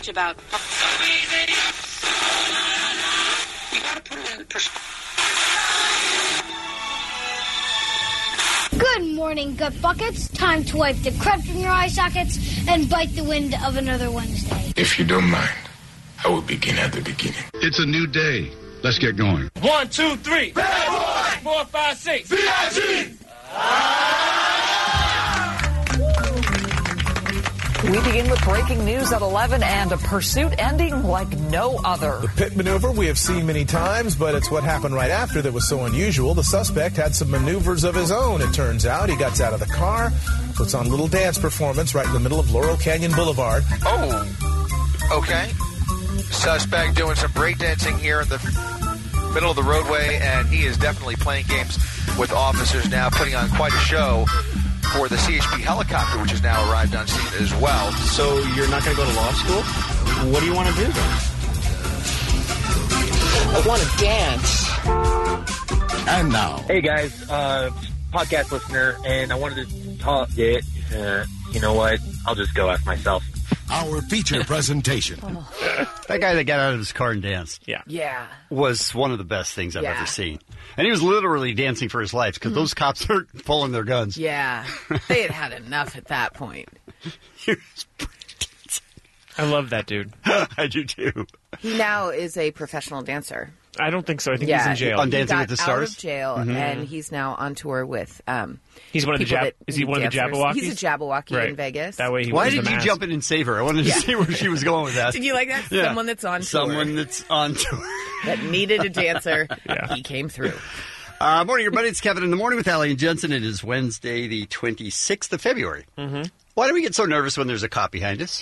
much about. You gotta put it in perspective. Good morning, gut buckets. Time to wipe the crud from your eye sockets and bite the wind of another Wednesday. If you don't mind, I will begin at the beginning. It's a new day. Let's get going. 1, 2, 3. Bad boy. 4, 5, 6. VIG. We begin with breaking news at 11 and a pursuit ending like no other. The pit maneuver we have seen many times, but it's what happened right after that was so unusual. The suspect had some maneuvers of his own, it turns out. He got out of the car, puts on a little dance performance right in the middle of Laurel Canyon Boulevard. Oh, okay. Suspect doing some breakdancing here in the middle of the roadway, and he is definitely playing games with officers now, putting on quite a show for the CHP helicopter, which has now arrived on scene as well. So you're not going to go to law school? What do you want to do then? I want to dance. And now. Hey guys, podcast listener, and I wanted to talk it. You know what? I'll just go ask myself. Our feature presentation. That guy that got out of his car and danced. Yeah. Was one of the best things I've ever seen. And he was literally dancing for his life because those cops are pulling their guns. Yeah. They had enough at that point. He was breakdancing. I love that dude. I do too. He now is a professional dancer. I don't think so. I think he's in jail. On Dancing with the Stars? Out of jail, and he's now on tour with. He's one of the Is he one of the Jabbawockees? He's a Jabberwocky in Vegas. That way he Why did you jump in and save her? I wanted to see where she was going with that. Did you like that? Yeah. Someone that's on tour. Someone that's on tour. That needed a dancer. He came through. Morning, everybody. It's Kevin in the Morning with Allie and Jensen. It is Wednesday, the 26th of February. Why do we get so nervous when there's a cop behind us?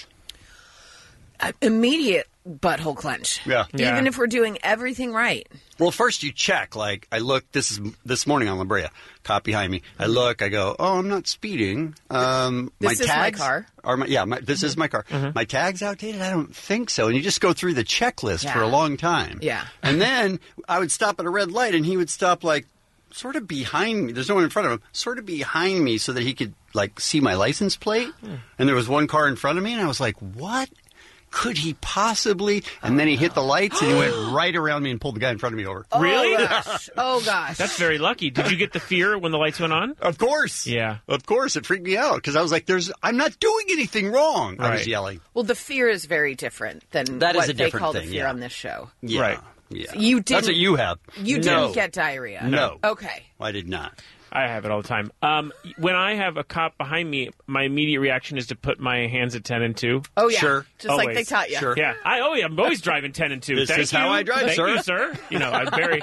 Immediate butthole clench. Yeah. Even if we're doing everything right. Well, first you check. Like, I look, this morning on La Brea, cop behind me. I look, I go, oh, I'm not speeding. This is my car. This is my car. My tag's outdated? I don't think so. And you just go through the checklist for a long time. Yeah. And then I would stop at a red light, and he would stop, like, sort of behind me. There's no one in front of him. Sort of behind me so that he could, like, see my license plate. And there was one car in front of me, and I was like, what could he possibly? And then he hit the lights, and he went right around me and pulled the guy in front of me over. Oh, really? Gosh. Oh, gosh. That's very lucky. Did you get the fear when the lights went on? Of course. Yeah. Of course. It freaked me out because I was like, I'm not doing anything wrong. Right. I was yelling. Well, the fear is very different than that what is a they different call thing, the fear on this show. Yeah. Right. Yeah. So you didn't. That's what you have. You didn't get diarrhea. No. Okay. I did not. I have it all the time. When I have a cop behind me, my immediate reaction is to put my hands at 10 and 2. Oh, yeah. Sure. Just always. Like they taught you. Sure. Yeah. I'm always driving 10 and 2. This Thank is how I drive, Thank sir. you, sir. You know,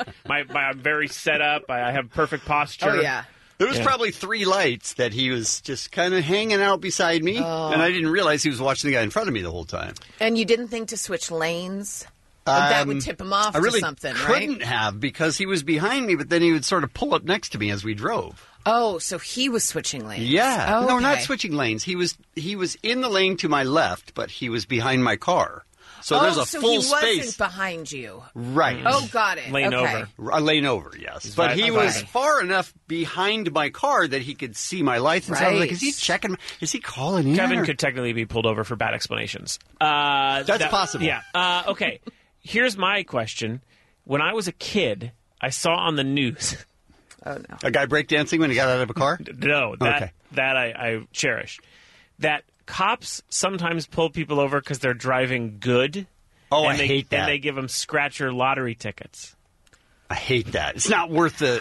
I'm very set up. I have perfect posture. Oh, yeah. There was probably 3 lights that he was just kind of hanging out beside me, and I didn't realize he was watching the guy in front of me the whole time. And you didn't think to switch lanes? That would tip him off I really to something, right? couldn't have because he was behind me, but then he would sort of pull up next to me as we drove. Oh, so he was switching lanes. Yeah. Oh, no, okay. not switching lanes. He was in the lane to my left, but he was behind my car. So there's a full space. space. He wasn't behind you. Right. Oh, got it. Lane okay. over. A lane over, yes. But he was far enough behind my car that he could see my license. Right. I was like, is he checking? Is he calling in? Kevin could technically be pulled over for bad explanations. That's possible. Yeah. Okay. Here's my question. When I was a kid, I saw on the news. Oh, no. A guy breakdancing when he got out of a car? No. That I cherish. That cops sometimes pull people over because they're driving good. Oh, I hate that. And they give them scratcher lottery tickets. I hate that. It's not worth the...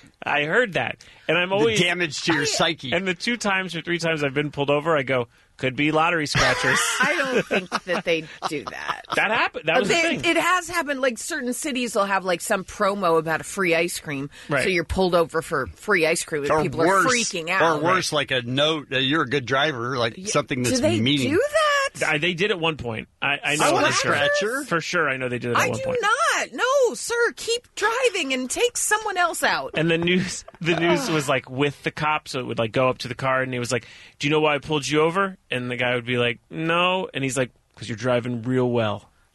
I heard that. And I'm always... The damage to your psyche. And the 2 times or 3 times I've been pulled over, I go... Could be lottery scratchers. I don't think that they do that. That happened. That was the thing. It has happened. Like certain cities will have like some promo about a free ice cream. Right. So you're pulled over for free ice cream and people are freaking out. Or worse, like a note, you're a good driver, like something that's meaning. Do they do that? They did at one point. I know a scratcher? For sure, I know they did it at one point. I do not. No, sir. Keep driving and take someone else out. And the news was like with the cop, so it would like go up to the car, and he was like, "Do you know why I pulled you over?" And the guy would be like, "No," and he's like, "Because you're driving real well."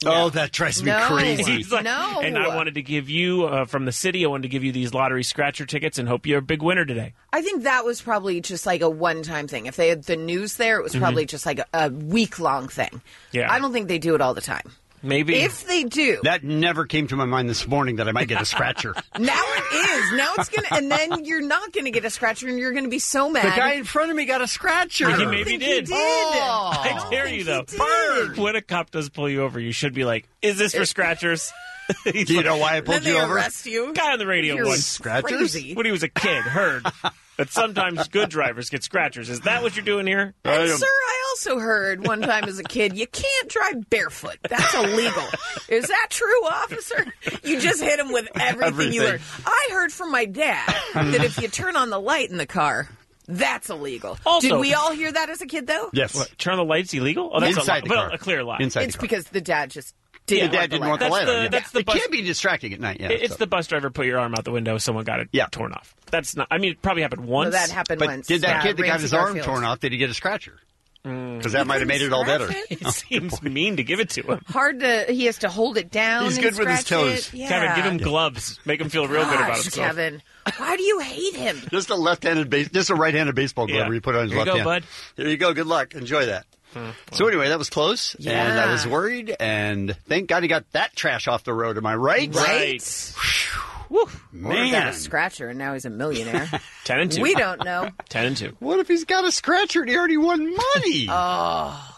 Oh, that drives me crazy. He's like, No. And I wanted to give you, from the city, I wanted to give you these lottery scratcher tickets and hope you're a big winner today. I think that was probably just like a one-time thing. If they had the news there, it was probably just like a week-long thing. Yeah. I don't think they do it all the time. Maybe. If they do. That never came to my mind this morning that I might get a scratcher. Now it is. Now it's going to, and then you're not going to get a scratcher and you're going to be so mad. The guy in front of me got a scratcher. He maybe did. Oh. I dare you, though. Bird. When a cop does pull you over, you should be like, is this for scratchers? Do you know why I pulled then you they over? arrest you. Guy on the radio You're once. Scratchers? Crazy. When he was a kid, heard that sometimes good drivers get scratchers. Is that what you're doing here? And, sir, I also heard one time as a kid, you can't drive barefoot. That's illegal. Is that true, officer? You just hit him with everything you learned. I heard from my dad that if you turn on the light in the car, that's illegal. Also- Did we all hear that as a kid, though? Yes. What, turn the lights illegal? Oh, that's Inside the but car. a clear lie. Inside It's the car. because the dad just The didn't dad didn't want the That's light the- on. Yeah. that's the It bus- can't be distracting at night. Yeah, It's so. the bus driver put your arm out the window, someone got it torn off. That's not, I mean, it probably happened once. No, that happened But once. did that kid that got Ramsey his arm Garfield. torn off, did he get a scratcher? Because that might have made it all scratch better. it? It seems mean to give it to him. Hard to, he has to hold it down. He's and good with his scratch toes. it. Yeah. Kevin, give him gloves. Make him feel real good about Gosh, himself. Kevin, why do you hate him? Just a just a right-handed baseball glove Yeah. where you put on his Here you left go, hand. bud. There you go. Good luck. Enjoy that. So anyway, that was close, and I was worried, and thank God he got that trash off the road. Am I right? Right. Woo. Man. He got a scratcher, and now he's a millionaire. 10-2. We don't know. 10-2. What if he's got a scratcher and he already won money? Oh,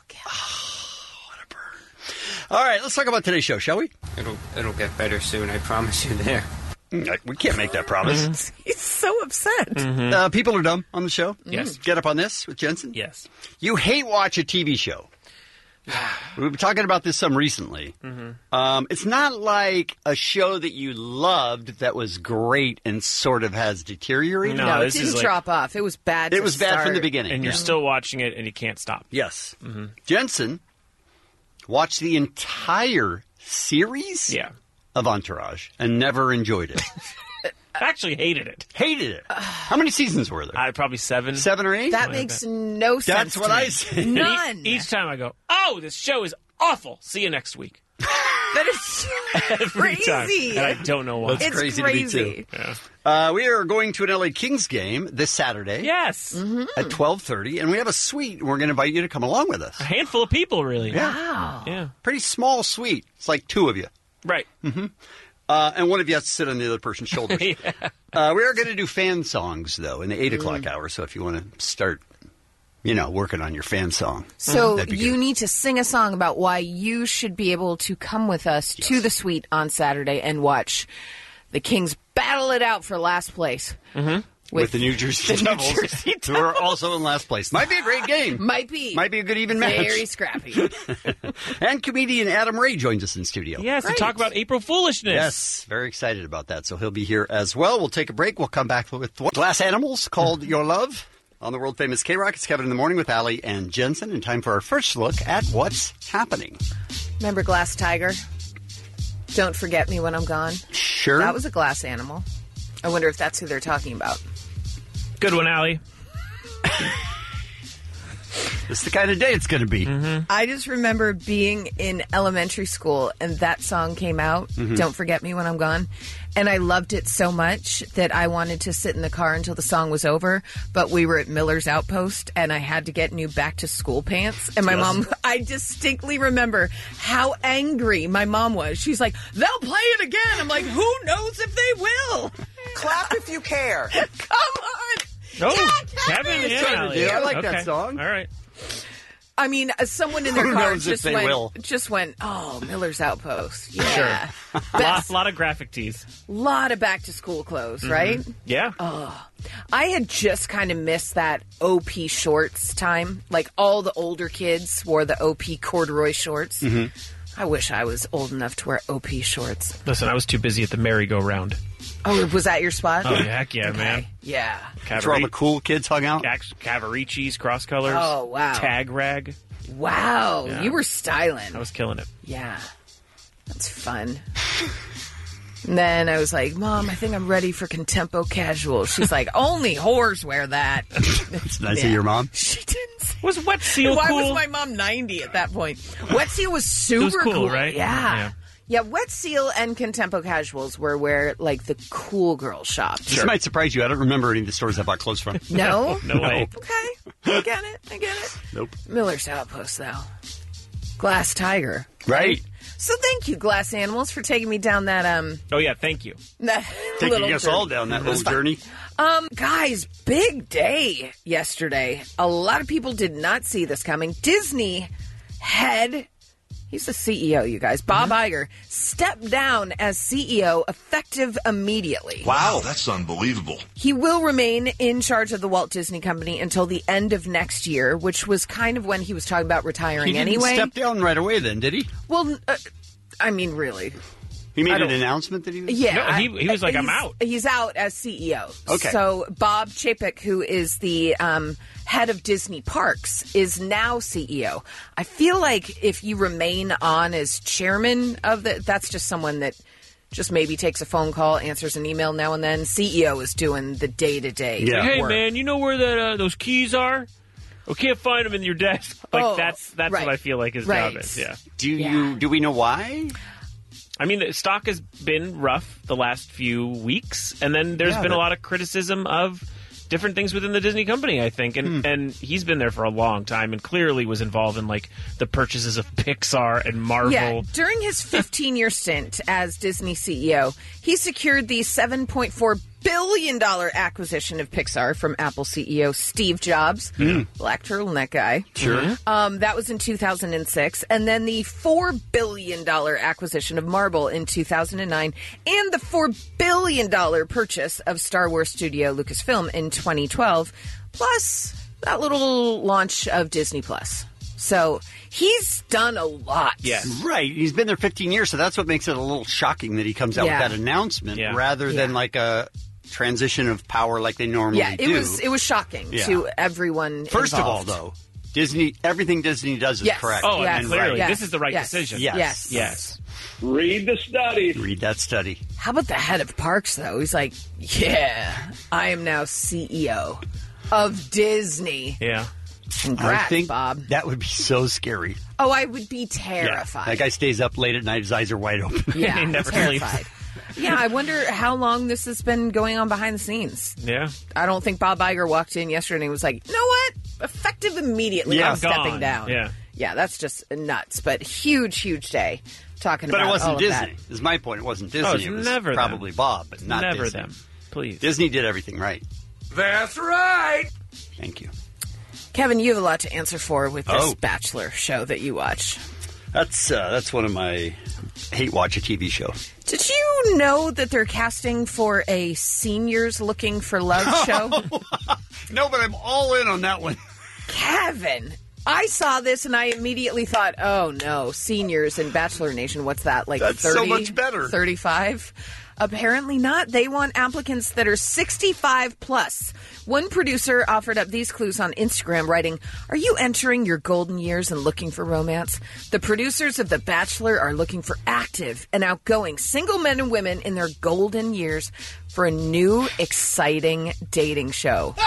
What a burn. All right, let's talk about today's show, shall we? It'll get better soon. I promise you there. We can't make that promise. he's so upset. People are dumb on the show. Yes. Get up on this with Jensen. Yes. You hate watch a TV show. We've been talking about this some recently. It's not like a show that you loved that was great and sort of has deteriorated. No, No, it this is didn't like- drop off. It was bad. It to was bad from start. the beginning. And you're still watching it, and you can't stop. Yes. Jensen watched the entire series Yeah. of Entourage and never enjoyed it. I actually hated it. Hated it. How many seasons were there? Probably 7. 7 or 8? That makes no sense. That's what to I me. say. None. Each time I go, oh, this show is awful. See you next week. That is Every time. crazy. And I don't know why. That's It's crazy crazy. to me, too. Yeah. We are going to an LA Kings game this Saturday Yes. at 12:30, and we have a suite, and we're going to invite you to come along with us. A handful of people, really. Wow. Yeah. Pretty small suite. It's like 2 of you. Right. And one of you has to sit on the other person's shoulders. We are going to do fan songs, though, in the 8 o'clock hour. So if you want to start, working on your fan song. So that'd be you good. need to sing a song about why you should be able to come with us to the suite on Saturday and watch the Kings battle it out for last place. With the New Jersey Devils, who are also in last place. Might be a great game. Might be. Might be a good even match. Very scrappy. And comedian Adam Ray joins us in studio. Yes, to talk about April Foolishness. Yes, very excited about that. So he'll be here as well. We'll take a break. We'll come back with Glass Animals called Your Love on the world famous K-Rock. It's Kevin in the Morning with Allie and Jensen. And time for our first look at what's happening. Remember Glass Tiger? Don't forget me when I'm gone. Sure. That was a glass animal. I wonder if that's who they're talking about. Good one, Allie. This is the kind of day it's going to be. I just remember being in elementary school and that song came out, Don't Forget Me When I'm Gone. And I loved it so much that I wanted to sit in the car until the song was over. But we were at Miller's Outpost and I had to get new back to school pants. And my mom, I distinctly remember how angry my mom was. She's like, they'll play it again. I'm like, who knows if they will? Clap if you care. Come on. Oh, Yeah, Kevin and trying to Allie. do. I like Okay. that song. All right. I mean, someone in their Who car knows if they will? just went, oh, Miller's Outpost. Yeah. Lot of graphic tees. Lot of back to school clothes, right? Yeah. I had just kind of missed that OP shorts time. Like all the older kids wore the OP corduroy shorts. I wish I was old enough to wear OP shorts. Listen, I was too busy at the merry-go-round. Oh, was that your spot? Oh, heck yeah, man. Yeah. That's where all the cool kids hung out. Cavaricci's, cross colors. Oh, wow. Tag rag. Wow. Yeah. You were styling. I was killing it. Yeah. That's fun. And then I was like, Mom, I think I'm ready for contempo casual. She's like, only whores wear that. It's nice of your mom. She didn't say Was Wet Seal Why cool? was my mom 90 at that point? Wet Seal was super It was cool, right? Yeah. Yeah, Wet Seal and Contempo Casuals were where, like, the cool girls shopped. This might surprise you. I don't remember any of the stores I bought clothes from. No? No way. Okay. I get it. Nope. Miller's Outpost, though. Glass Tiger. Right. So thank you, Glass Animals, for taking me down that, Oh, yeah, thank you. that Taking little us journey. all down that little journey. Guys, big day yesterday. A lot of people did not see this coming. Disney head, he's the CEO, you guys, Bob Iger, stepped down as CEO effective immediately. Wow, that's unbelievable. He will remain in charge of the Walt Disney Company until the end of next year, which was kind of when he was talking about retiring He didn't anyway. step down right away then, did he? Well, I mean, really. He made an announcement that he was... Yeah. No, he was like, I'm out. He's out as CEO. Okay. So Bob Chapek, who is the head of Disney Parks, is now CEO. I feel like if you remain on as chairman of that's just someone that just maybe takes a phone call, answers an email now and then. CEO is doing the day-to-day Hey, work. man, you know where those keys are? We can't find them in your desk. Like, that's right. what I feel like his job is, yeah. Do we know why? I mean, the stock has been rough the last few weeks, and then there's been a lot of criticism of different things within the Disney company, I think, and he's been there for a long time and clearly was involved in, like, the purchases of Pixar and Marvel. Yeah, during his 15-year stint as Disney CEO, he secured the $7.4 billion acquisition of Pixar from Apple CEO Steve Jobs, black turtleneck guy. Sure. That was in 2006. And then the $4 billion acquisition of Marvel in 2009, and the $4 billion purchase of Star Wars studio Lucasfilm in 2012, plus that little launch of Disney Plus. So he's done a lot. Yes. Right. He's been there 15 years, so that's what makes it a little shocking that he comes out with that announcement rather than like a transition of power like they normally do. It was shocking to everyone First involved. of all, though, everything Disney does is correct. Oh, and clearly. right. This is the right decision. Yes. Read the study. Read that study. How about the head of parks, though? He's like, yeah, I am now CEO of Disney. Yeah. Congrats, I think Bob. That would be so scary. Oh, I would be terrified. That guy stays up late at night, his eyes are wide open. Yeah, He never terrified. Yeah, I wonder how long this has been going on behind the scenes. Yeah. I don't think Bob Iger walked in yesterday and was like, you know what? Effective immediately. Yeah, I'm stepping gone. down. Yeah. Yeah, that's just nuts. But huge day talking But about it wasn't all of Disney. that. Is my point. It wasn't Disney. Oh, it's it was never probably them. Bob, but not Never Disney. them. Please. Disney did everything right. That's right. Thank you. Kevin, you have a lot to answer for with this Oh. Bachelor show that you watch. That's one of my hate watch a TV show. Did you know that they're casting for a seniors looking for love show? No, but I'm all in on that one. Kevin, I saw this and I immediately thought, oh no, seniors in Bachelor Nation, what's that, like That's 30? so much better. 35? Apparently not. They want applicants that are 65 plus. One producer offered up these clues on Instagram, writing, "Are you entering your golden years and looking for romance? The producers of The Bachelor are looking for active and outgoing single men and women in their golden years for a new, exciting dating show."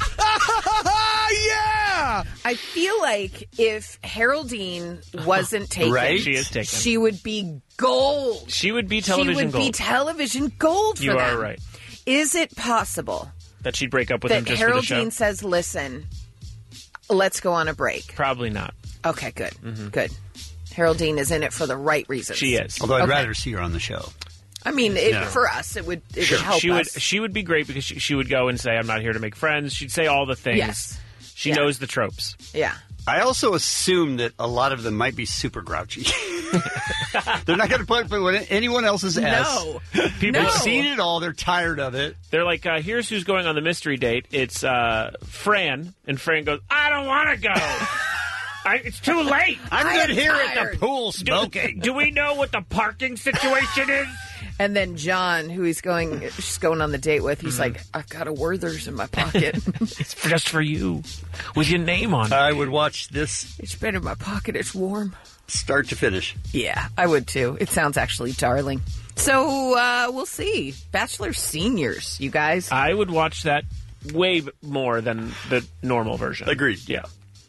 Yeah! I feel like if Haroldine wasn't taken, Right? She is taken. she would be gold. She would be television She would be gold. television gold for You them. are right. Is it possible That she'd break up with him that just for the show? Haroldine says, listen, let's go on a break? Probably not. Okay, good. Good. Haroldine is in it for the right reasons. She is. Although I'd Okay. rather see her on the show. I mean, for us, it would help She would. us. She would be great because she would go and say, "I'm not here to make friends." She'd say all the things. Yes. She Yeah. knows the tropes. Yeah. I also assume that a lot of them might be super grouchy. They're not going to put anyone else's S. No. People They've No. seen it all. They're tired of it. They're like, here's who's going on the mystery date. It's Fran, and Fran goes, "I don't want to go. It's too late. I'm I good am here at tired. the pool smoking. Do we know what the parking situation is?" And then John, who she's going on the date with, he's like, I've got a Werther's in my pocket. It's just for you, with your name on it. I would watch this It's been in my pocket. It's warm. start to finish. Yeah, I would too. It sounds actually darling. So we'll see. Bachelor Seniors, you guys. I would watch that way more than the normal version. Agreed. Yeah.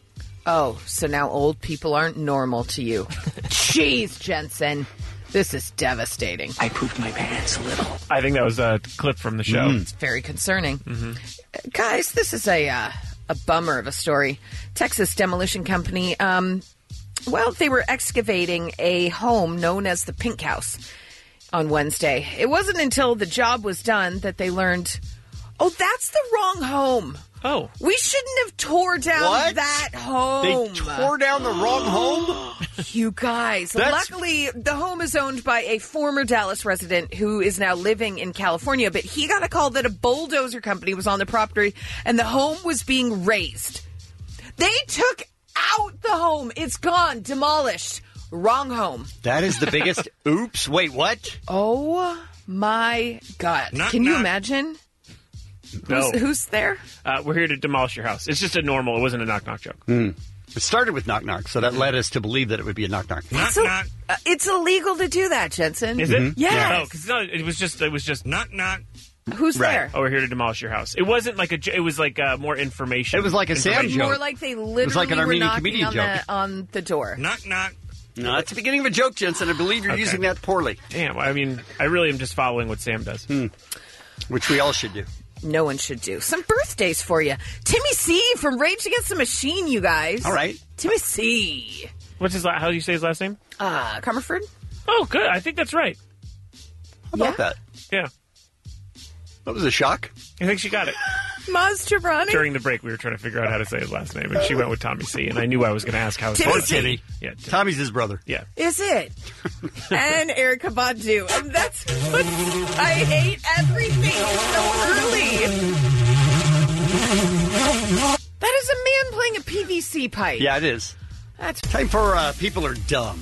Oh, so now old people aren't normal to you. Jeez, Jensen. This is devastating. I pooped my pants a little. I think that was a clip from the show. It's very concerning. Guys, this is a bummer of a story. Texas Demolition Company, they were excavating a home known as the Pink House on Wednesday. It wasn't until the job was done that they learned, that's the wrong home. Oh. We shouldn't have tore down that home. They tore down the wrong home? You guys. Luckily, the home is owned by a former Dallas resident who is now living in California, but he got a call that a bulldozer company was on the property and the home was being razed. They took out the home. It's gone. Demolished. Wrong home. That is the biggest oops. Wait, what? Oh, my God. Can you imagine? No. Who's there? We're here to demolish your house. It's just a normal. It wasn't a knock-knock joke. It started with knock-knock, so that led us to believe that it would be a knock-knock. Knock-knock. It's illegal to do that, Jensen. Is it? Yes. No, because it was just knock-knock. Who's there? Oh, we're here to demolish your house. It wasn't like it was like more information. It was like a Sam joke. More like they literally like an were Armenian knocking comedian joke. on the door. Knock-knock. No, that's the beginning of a joke, Jensen. I believe you're using that poorly. Damn, I mean, I really am just following what Sam does. Which we all should do. No one should do. Some birthdays for you. Timmy C from Rage Against the Machine, you guys. All right. Timmy C. What's how do you say his last name? Comerford. Oh, good. I think that's right. How about that? Yeah. That was a shock. I think she got it. Maz Jobrani. During the break, we were trying to figure out how to say his last name, and she went with Tommy C, and I knew I was going to ask how his Timmy last C. name. Yeah, Tommy's his brother. Yeah. Is it? And Erica Badu. That's what I hate everything so early. That is a man playing a PVC pipe. Yeah, it is. That's time for People Are Dumb.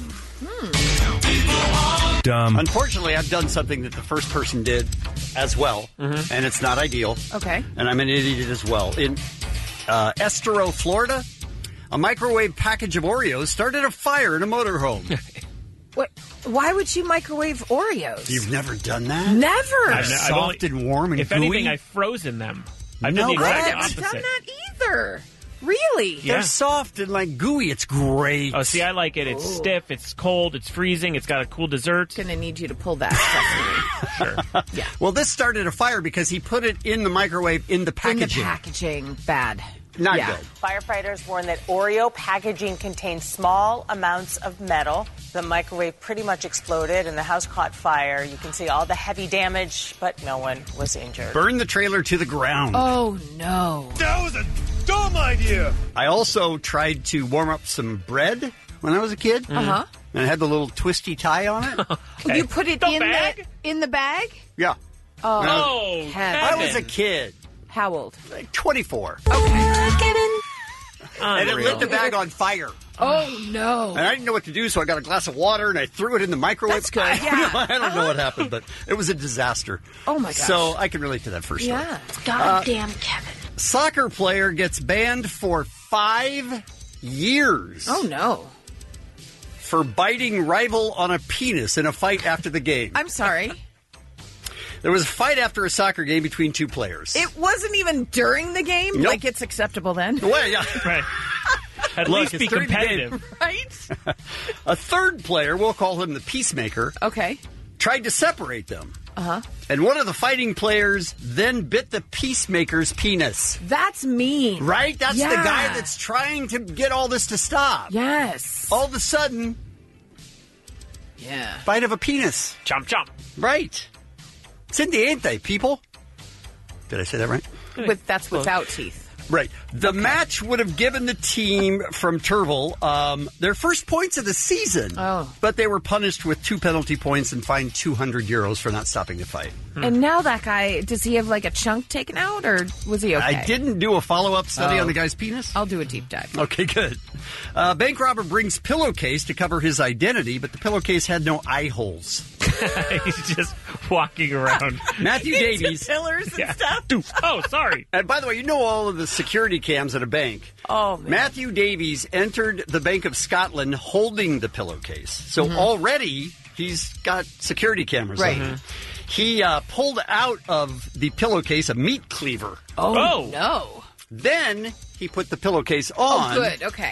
Dumb. Unfortunately, I've done something that the first person did as well, and it's not ideal. Okay. And I'm an idiot as well. In Estero, Florida, a microwave package of Oreos started a fire in a motorhome. What? Why would you microwave Oreos? You've never done that? Never. Soft and warm and if gooey? anything, I've frozen them. I've No, done the I exact haven't opposite. done that either. Really? They're soft and like gooey. It's great. Oh, see, I like it. It's stiff. It's cold. It's freezing. It's got a cool dessert. Gonna need you to pull that stuff for me. Sure. Yeah. Well, this started a fire because he put it in the microwave in the packaging. In the packaging. Bad. Not Yeah. good. Firefighters warn that Oreo packaging contains small amounts of metal. The microwave pretty much exploded and the house caught fire. You can see all the heavy damage, but no one was injured. Burn the trailer to the ground. Oh, no. That was a dumb idea. I also tried to warm up some bread when I was a kid. Uh-huh. And it had the little twisty tie on it. Okay. You put it in the bag? Yeah. Oh, I was a kid. How old? Like 24. Okay. And it lit the bag on fire. Oh, no. And I didn't know what to do, so I got a glass of water and I threw it in the microwave. That's good. I don't know what happened, but it was a disaster. Oh, my gosh. So I can relate to that first story. Yeah. Goddamn Kevin. Soccer player gets banned for 5 years. Oh, no. For biting rival on a penis in a fight after the game. I'm sorry. There was a fight after a soccer game between two players. It wasn't even during the game? Nope. Like it's acceptable then? Well, yeah. Right. At Look, least be it's during the game. competitive. Right? A third player, we'll call him the peacemaker, Okay. tried to separate them. Uh-huh. And one of the fighting players then bit the peacemaker's penis. That's mean. Right? That's Yeah. the guy that's trying to get all this to stop. Yes. All of a sudden, Yeah. bite of a penis. Chomp, chomp. Right. Cindiente, people. Did I say that right? That's without teeth. Right. The match would have given the team from Turville their first points of the season. Oh. But they were punished with 2 penalty points and fined €200 for not stopping the fight. And now that guy, does he have like a chunk taken out or was he okay? I didn't do a follow-up study on the guy's penis. I'll do a deep dive. Okay, good. Bank robber brings pillowcase to cover his identity, but the pillowcase had no eye holes. He's just walking around. Matthew Davies. Pillars and stuff. Oh, sorry. And by the way, you know all of the security cams at a bank. Oh, man. Matthew Davies entered the Bank of Scotland holding the pillowcase. So already he's got security cameras Right. on him. He pulled out of the pillowcase a meat cleaver. Oh, no. Then he put the pillowcase on. Oh, good. Okay.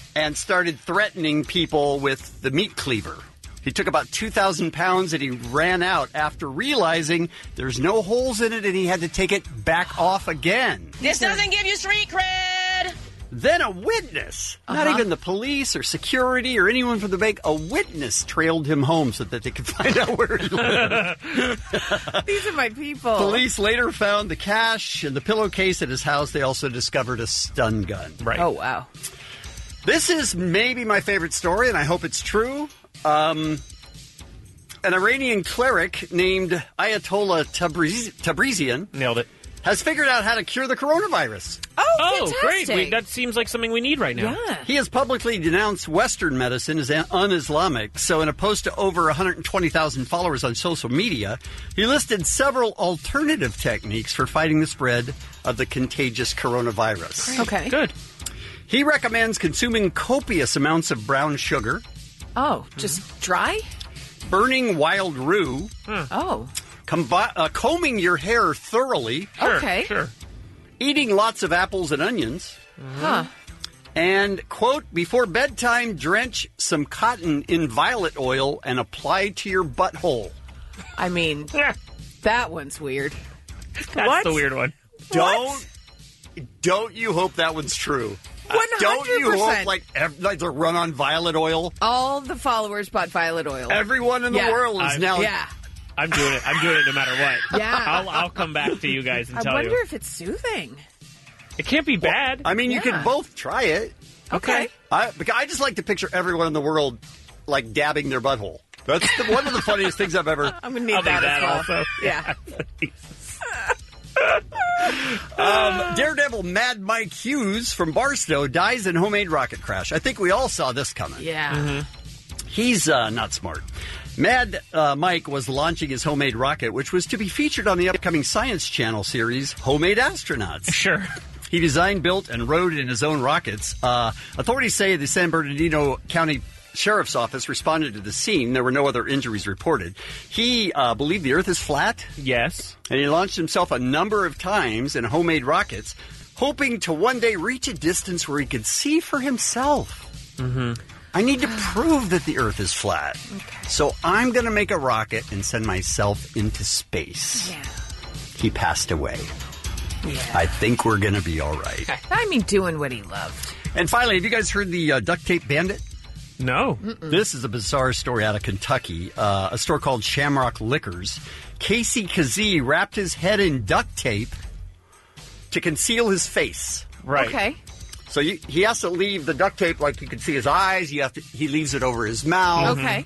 and started threatening people with the meat cleaver. He took about 2,000 pounds and he ran out after realizing there's no holes in it and he had to take it back off again. This doesn't give you street cred. Then a witness, not even the police or security or anyone from the bank, a witness trailed him home so that they could find out where he lived. These are my people. Police later found the cash and the pillowcase at his house. They also discovered a stun gun. Right. Oh, wow. This is maybe my favorite story, and I hope it's true. An Iranian cleric named Ayatollah Tabrizian nailed it. Has figured out how to cure the coronavirus. Oh, great. That seems like something we need right now. Yeah. He has publicly denounced Western medicine as un-Islamic. So in a post to over 120,000 followers on social media, he listed several alternative techniques for fighting the spread of the contagious coronavirus. Great. Okay. Good. He recommends consuming copious amounts of brown sugar. Oh, just dry? Burning wild rue. Oh. Combing your hair thoroughly. Okay. Sure. Eating lots of apples and onions. Huh. And, quote, before bedtime, drench some cotton in violet oil and apply to your butthole. I mean, that one's weird. That's the weird one. Don't you hope that one's true? 100%. Don't you hope, like to run on violet oil? All the followers bought violet oil. Everyone in the world is now... Yeah. I'm doing it. I'm doing it no matter what. Yeah. I'll come back to you guys and tell you. I wonder if it's soothing. It can't be bad. I mean, you could both try it. Okay. I just like to picture everyone in the world, like, dabbing their butthole. That's one of the funniest things I've ever... I'm going to need that as well. Also. Yeah. Daredevil Mad Mike Hughes from Barstow dies in homemade rocket crash. I think we all saw this coming. Yeah. Mm-hmm. He's not smart. Mad Mike was launching his homemade rocket, which was to be featured on the upcoming Science Channel series, Homemade Astronauts. Sure. He designed, built, and rode in his own rockets. Authorities say the San Bernardino County Sheriff's Office responded to the scene. There were no other injuries reported. He believed the Earth is flat. Yes. And he launched himself a number of times in homemade rockets, hoping to one day reach a distance where he could see for himself. Mm-hmm. I need to prove that the Earth is flat. Okay. So I'm going to make a rocket and send myself into space. Yeah. He passed away. Yeah. I think we're going to be all right. I mean, doing what he loved. And finally, have you guys heard the duct tape bandit? No. Mm-mm. This is a bizarre story out of Kentucky. A store called Shamrock Liquors. Casey Kazee wrapped his head in duct tape to conceal his face. Right. Okay. So he has to leave the duct tape like you can see his eyes. He leaves it over his mouth. Okay.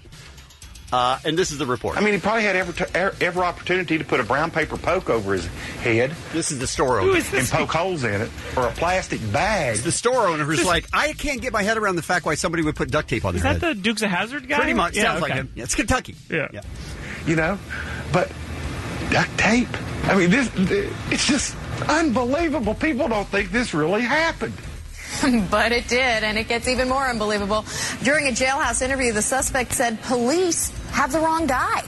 And this is the report. I mean, he probably had every opportunity to put a brown paper poke over his head. This is the store owner. And poke holes in it. Or a plastic bag. It's the store owner who's like, I can't get my head around the fact why somebody would put duct tape on their head. Is that the Dukes of Hazzard guy? Pretty much. Yeah, Sounds like him. Yeah, it's Kentucky. Yeah. You know? But duct tape. I mean, it's just unbelievable. People don't think this really happened. But it did, and it gets even more unbelievable. During a jailhouse interview, the suspect said police have the wrong guy.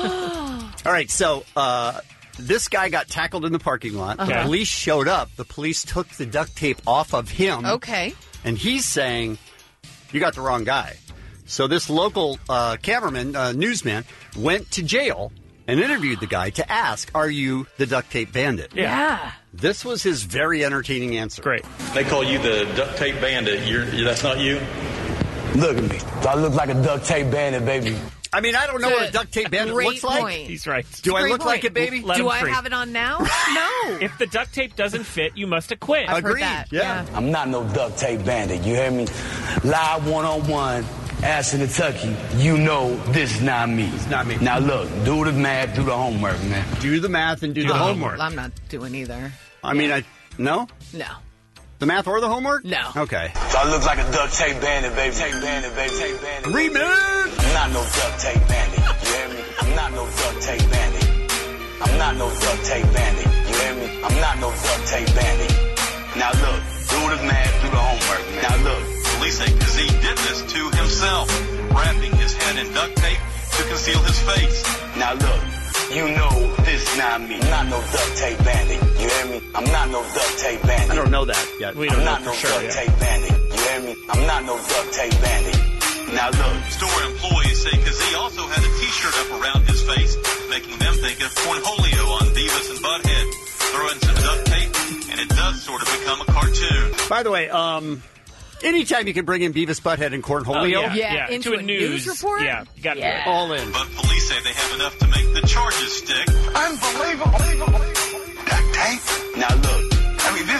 All right, so this guy got tackled in the parking lot. The police showed up. The police took the duct tape off of him. Okay. And he's saying, you got the wrong guy. So this local cameraman, newsman, went to jail and interviewed the guy to ask, are you the duct tape bandit? Yeah. This was his very entertaining answer. Great. They call you the duct tape bandit. That's not you? Look at me. I look like a duct tape bandit, baby. I mean, I don't know what a duct tape bandit looks like. He's right. Do I look like it, baby? Do I have it on now? No. If the duct tape doesn't fit, you must acquit. I've heard that. Yeah. I'm not no duct tape bandit. You hear me? Live one-on-one. Ashton, Kentucky, you know this is not me. It's not me. Now look, do the math, do the homework, man. Do the math and do the homework. I'm not doing either. I mean, no? No. The math or the homework? No. Okay. So I look like a duct tape bandit, baby. Tape bandit, baby. Tape bandit. Remix! I'm not no duct tape bandit. You hear me? I'm not no duct tape bandit. I'm not no duct tape bandit. You hear me? I'm not no duct tape bandit. Now look, do the math, do the homework, man. Now look. Police say Kazee did this to himself, wrapping his head in duct tape to conceal his face. Now look, you know this is not me. I'm not no duct tape bandit. You hear me? I'm not no duct tape bandit. I don't know that yet. We don't I'm know not for no sure duct yet. tape bandit. You hear hear me? I'm not no duct tape bandit. Now look. Store employees say Kazee also had a T-shirt up around his face, making them think of Cornholio on Beavis and Butthead. Throw in some duct tape, and it does sort of become a cartoon. By the way, anytime you can bring in Beavis, Butthead, and Cornholio. Into a news report? Yeah, you got it. All in. But police say they have enough to make the charges stick. Unbelievable. Duct tape. Now look. I mean,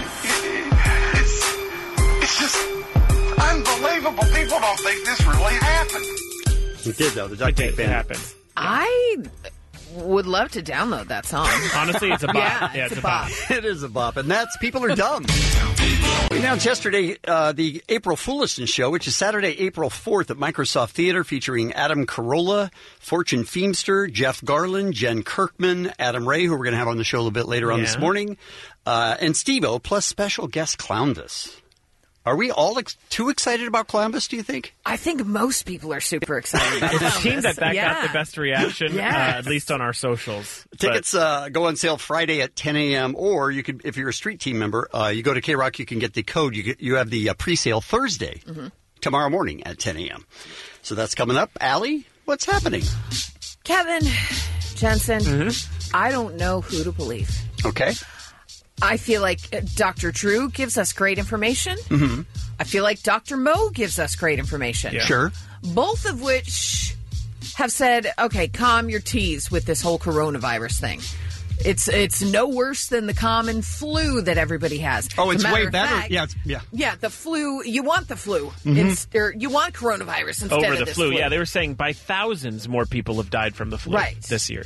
it's just unbelievable. People don't think this really happened. It did, though. The duct tape happened. I would love to download that song. Honestly, it's a bop. Yeah, it's a bop. It is a bop, and that's People Are Dumb. We announced yesterday the April Foolishness Show, which is Saturday, April 4th at Microsoft Theater, featuring Adam Carolla, Fortune Feimster, Jeff Garland, Jen Kirkman, Adam Ray, who we're going to have on the show a little bit later on this morning, and Steve-O, plus special guest Clownvis. Are we all too excited about Clownvis, do you think? I think most people are super excited about It Clownvis. seemed that got the best reaction, at least on our socials. Tickets go on sale Friday at 10 a.m. Or you could, if you're a Street Team member, you go to K-Rock, you can get the code. You have the pre-sale Thursday, tomorrow morning at 10 a.m. So that's coming up. Allie, what's happening? Kevin, Jensen, I don't know who to believe. Okay. I feel like Dr. Drew gives us great information. I feel like Dr. Mo gives us great information. Yeah. Sure. Both of which have said, okay, calm your teas with this whole coronavirus thing. It's no worse than the common flu that everybody has. Oh, it's way better. Fact, yeah. Yeah, the flu, you want the flu. Or you want coronavirus instead over of the this flu. flu. Yeah, they were saying by thousands more people have died from the flu this year,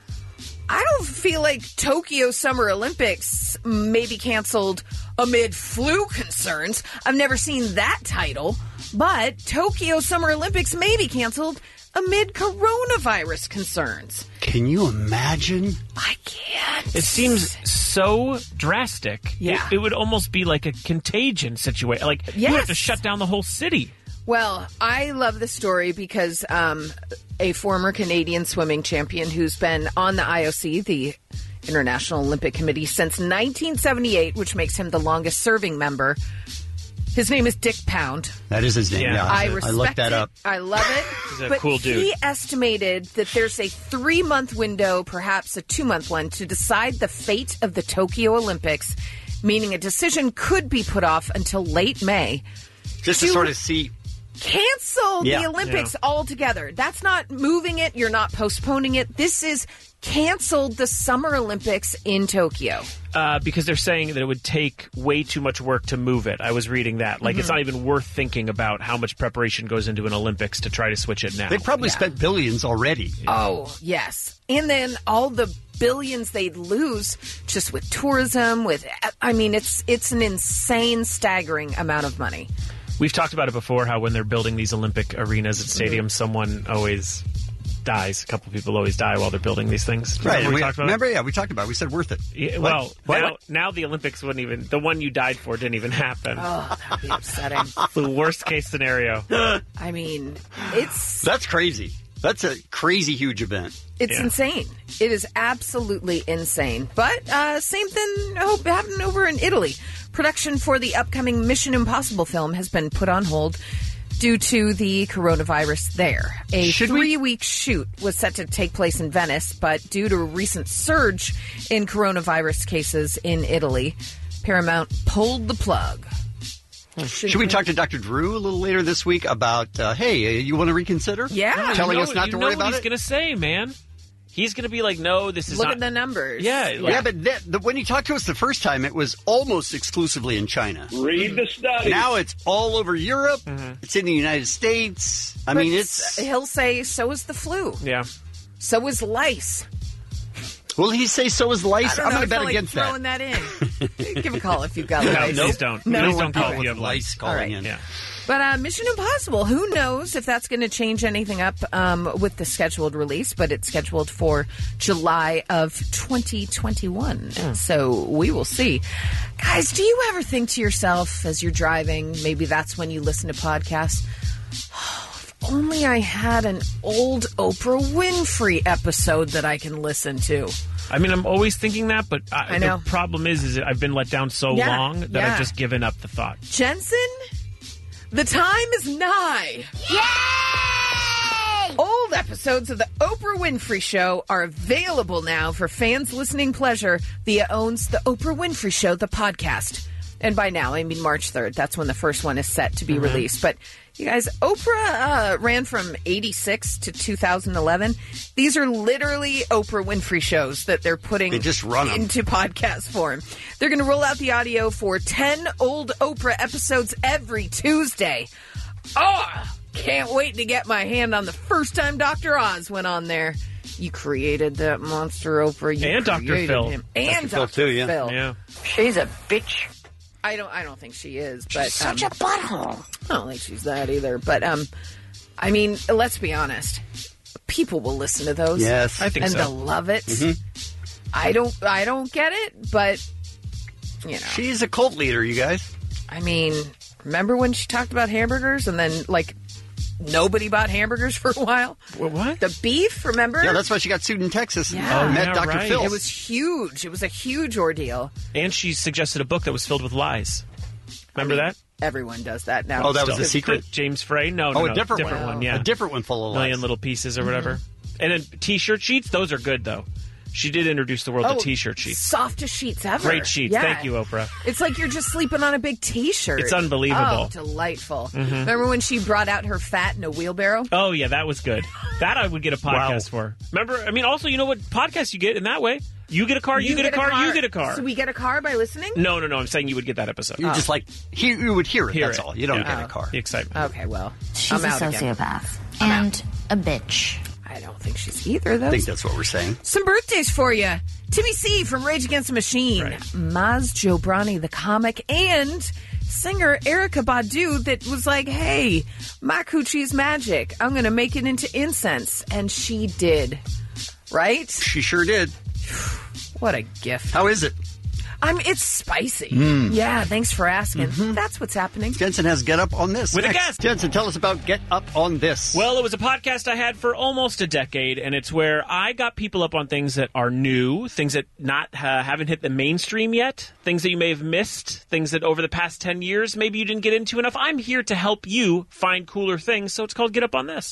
I don't feel like Tokyo Summer Olympics may be canceled amid flu concerns. I've never seen that title. But Tokyo Summer Olympics may be canceled amid coronavirus concerns. Can you imagine? I can't. It seems so drastic. Yeah. It would almost be like a contagion situation. Like, you have to shut down the whole city. Well, I love this story because a former Canadian swimming champion who's been on the IOC, the International Olympic Committee, since 1978, which makes him the longest-serving member. His name is Dick Pound. That is his name, yeah. I respect looked that up. I love it. He's a but cool dude. He estimated that there's a 3-month window, perhaps a 2-month one, to decide the fate of the Tokyo Olympics, meaning a decision could be put off until late May. Just to sort of see... Cancel the Olympics altogether. That's not moving it. You're not postponing it. This is canceled the Summer Olympics in Tokyo. Because they're saying that it would take way too much work to move it. I was reading that. Like, it's not even worth thinking about how much preparation goes into an Olympics to try to switch it now. They've probably spent billions already. Oh, yes. And then all the billions they'd lose just with tourism, it's an insane, staggering amount of money. We've talked about it before, how when they're building these Olympic arenas at stadiums, someone always dies. A couple people always die while they're building these things. Right. We talked about it? We talked about it. We said worth it. Yeah, well, now the Olympics wouldn't even... The one you died for didn't even happen. Oh, that would be upsetting. It's the worst case scenario. I mean, it's... That's crazy. That's a crazy huge event. It's insane. It is absolutely insane. But same thing happened over in Italy. Production for the upcoming Mission Impossible film has been put on hold due to the coronavirus there. A 3-week shoot was set to take place in Venice, but due to a recent surge in coronavirus cases in Italy, Paramount pulled the plug. Should we talk to Dr. Drew a little later this week about, hey, you want to reconsider? Yeah. Telling us not to worry about it? You know what he's going to say, man. He's going to be like, no, this is Look at the numbers. Yeah. But when he talked to us the first time, it was almost exclusively in China. Read the studies. Now it's all over Europe. It's in the United States. He'll say, so is the flu. Yeah. So is lice. Will he say so is lice? I'm going to bet against that. Throwing that in. Give a call if you've got lice. No, please don't. No, please don't call if you have lice calling in. Yeah. But Mission Impossible, who knows if that's going to change anything up with the scheduled release, but it's scheduled for July of 2021. So we will see. Guys, do you ever think to yourself as you're driving, maybe that's when you listen to podcasts, if only I had an old Oprah Winfrey episode that I can listen to? I mean, I'm always thinking that, but I know. The problem is I've been let down so long that I've just given up the thought. Jensen, The time is nigh. Yay! Old episodes of The Oprah Winfrey Show are available now for fans' listening pleasure via OWN's The Oprah Winfrey Show, the podcast. And by now, I mean March 3rd. That's when the first one is set to be released. But you guys, Oprah ran from 86 to 2011. These are literally Oprah Winfrey shows that they're putting into podcast form. They're going to roll out the audio for 10 old Oprah episodes every Tuesday. Oh, can't wait to get my hand on the first time Dr. Oz went on there. You created that monster, Oprah. You and Dr. Phil. Him. And Dr. Phil, too, yeah. Phil. Yeah. She's a bitch. I don't think she is, but She's such a butthole. I don't think she's that either. But I mean, let's be honest. People will listen to those. Yes, I think and so. they'll love it. Mm-hmm. I don't get it, but you know, she's a cult leader. You guys. I mean, remember when she talked about hamburgers and then like nobody bought hamburgers for a while? What? The beef, remember? Yeah, that's why she got sued in Texas. Yeah. Met Dr. Right. Phil. It was huge. It was a huge ordeal. And she suggested a book that was filled with lies. Remember that? Everyone does that now. Oh, that was the secret? James Frey? No, a different one. Yeah. A different one full of lies. Million Little Pieces or whatever. And then T-shirt sheets, those are good, though. She did introduce the world to T-shirt sheets. Softest sheets ever. Great sheets. Yeah. Thank you, Oprah. It's like you're just sleeping on a big T-shirt. It's unbelievable. Oh, delightful. Remember when she brought out her fat in a wheelbarrow? Oh, yeah, that was good. That I would get a podcast for. Remember, I mean, also, you know what podcast you get in that way? You get a car, you get a car, you get a car. So we get a car by listening? No, I'm saying you would get that episode. You just like, you would hear it, that's all. You don't get a car. The excitement. Okay, well, She's a sociopath. And a bitch. I don't think she's either of those. I think that's what we're saying. Some birthdays for you. Timmy C from Rage Against the Machine. Right. Maz Jobrani, the comic, and singer Erykah Badu that was like, hey, my coochie's magic. I'm going to make it into incense. And she did. Right? She sure did. What a gift. How is it? It's spicy. Yeah, thanks for asking. That's what's happening. Jensen has Get Up on This. With a guest. Jensen, tell us about Get Up on This. Well, it was a podcast I had for almost a decade, and it's where I got people up on things that are new, things that haven't hit the mainstream yet, things that you may have missed, things that over the past 10 years maybe you didn't get into enough. I'm here to help you find cooler things, so it's called Get Up on This.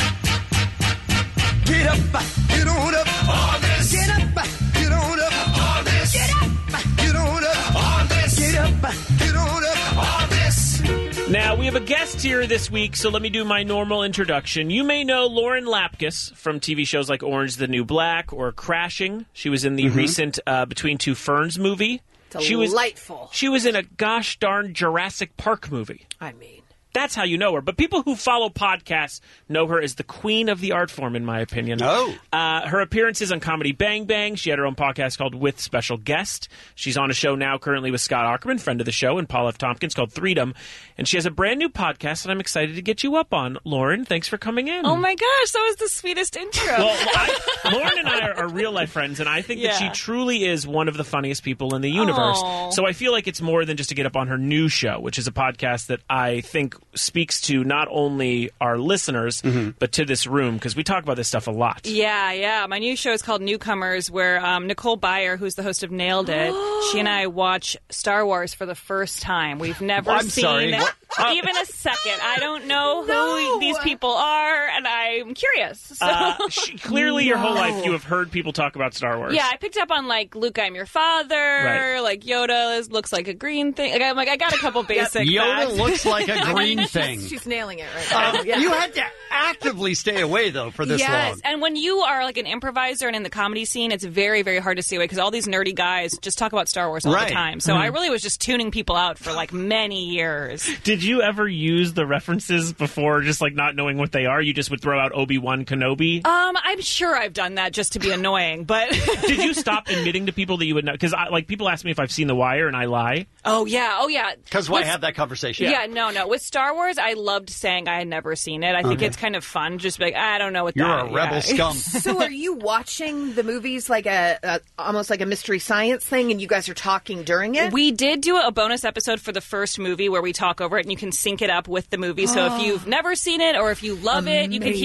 Get up, get on up on this. Get up, get on up on this. Get up, get on up on this. Get up, get on up on this. Now, we have a guest here this week, so let me do my normal introduction. You may know Lauren Lapkus from TV shows like Orange is the New Black or Crashing. She was in the recent Between Two Ferns movie. Delightful. She was in a gosh darn Jurassic Park movie. I mean, that's how you know her. But people who follow podcasts know her as the queen of the art form, in my opinion. Oh. Her appearances on Comedy Bang Bang. She had her own podcast called With Special Guest. She's on a show now currently with Scott Aukerman, friend of the show, and Paul F. Tompkins called Freedom. And she has a brand new podcast that I'm excited to get you up on. Lauren, thanks for coming in. Oh my gosh, that was the sweetest intro. Well, Lauren and I are real life friends, and I think that she truly is one of the funniest people in the universe. Aww. So I feel like it's more than just to get up on her new show, which is a podcast that I think speaks to not only our listeners, but to this room, because we talk about this stuff a lot. Yeah. My new show is called Newcomers, where Nicole Byer, who's the host of Nailed It, she and I watch Star Wars for the first time. We've never seen even a second. I don't know who these people are, and I'm curious. So. Clearly, your whole life, you have heard people talk about Star Wars. Yeah, I picked up on, like, Luke, I'm your father, like, Yoda looks like a green thing. Like, I got a couple basic Yoda facts. looks like a green thing. She's nailing it right now. You had to actively stay away, though, for this long. Yes, and when you are, like, an improviser and in the comedy scene, it's very, very hard to stay away, because all these nerdy guys just talk about Star Wars all the time. So I really was just tuning people out for, like, many years. Did you ever use the references before, just like not knowing what they are? You just would throw out Obi-Wan Kenobi? I'm sure I've done that just to be annoying, but... Did you stop admitting to people that you would know? Because like people ask me if I've seen The Wire, and I lie. Oh, yeah. Because why have that conversation? Yeah, no. With Star Wars, I loved saying I had never seen it. I think it's kind of fun, just be like, I don't know what You're that a rebel scum. So are you watching the movies like almost like a Mystery Science thing, and you guys are talking during it? We did do a bonus episode for the first movie where we talk over it, and you can sync it up with the movie. So if you've never seen it or if you love it, you can hear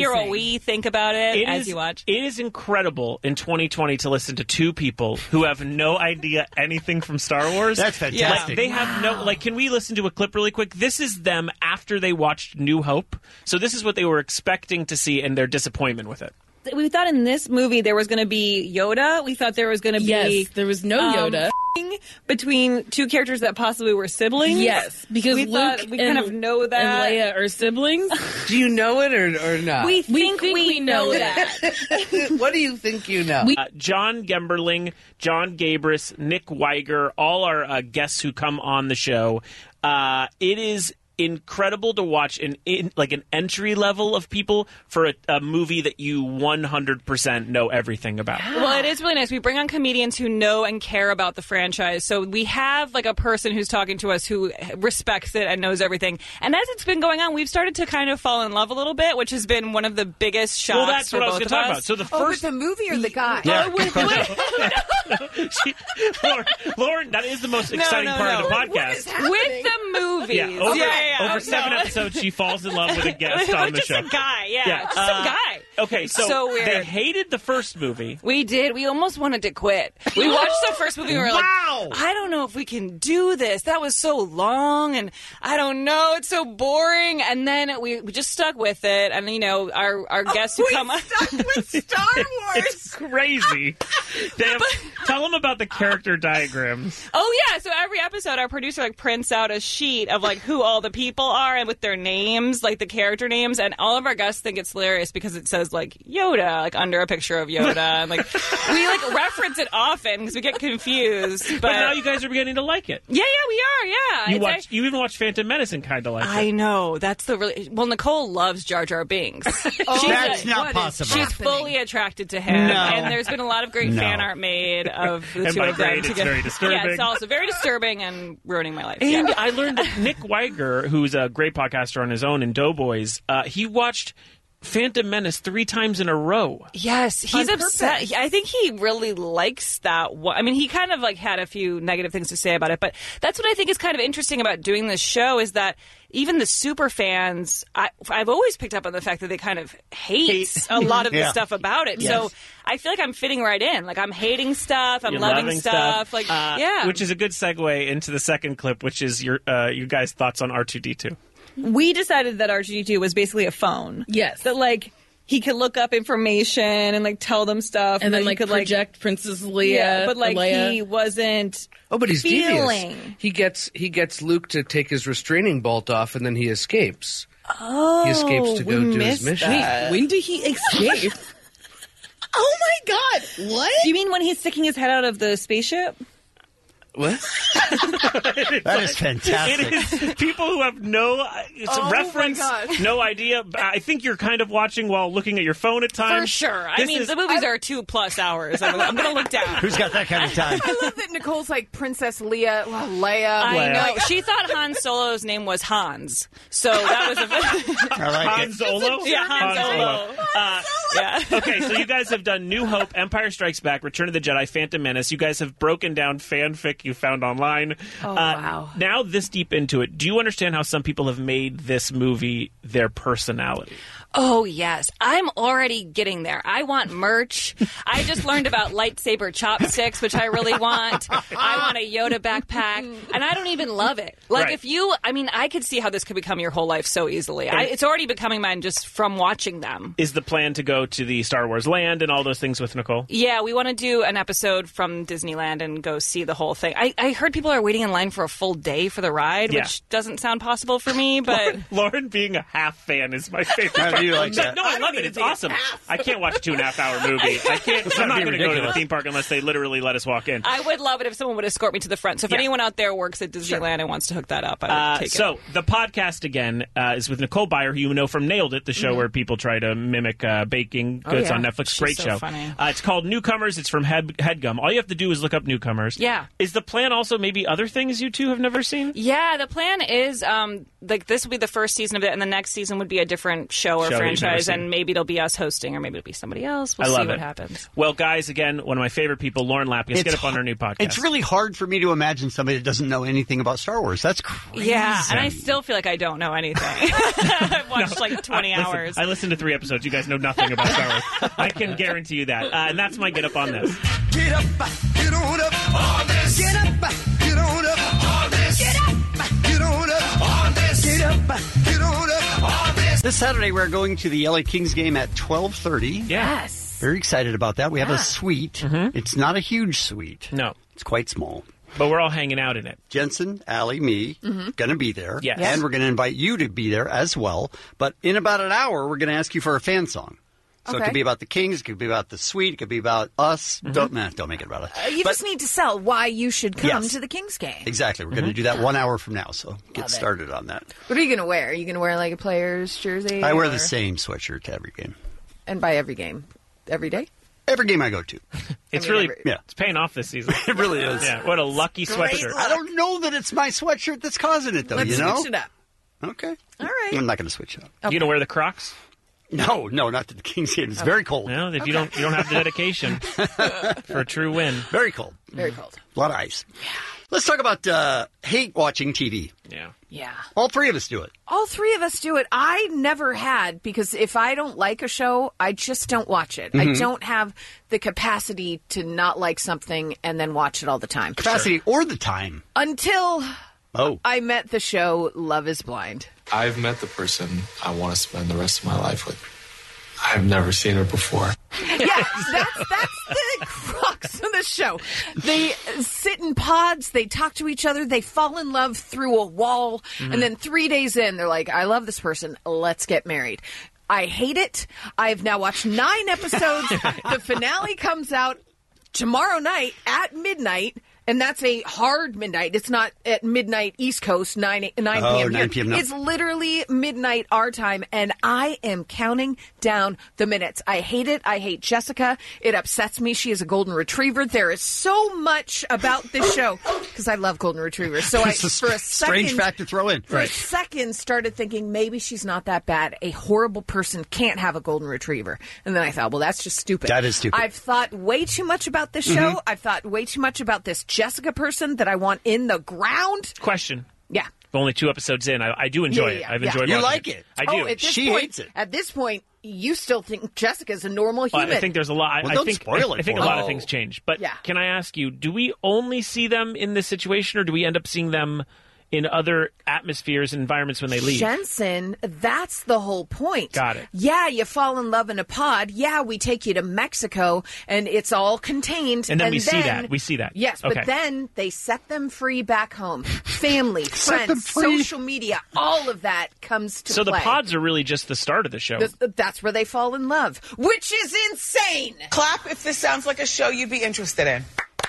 hear what we think about it as you watch. It is incredible in 2020 to listen to two people who have no idea anything from Star Wars. That's fantastic. Like, they have no... Like, can we listen to a clip really quick? This is them after they watched New Hope. So this is what they were expecting to see and their disappointment with it. We thought in this movie there was going to be Yoda. We thought there was going to be... Yes, there was no Yoda. Between two characters that possibly were siblings. Yes, because we Luke we kind of know that. And Leia are siblings. Do you know it or not? We think we know that. What do you think you know? John Gemberling, John Gabris, Nick Weiger, all are guests who come on the show. It is incredible to watch an entry level of people for a movie that you 100% know everything about. Well, it is really nice. We bring on comedians who know and care about the franchise. So we have like a person who's talking to us who respects it and knows everything. And as it's been going on, we've started to kind of fall in love a little bit, which has been one of the biggest shocks. Well, that's for what I was both going to of talk us. about. So the first, with the movie or the guy? Yeah. Lauren, that is the most exciting part of the podcast. With the movies. Over 7 episodes, she falls in love with a guest on the show. Just a guy, just a guy. Okay, so they hated the first movie. We did. We almost wanted to quit. We watched the first movie and we were like, I don't know if we can do this. That was so long, and I don't know. It's so boring. And then we just stuck with it. And, you know, our guests who come up. Stuck with Star Wars. It's crazy. Tell them about the character diagrams. Oh, yeah. So every episode, our producer prints out a sheet of who all the people are and with their names, the character names. And all of our guests think it's hilarious because it says Yoda, under a picture of Yoda. And we reference it often because we get confused. But now you guys are beginning to like it. Yeah, we are. Yeah. You even watch Phantom Menace and kind of like it. I know. That's well, Nicole loves Jar Jar Binks. That's not possible. She's fully attracted to him. No. And there's been a lot of great fan art made of the two of them it's together. very disturbing. Yeah, it's also very disturbing and ruining my life. And I learned that Nick Weiger, who's a great podcaster on his own in Doughboys, he watched Phantom Menace 3 times in a row. Yes, he's upset. I think he really likes that one. I mean, he kind of had a few negative things to say about it, but that's what I think is kind of interesting about doing this show is that even the super fans, I've always picked up on the fact that they kind of hate a lot of the stuff about it. Yes. So I feel like I'm fitting right in. I'm hating stuff. I'm loving stuff. Which is a good segue into the second clip, which is your guys' thoughts on R2-D2. We decided that R2-D2 was basically a phone. Yes. That, he could look up information and, tell them stuff. And then, he could project Princess Leia. Yeah, but, he wasn't but he's feeling. Devious. He gets Luke to take his restraining bolt off, and then he escapes. Oh, he escapes to go do his mission. Wait, when did he escape? Oh, my God. What? Do you mean when he's sticking his head out of the spaceship? What? That is fantastic. It is people who have no reference, no idea. I think you're kind of watching while looking at your phone at times. For sure. The movies are 2+ hours. I'm going to look down. Who's got that kind of time? I love that Nicole's Princess Leia. I know. She thought Han Solo's name was Hans. So that was I like Han Solo? Yeah, Han Solo. Yeah. Okay, so you guys have done New Hope, Empire Strikes Back, Return of the Jedi, Phantom Menace. You guys have broken down fanfic you found online. Oh, wow. Now, this deep into it, do you understand how some people have made this movie their personality? Oh, yes. I'm already getting there. I want merch. I just learned about lightsaber chopsticks, which I really want. I want a Yoda backpack. And I don't even love it. I could see how this could become your whole life so easily. It's already becoming mine just from watching them. Is the plan to go to the Star Wars land and all those things with Nicole? Yeah, we want to do an episode from Disneyland and go see the whole thing. I heard people are waiting in line for a full day for the ride, which doesn't sound possible for me, but... Lauren being a half fan is my favorite. You like that? No, I love it. It's awesome. I can't watch a 2.5-hour movie. I'm not going to go to the theme park unless they literally let us walk in. I would love it if someone would escort me to the front. So if anyone out there works at Disneyland and wants to hook that up, I would take it. So the podcast, again, is with Nicole Byer, who you know from Nailed It, the show where people try to mimic baking goods on Netflix. She's Great so show. Funny. It's called Newcomers. It's from HeadGum. All you have to do is look up Newcomers. Yeah. Is the plan also maybe other things you two have never seen? Yeah, the plan is this will be the first season of it, and the next season would be a different show or show that you've never franchise, seen. and maybe it'll be us hosting, or maybe it'll be somebody else. We'll I see love what it. happens. Well, guys, again, one of my favorite people, Lauren Lapkus, get up on her new podcast. It's really hard for me to imagine somebody that doesn't know anything about Star Wars. That's crazy. Yeah, and I still feel like I don't know anything. I've watched like 20 Listen, hours. I listened to 3 episodes. You guys know nothing about Star Wars. I can guarantee you that. And that's my get up on this. Get up, get on up on this. Get up, get on up on this. Get up, get on up on this. Get up, get on up on this. This Saturday, we're going to the LA Kings game at 12:30. Yes. Very excited about that. We have a suite. It's not a huge suite. No. It's quite small. But we're all hanging out in it. Jensen, Allie, me, going to be there. Yes. And we're going to invite you to be there as well. But in about an hour, we're going to ask you for a fan song. So it Okay. could be about the Kings, it could be about the suite, it could be about us. Don't make it about us. You just need to sell why you should come Yes. to the Kings game. Exactly. We're going to do that 1 hour from now, so get Love it. started on that. What are you going to wear? Are you going to wear like a player's jersey? I wear or- the same sweatshirt to every game. And by every game? Every day? Every game I go to. It's I mean, really Yeah. it's paying off this season. It really is. Yeah, what a lucky sweatshirt. I don't know that it's my sweatshirt that's causing it, though, Let's you know? switch it up. Okay. All right. I'm not going to switch it up. You going to wear the Crocs? No, not to the Kings game. It's very cold. No, if you don't have the dedication for a true win. Very cold. Very cold. A lot of ice. Let's talk about hate watching TV. Yeah. Yeah. All 3 of us do it. All 3 of us do it. I never had, because if I don't like a show, I just don't watch it. I don't have the capacity to not like something and then watch it all the time. Capacity or the time. Until Oh. I met the show Love is Blind. I've met the person I want to spend the rest of my life with. I've never seen her before. Yeah, that's the crux of the show. They sit in pods, they talk to each other, they fall in love through a wall, and then 3 days in, they're like, I love this person, let's get married. I hate it. I've now watched 9 episodes. The finale comes out tomorrow night at midnight. And that's a hard midnight. It's not at midnight East Coast, 9 p.m. 9 here. p.m. no. It's literally midnight our time, and I am counting down the minutes. I hate it. I hate Jessica. It upsets me. She is a golden retriever. There is so much about this show, because I love golden retrievers. So I, It's a for a strange second, fact to throw in. for a second, started thinking maybe she's not that bad. A horrible person can't have a golden retriever. And then I thought, well, that's just stupid. That is stupid. I've thought way too much about this show. I've thought way too much about this Jessica person that I want in the ground. Question. Yeah. Only 2 episodes in. I do enjoy it. I've enjoyed You watching like it. I do. At this She point, hates it. At this point, you still think Jessica's a normal human. I think there's a lot. Well, I don't think, spoil it I think for a lot her. of things change. But Yeah. can I ask you, do we only see them in this situation, or do we end up seeing them in other atmospheres and environments when they leave? Jensen, that's the whole point. Got it. Yeah, you fall in love in a pod. Yeah, we take you to Mexico, and it's all contained. And then we see that. We see that. Yes, Okay. but then they set them free back home. Family, Set them friends, free. social media, all of that comes to So play. the pods are really just the start of the show. That's where they fall in love, which is insane. Clap if this sounds like a show you'd be interested in.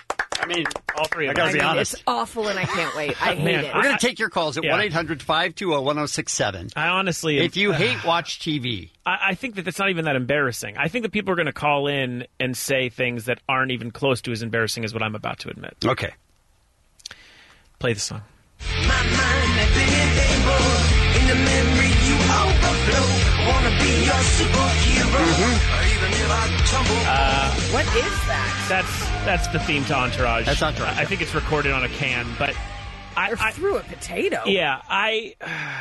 I mean, all 3 of I gotta us. be honest. It's awful, and I can't wait. I hate Man, it. We're going to take your calls at Yeah. 1-800-520-1067. I honestly... If you hate watch TV, I think that that's not even that embarrassing. I think that people are going to call in and say things that aren't even close to as embarrassing as what I'm about to admit. okay. Play the song. My mind has been able in the memory you overflow. Wanna be your superhero. Or even if I tumble. What is that? That's the theme to Entourage. That's Entourage, I think it's recorded on a can, but Or through a potato. yeah, I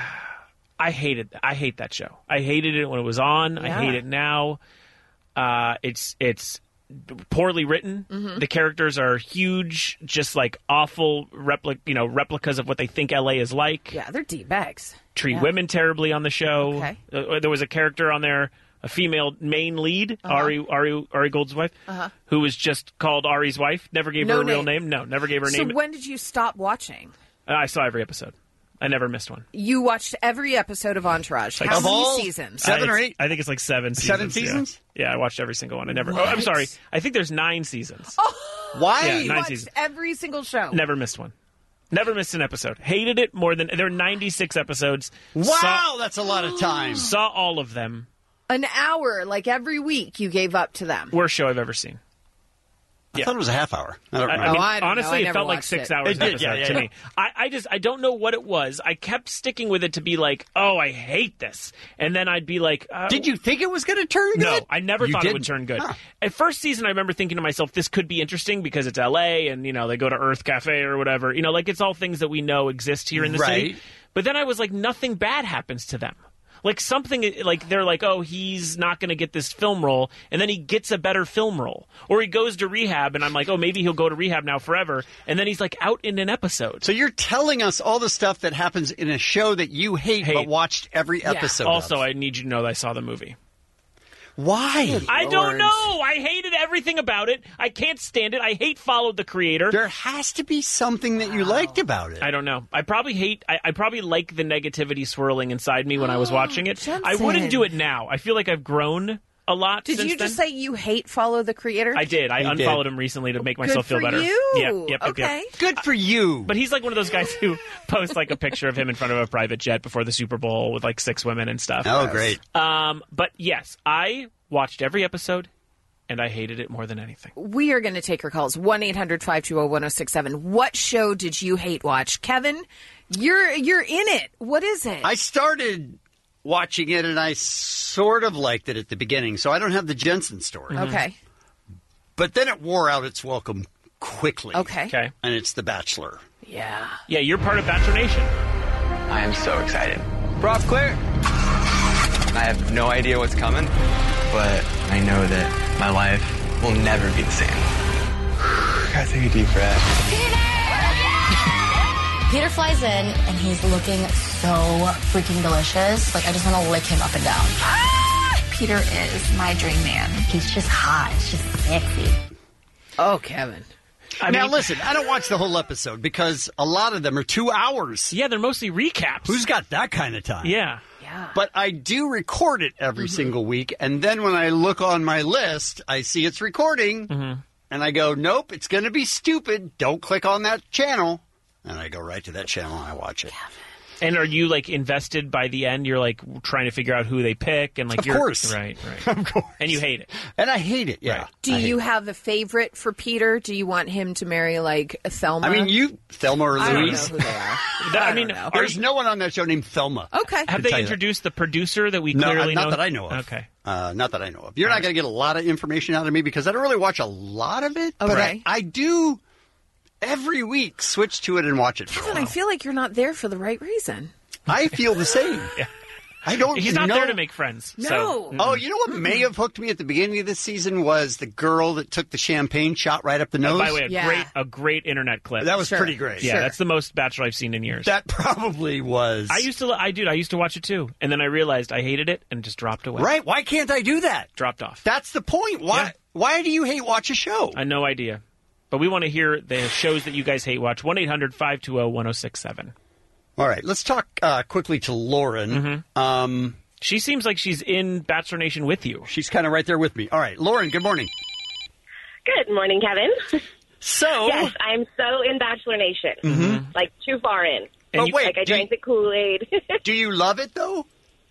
hated. I hate that show. I hated it when it was on. I Yeah. hate it now. It's poorly written. The characters are huge, just like awful replicas of what they think LA is like. Yeah, they're D-bags. Treat Yeah. women terribly on the show. Okay. There was a character on there, a female main lead, Ari Gold's wife, who was just called Ari's wife. Never gave her a real name. No, never gave her a So name. when did you stop watching? I saw every episode. I never missed one. You watched every episode of Entourage. Like How of many all seasons? 7 or 8? I think it's like 7 seasons. 7 seasons? Yeah, I watched every single one. I never. Oh, What? I'm sorry. I think there's 9 seasons. Why? Yeah, You 9 watched seasons. every single show. Never missed one. Never missed an episode. Hated it more than there are 96 episodes. Wow, that's a lot of time. Saw all of them. An hour, like every week, you gave up to them. Worst show I've ever seen. I thought it was a half hour. I don't I remember. mean, I don't know. honestly, I it never felt like watched 6 it. hours It an did, episode yeah, to yeah. me. I don't know what it was. I kept sticking with it to be like, oh, I hate this. And then I'd be like... Did you think it was going to turn good? No, I never You thought it would didn't? turn good. Huh. At first season, I remember thinking to myself, this could be interesting because it's L.A. and, they go to Earth Cafe or whatever. Like, it's all things that we know exist here in the city. But then I was like, nothing bad happens to them. Like something, like they're like, oh, he's not going to get this film role, and then he gets a better film role. Or he goes to rehab, and I'm like, oh, maybe he'll go to rehab now forever, and then he's like out in an episode. So you're telling us all the stuff that happens in a show that you hate. But watched every episode of. Also, I need you to know that I saw the movie. Why? I don't know. I hated everything about it. I can't stand it. I hate Followed the Creator. There has to be something that you liked about it. I don't know. I probably like the negativity swirling inside me when I was watching it. I wouldn't do it now. I feel like I've grown a lot Did since you just then. say you hate Follow the Creator? I did. I unfollowed him recently to make myself feel better. Good for Yeah, you. yep, Okay. Good for you. But he's like one of those guys who posts like a picture of him in front of a private jet before the Super Bowl with like 6 women and stuff. Oh, great. But yes, I watched every episode, and I hated it more than anything. We are going to take your calls. 1-800-520-1067. What show did you hate watch? Kevin, you're in it. What is it? I started watching it, and I sort of liked it at the beginning, so I don't have the Jensen story. Okay. But then it wore out its welcome quickly. Okay. And it's The Bachelor. Yeah. Yeah, you're part of Bachelor Nation. I am so excited. Brock Claire. I have no idea what's coming, but I know that my life will never be the same. Gotta take a deep breath. Peter flies in, and he's looking so freaking delicious. Like, I just want to lick him up and down. Peter is my dream man. He's just hot. It's just sexy. Oh, Kevin. Now, listen, I don't watch the whole episode because a lot of them are 2 hours. Yeah, they're mostly recaps. Who's got that kind of time? Yeah. But I do record it every single week, and then when I look on my list, I see it's recording, and I go, nope, it's going to be stupid. Don't click on that channel. And I go right to that channel, and I watch it. And are you like invested by the end? You're like trying to figure out who they pick, and like Of course. right, Of course. and you hate it. And I hate it, yeah. Do you have a favorite for Peter? Do you want him to marry, like, Thelma? I mean, Thelma or I don't Louise. know who they are. I mean, There's no one on that show named Thelma. Okay. Have they introduced the producer that we clearly not know? that I know of. Okay. Not that I know of. You're not going to get a lot of information out of me because I don't really watch a lot of it. But Okay. I do every week switch to it and watch it for a Kevin, while. I feel like you're not there for the right reason. I feel the same. I don't. He's not know. there to make friends. No. So. Oh, you know what may have hooked me at the beginning of this season was the girl that took the champagne shot right up the nose. By the way, a great internet clip. That was pretty great. Yeah, that's the most Bachelor I've seen in years. That probably was. I used to watch it too, and then I realized I hated it and just dropped away. Right? Why can't I do that? Dropped off. That's the point. Why? Yeah. Why do you hate watch a show? I have no idea, but we want to hear the shows that you guys hate watch. 1-800-520-1067. All right, let's talk quickly to Lauren. She seems like she's in Bachelor Nation with you. She's kind of right there with me. All right, Lauren, good morning. Good morning, Kevin. So, yes, I'm so in Bachelor Nation. Like, too far in. But wait, like, I drank the Kool-Aid. Do you love it, though?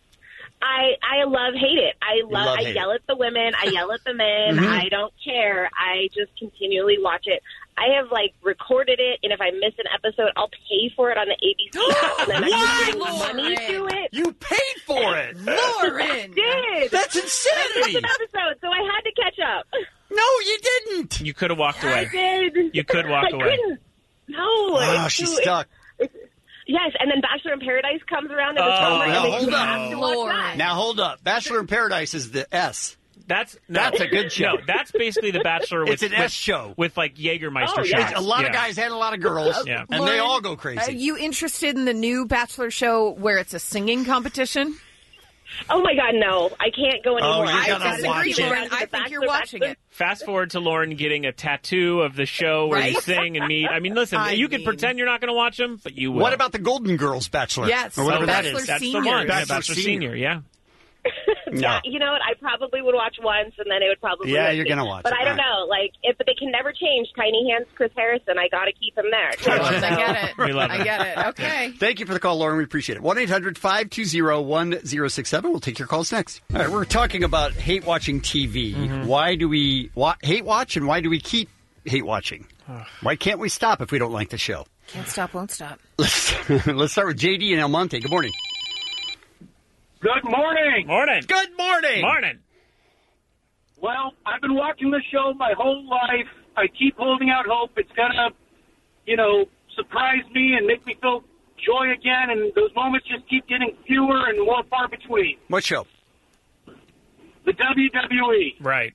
I hate it. I hate yell at the women. I yell at the men. I don't care. I just continually watch it. I have, like, recorded it, and if I miss an episode, I'll pay for it on the ABC app, and then I'm giving money to it. You paid for it! Lauren! I did! That's I insanity! missed an episode, so I had to catch up. No, you didn't! You could have walked away. I did. You could walk I away. couldn't. No. Oh, it's she's too- stuck. Yes, and then Bachelor in Paradise comes around in the summer, now and then hold you on. have to watch that. Now, hold up. Bachelor in Paradise is the S. That's a good show. No, that's basically the Bachelor with It's an S show. with like Jägermeister Oh, shots. A lot of Yeah. guys and a lot of girls, Yeah. and they Lauren, all go crazy. Are you interested in the new Bachelor show where it's a singing competition? Oh my God, no! I can't go anymore. you I gotta gotta watch get it. around Lauren, to I the think you're Bachelor, watching Bachelor. it. Fast forward to Lauren getting a tattoo of the show where they Right? sing and meet. I mean, listen, I you can mean- pretend you're not going to watch them, but you will. What about the Golden Girls Bachelor? Yes. Or whatever Oh, that Bachelor is. That's Senior. the one. Bachelor Bachelor Senior. Senior, yeah. Yeah, you know what? I probably would watch once, and then it would probably. Yeah, miss you're me. gonna watch But it, I don't all know. Like, but they can never change. Tiny Hands, Chris Harrison. I got to keep him there. I get it. We love I it. get it. Okay. Thank you for the call, Lauren. We appreciate it. 1-800-520-1067. We'll take your calls next. All right, we're talking about hate watching TV. Why do we hate watch, and why do we keep hate watching? Why can't we stop if we don't like the show? Can't stop, won't stop. Let's start with JD in El Monte. Good morning. Good morning. Morning. Good morning. Morning. Well, I've been watching the show my whole life. I keep holding out hope it's going to, surprise me and make me feel joy again, and those moments just keep getting fewer and more far between. What show? The WWE. Right.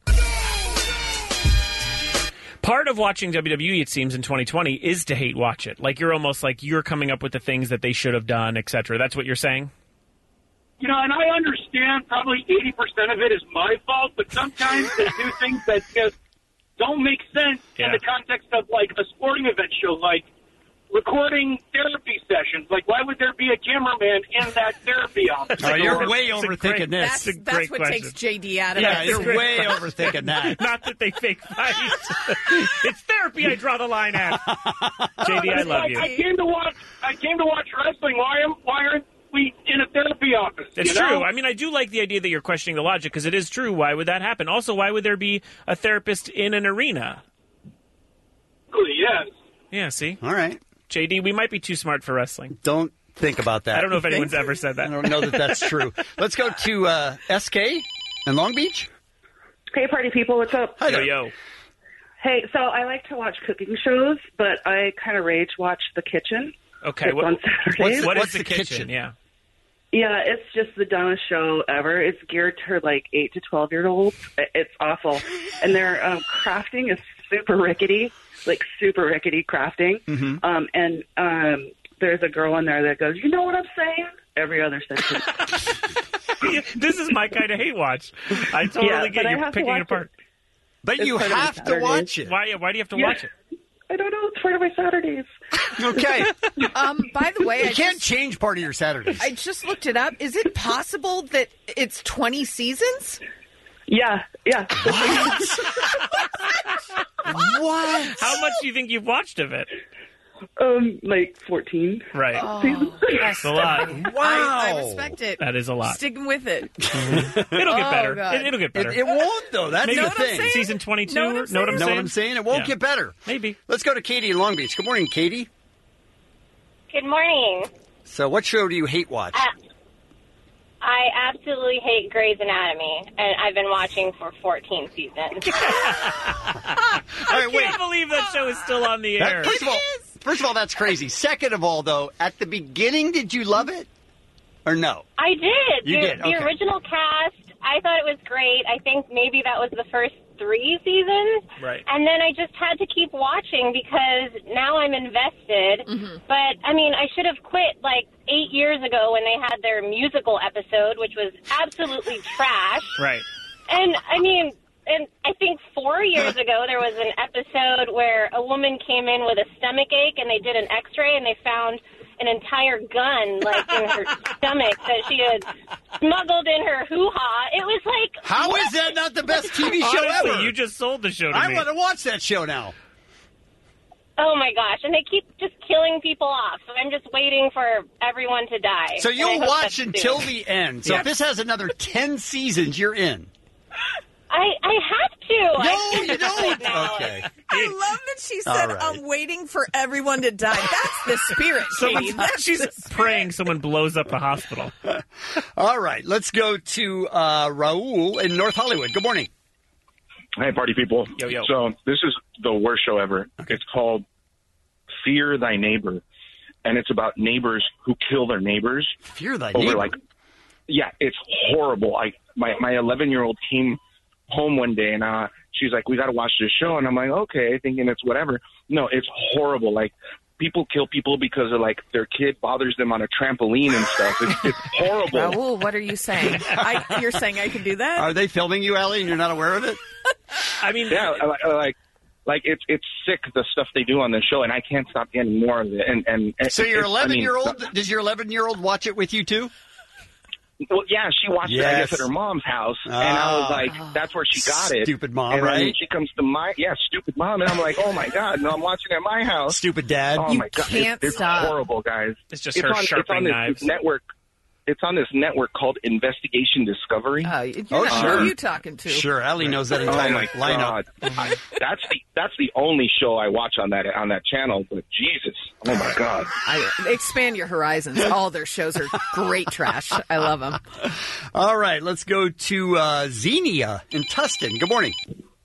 Part of watching WWE, it seems, in 2020 is to hate watch it. Like, you're almost like you're coming up with the things that they should have done, etc. That's what you're saying? And I understand probably 80% of it is my fault, but sometimes they do things that just don't make sense in the context of, like, a sporting event show, like recording therapy sessions. Like, why would there be a cameraman in that therapy office? Oh, you're way overthinking this. That's what takes JD out of it. Yeah, you're way overthinking that. Not that they fake fight. It's therapy I draw the line at. JD, I love you. I came to watch wrestling. Why aren't we in a therapy office? It's true. I mean, I do like the idea that you're questioning the logic, because it is true. Why would that happen? Also, why would there be a therapist in an arena? Yes. Yeah, see? All right. JD, we might be too smart for wrestling. Don't think about that. I don't know if anyone's ever said that. I don't know that that's true. Let's go to SK in Long Beach. Hey, party people, what's up? Hi there. Yo. Hey, so I like to watch cooking shows, but I kind of rage watch The Kitchen. Okay. It's on Saturdays. What is The Kitchen? Yeah. Yeah, it's just the dumbest show ever. It's geared toward like 8 to 12-year-olds. It's awful. And their crafting is super rickety crafting. Mm-hmm. There's a girl in there that goes, you know what I'm saying? Every other sentence. This is my kind of hate watch. I totally get you picking it apart. But you have to watch it. Why do you have to watch it? I don't know. It's part of my Saturdays. Okay. By the way, you can't change part of your Saturdays. I just looked it up. Is it possible that it's 20 seasons? Yeah. What? How much do you think you've watched of it? Like 14. Right. That's a lot. Wow. I respect it. That is a lot. Sticking with it. It'll get better. It'll get better. It won't, though. That's the thing. Season 22. Know what I'm saying? It won't get better. Maybe. Let's go to Katie in Long Beach. Good morning, Katie. Good morning. So what show do you hate watch? I absolutely hate Grey's Anatomy, and I've been watching for 14 seasons. I can't believe that show is still on the air. First of all, that's crazy. Second of all, though, at the beginning, did you love it or no? I did. You did. The original cast, I thought it was great. I think maybe that was the first 3 seasons. Right. And then I just had to keep watching because now I'm invested. Mm-hmm. But, I mean, I should have quit like 8 years ago when they had their musical episode, which was absolutely trash. Right. And, I mean, and I think 4 years ago there was an episode where a woman came in with a stomach ache and they did an x-ray and they found an entire gun like in her stomach that she had smuggled in her hoo-ha. It was like, How what? is that not the best TV show Honestly, ever? you just sold the show to I me. want to watch that show now. Oh my gosh, and they keep just killing people off, so I'm just waiting for everyone to die. So And I you'll hope watch that's until soon. the end. So if this has another 10 seasons, you're in. I have to. No, I you don't. now. Okay. I love that she said, All right. I'm waiting for everyone to die. That's the spirit, Katie. She's praying someone blows up the hospital. All right, let's go to Raul in North Hollywood. Good morning. Hey, party people. Yo. So this is the worst show ever. It's called Fear Thy Neighbor, and it's about neighbors who kill their neighbors. Fear Thy over Neighbor? Yeah, it's horrible. My 11-year-old came home one day, and she's like, we got to watch this show. And I'm like, okay, thinking it's whatever. No, it's horrible. Like, people kill people because of, like, their kid bothers them on a trampoline and stuff. It's horrible. Raul, what are you saying? You're saying I can do that? Are they filming you, Allie, and you're not aware of it? I mean, yeah, like it's sick, the stuff they do on the show, and I can't stop getting more of it. And So your 11-year-old, does your 11-year-old watch it with you, too? Well, yeah, she watched it, I guess, at her mom's house, and I was like, that's where she got it. Stupid mom, and right? then she comes to stupid mom, and I'm like, oh my God, no, I'm watching it at my house. Stupid dad. Oh You my God, can't it's stop. horrible, guys. It's just her sharpening on this knives. network. It's on this network called Investigation Discovery. Who are you talking to? Sure, Allie knows that entire oh my lineup. God. That's the only show I watch on that channel. But Jesus, oh my God! Expand your horizons. All their shows are great trash. I love them. All right, let's go to Xenia in Tustin. Good morning.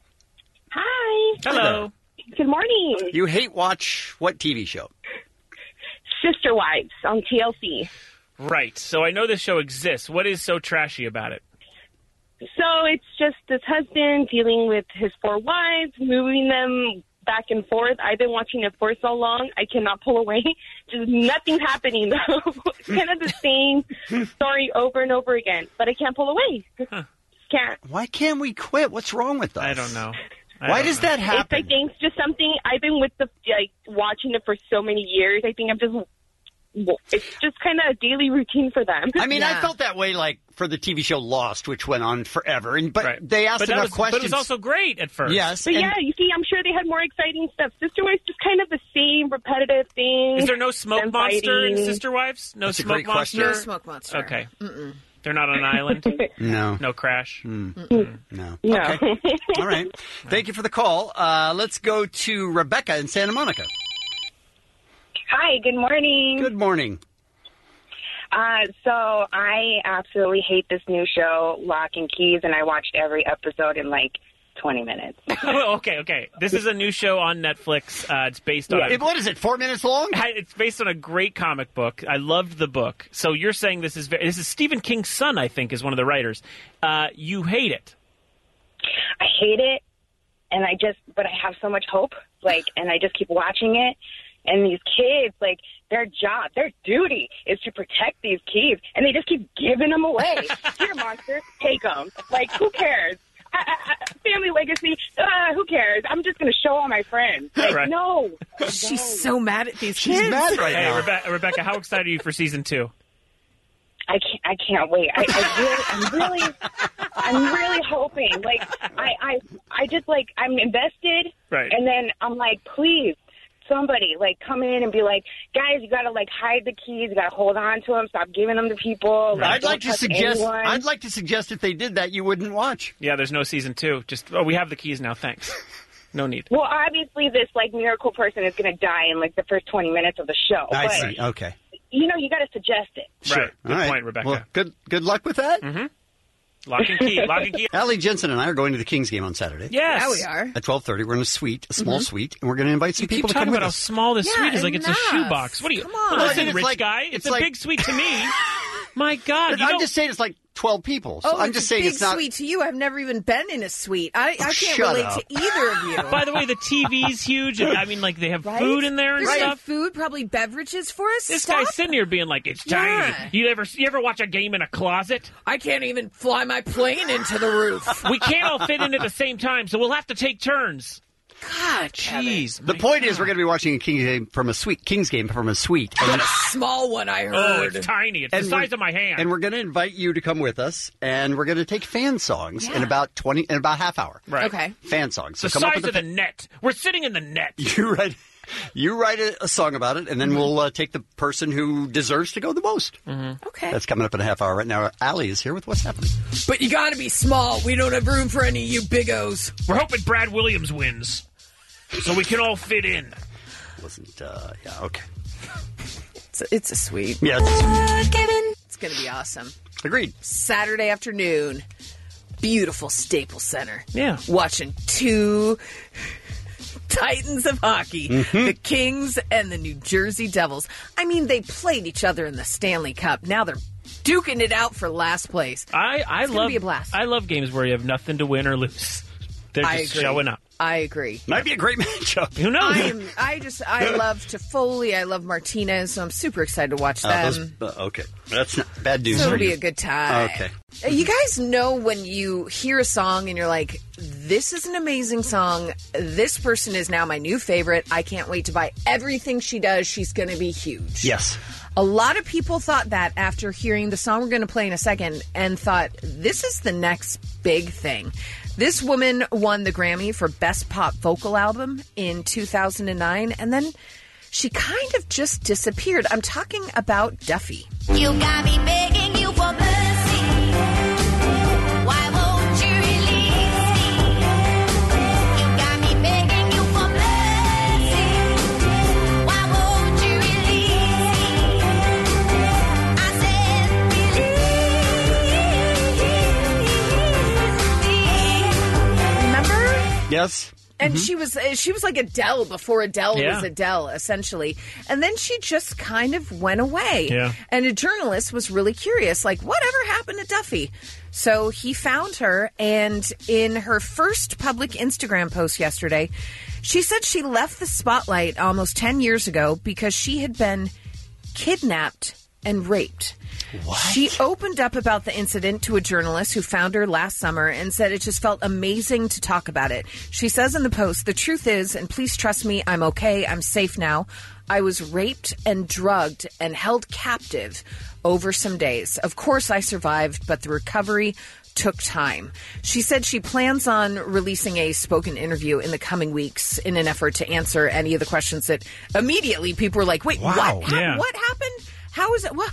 Hi. Hello. Good morning. You hate watch what TV show? Sister Wives on TLC. Right. So I know this show exists. What is so trashy about it? So it's just this husband dealing with his 4 wives, moving them back and forth. I've been watching it for so long, I cannot pull away. Just nothing's happening, though. It's kind of the same story over and over again, but I can't pull away. Just can't. Why can't we quit? What's wrong with us? I don't know. Why does that happen? It's, I think, just something. I've been with watching it for so many years. I think it's just kind of a daily routine for them. I mean, I felt that way, like, for the TV show Lost, which went on forever. But they asked enough questions. But it was also great at first. Yes. But you see, I'm sure they had more exciting stuff. Sister Wives just kind of the same repetitive thing. Is there no smoke monster in Sister Wives? No That's smoke monster? No smoke monster. Okay. They're not on an island? No. No crash? No. No. Okay. All right. Thank you for the call. Let's go to Rebecca in Santa Monica. Hi, good morning. Good morning. So I absolutely hate this new show, Lock and Keys, and I watched every episode in like 20 minutes. Okay. This is a new show on Netflix. It's based on... What is it, 4 minutes long? It's based on a great comic book. I loved the book. So you're saying this is Stephen King's son, I think, is one of the writers. You hate it. I hate it, and but I have so much hope, and I just keep watching it. And these kids, their job, their duty is to protect these keys, and they just keep giving them away. Here, monster, take them. Who cares? Family legacy, who cares? I'm just going to show all my friends. Right. No. She's so mad at these kids. She's mad right now. Hey, Rebecca, how excited are you for season 2? I can't wait. I'm really hoping. I just I'm invested. Right. And then I'm like, please, somebody come in and be like, guys, you got to hide the keys. You got to hold on to them. Stop giving them to people. Right. I'd like to suggest if they did that, you wouldn't watch. Yeah, there's no season 2. Just we have the keys now. Thanks. No need. Well, obviously, this miracle person is going to die in the first 20 minutes of the show. I see. Okay. You got to suggest it. Sure. Right. Good point, Rebecca. Well, good luck with that. Mm-hmm. Lock and key. Allie Jensen and I are going to the Kings game on Saturday. Yes. Yeah, we are. At 12:30, we're in a suite, a small suite, and we're going to invite some people to come talking with about us. how small this suite is. It's a shoebox. What are you? Come on. Listen, It's rich like- guy. It's a like- big suite to me. My God. I'm just saying it's 12 people. So I'm just saying big it's not. suite to you. I've never even been in a suite. I can't shut relate up. to either of you. By the way, the TV's huge. I mean, they have food in there and There's stuff. food, probably beverages for us. This Stop. guy's sitting here being like, it's tiny. Yeah. You ever watch a game in a closet? I can't even fly my plane into the roof. We can't all fit in at the same time, so we'll have to take turns. God, jeez. The point is, we're going to be watching a Kings game from a suite. And a small one, I heard. Oh, it's tiny. It's the size of my hand. And we're going to invite you to come with us, and we're going to take fan songs in about half hour. Right. Okay. Fan songs. So The come up size with of the net. We're sitting in the net. You write a song about it, and then we'll take the person who deserves to go the most. Mm-hmm. Okay. That's coming up in a half hour. Right now, Allie is here with What's Happening. But you got to be small. We don't have room for any of you biggos. We're hoping Brad Williams wins, so we can all fit in. Yeah, okay. It's a suite. Yeah. It's going to be awesome. Agreed. Saturday afternoon, beautiful Staples Center. Yeah. Watching two titans of hockey, the Kings and the New Jersey Devils. I mean, they played each other in the Stanley Cup. Now they're duking it out for last place. It's gonna be a blast. I love games where you have nothing to win or lose. They're just showing up. I agree. Might be a great matchup. Who knows? I love Toffoli. I love Martinez, so I'm super excited to watch them. Okay. That's not bad news. So for it'll be you. a good time. Okay. You guys know when you hear a song and you're like, this is an amazing song. This person is now my new favorite. I can't wait to buy everything she does. She's going to be huge. Yes. A lot of people thought that after hearing the song we're going to play in a second and thought, this is the next big thing. This woman won the Grammy for Best Pop Vocal Album in 2009, and then she kind of just disappeared. I'm talking about Duffy. You got me begging Yes. And she was like Adele before Adele Yeah. was Adele, essentially. And then she just kind of went away. Yeah. And a journalist was really curious, like, whatever happened to Duffy? So he found her, and in her first public Instagram post yesterday, she said she left the spotlight almost 10 years ago because she had been kidnapped and raped. What? She opened up about the incident to a journalist who found her last summer and said it just felt amazing to talk about it. She says in the post, "The truth is, and please trust me, I'm okay, I'm safe now. I was raped and drugged and held captive over some days. Of course I survived, but the recovery took time." She said she plans on releasing a spoken interview in the coming weeks in an effort to answer any of the questions that immediately people were like, wait, Wow. what? Yeah. What happened? How is it? What?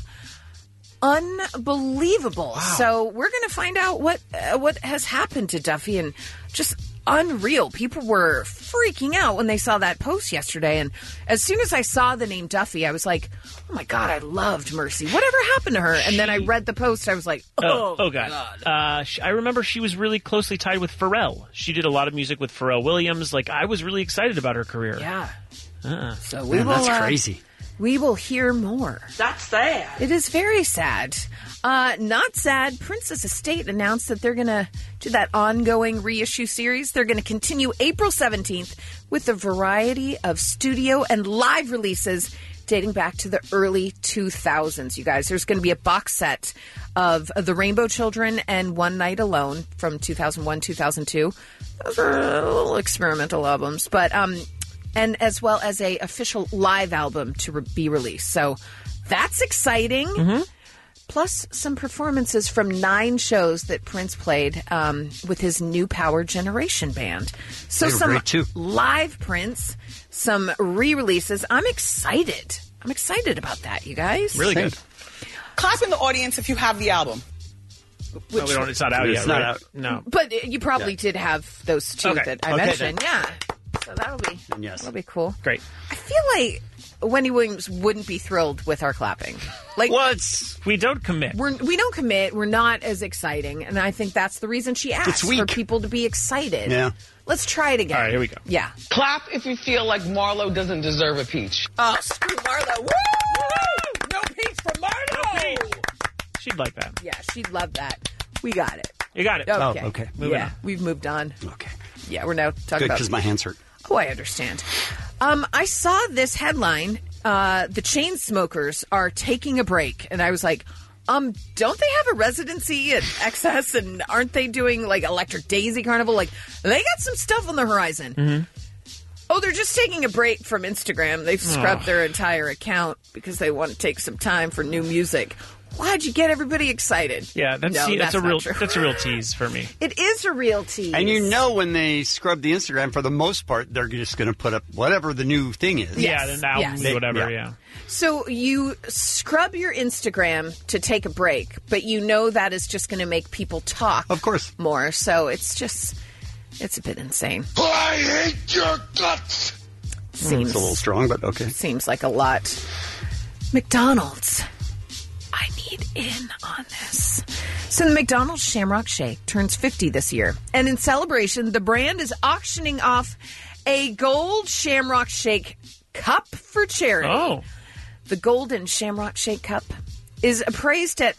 Unbelievable. Wow. So we're going to find out what has happened to Duffy, and just unreal. People were freaking out when they saw that post yesterday, and as soon as I saw the name Duffy, I was like, oh my God, I loved Mercy. Whatever happened to her? And then I read the post, I was like, oh God. I remember she was really closely tied with Pharrell. She did a lot of music with Pharrell Williams. Like, I was really excited about her career. Yeah. So Man, that's crazy. We will hear more. That's sad. It is very sad. Not sad. Princess Estate announced that they're going to do that ongoing reissue series. They're going to continue April 17th with a variety of studio and live releases dating back to the early 2000s, you guys. There's going to be a box set of The Rainbow Children and One Night Alone from 2001, 2002. Those are little experimental albums, but and as well as a official live album to be released. So that's exciting. Mm-hmm. Plus some performances from 9 shows that Prince played with his New Power Generation band. So They were some great, too. live Prince, some re-releases. I'm excited. I'm excited about that, you guys. Really good. Clap in the audience if you have the album. No, it's not out yet. It's not right? out. No. But you probably did have those 2 Okay. that I Okay, mentioned. Yeah. So that'll be cool. Great. I feel like Wendy Williams wouldn't be thrilled with our clapping. Like, we don't commit. We don't commit. We're not as exciting, and I think that's the reason she asked for people to be excited. Yeah. Let's try it again. All right, here we go. Yeah. Clap if you feel like Marlo doesn't deserve a peach. Oh, screw Marlo. Woo! No peach for Marlo! She'd like that. Yeah, she'd love that. We got it. You got it. Okay. Oh, okay. Moving yeah, on. we've moved on. Okay. Yeah, we're now talking Good, about... because my hands hurt. Oh, I understand. I saw this headline. The chain smokers are taking a break. And I was like, don't they have a residency at XS? And aren't they doing, like, Electric Daisy Carnival? Like, they got some stuff on the horizon. Mm-hmm. Oh, they're just taking a break from Instagram. They've scrubbed their entire account because they want to take some time for new music. Why'd you get everybody excited? Yeah, that's a real tease for me. It is a real tease. And you know when they scrub the Instagram, for the most part, they're just going to put up whatever the new thing is. Yeah, the album, whatever, yeah. So you scrub your Instagram to take a break, but you know that is just going to make people talk. Of course. More. So it's a bit insane. I hate your guts. Seems It's a little strong, but okay. Seems like a lot. McDonald's. I need in on this. So the McDonald's Shamrock Shake turns 50 this year. And in celebration, the brand is auctioning off a gold Shamrock Shake cup for charity. Oh. The golden Shamrock Shake cup is appraised at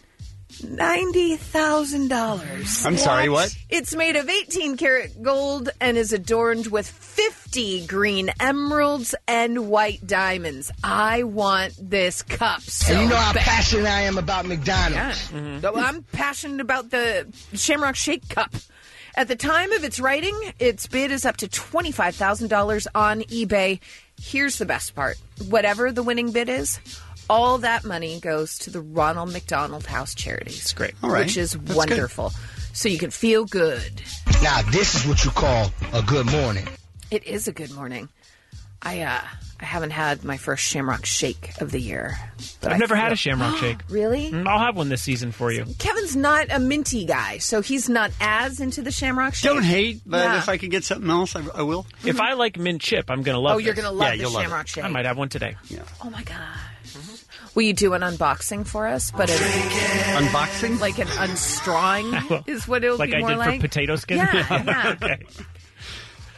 $90,000. I'm sorry, what? It's made of 18-karat gold and is adorned with 50 green emeralds and white diamonds. I want this cup so And you know how bad. passionate I am about McDonald's. Yeah. Mm-hmm. I'm passionate about the Shamrock Shake Cup. At the time of its writing, its bid is up to $25,000 on eBay. Here's the best part. Whatever the winning bid is, all that money goes to the Ronald McDonald House Charities. That's great. All right. Which is That's wonderful. So you can feel good. Now, this is what you call a good morning. It is a good morning. I haven't had my first Shamrock Shake of the year. But I've never had a Shamrock Shake. Really? I'll have one this season for you. Kevin's not a minty guy, so he's not as into the Shamrock Shake. Don't hate, but Yeah. if I could get something else, I will. If I like mint chip, I'm going to love Oh, you're this. going to love the you'll love Shamrock it. Shake. I might have one today. Yeah. Oh my gosh. Will you do an unboxing for us? But Unboxing? like an unstrawing is what it'll Like be I more did like. for potato skin? Yeah, yeah. Okay.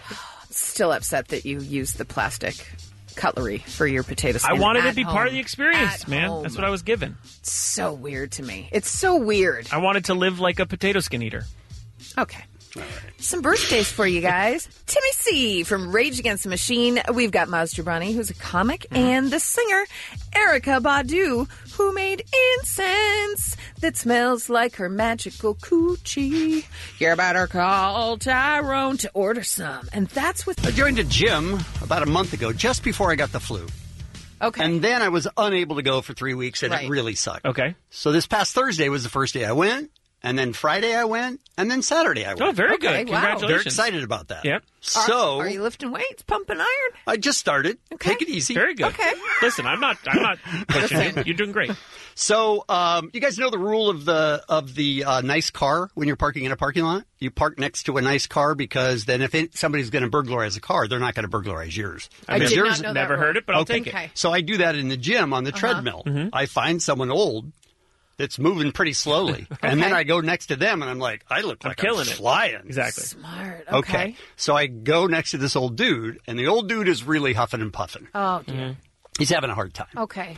still upset that you used the plastic cutlery for your potato skin. I wanted at to be home. part of the experience, At man. home. That's what I was given. It's so weird to me. It's so weird. I wanted to live like a potato skin eater. Okay. Some birthdays for you guys. Timmy C from Rage Against the Machine. We've got Maz Jobrani, who's a comic, and the singer Erykah Badu, who made incense that smells like her magical coochie. You better call Tyrone to order some. And that's with... I joined a gym about a month ago, just before I got the flu. Okay. And then I was unable to go for 3 weeks, and Right. it really sucked. Okay. So this past Thursday was the first day I went, and then Friday I went, and then Saturday I went. Oh, very good. Okay, wow. Congratulations. They're excited about that. Yep. So Are you lifting weights, pumping iron? I just started. Okay. Take it easy. Very good. Okay. Listen, I'm not pushing you. You're doing great. So you guys know the rule of the nice car when you're parking in a parking lot? You park next to a nice car because then if somebody's going to burglarize a car, they're not going to burglarize yours. I Because did yours, not know that Never rule. heard it, but I'll Okay. take it. Okay. So I do that in the gym on the treadmill. I find someone old that's moving pretty slowly. And then I go next to them and I'm like, I look like I'm killing it. flying. Exactly. Smart. Okay. So I go next to this old dude, and the old dude is really huffing and puffing. Oh, dear. He's having a hard time. Okay.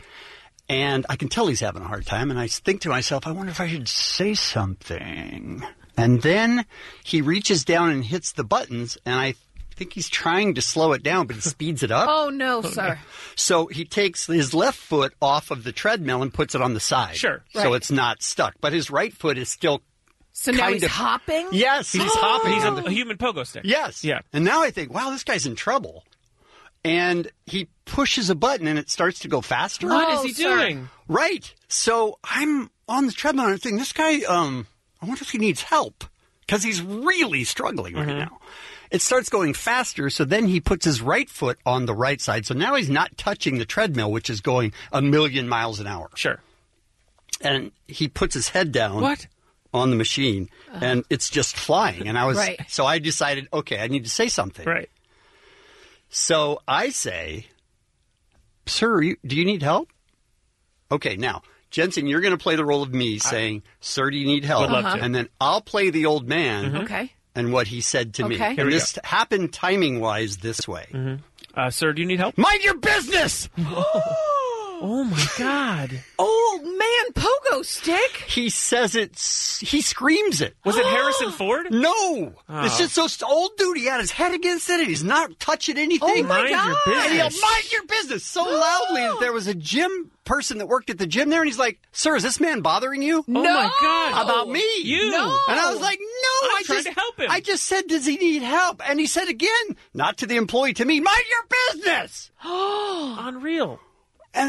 And I can tell he's having a hard time, and I think to myself, I wonder if I should say something. And then he reaches down and hits the buttons, and I think he's trying to slow it down, but he speeds it up. Oh, no, sir. So he takes his left foot off of the treadmill and puts it on the side. Sure. So Right. it's not stuck. But his right foot is still So now kind he's of hopping? Yes, he's hopping. He's a human pogo stick. Yes. Yeah. And now I think, wow, this guy's in trouble. And he pushes a button and it starts to go faster. What is he doing? Right. So I'm on the treadmill and I'm thinking, this guy, I wonder if he needs help. Because he's really struggling right now. It starts going faster, so then he puts his right foot on the right side. So now he's not touching the treadmill, which is going 1,000,000 miles an hour. Sure. And he puts his head down. What? On the machine, and it's just flying. And I was, Right. so I decided, okay, I need to say something. Right. So I say, sir, do you need help? Okay, now, Jensen, you're going to play the role of me saying, sir, do you need help? Would love to. And then I'll play the old man Okay. and what he said to me. Okay. Here And we this happened timing-wise this way. Sir, do you need help? Mind your business! Oh, my God. Old man pogo stick? He says it, he screams it. Was it Harrison Ford? No! It's just so old dude, he had his head against it, and he's not touching anything. Oh, my Mind your God. business. And he'll mind your business so loudly that there was a gym person that worked at the gym there, and he's like, sir, is this man bothering you? Oh, my God. About me. You. No. And I was like, no, I'm I trying just to help him. I just said, does he need help? And he said again, not to the employee, to me, mind your business. Unreal. And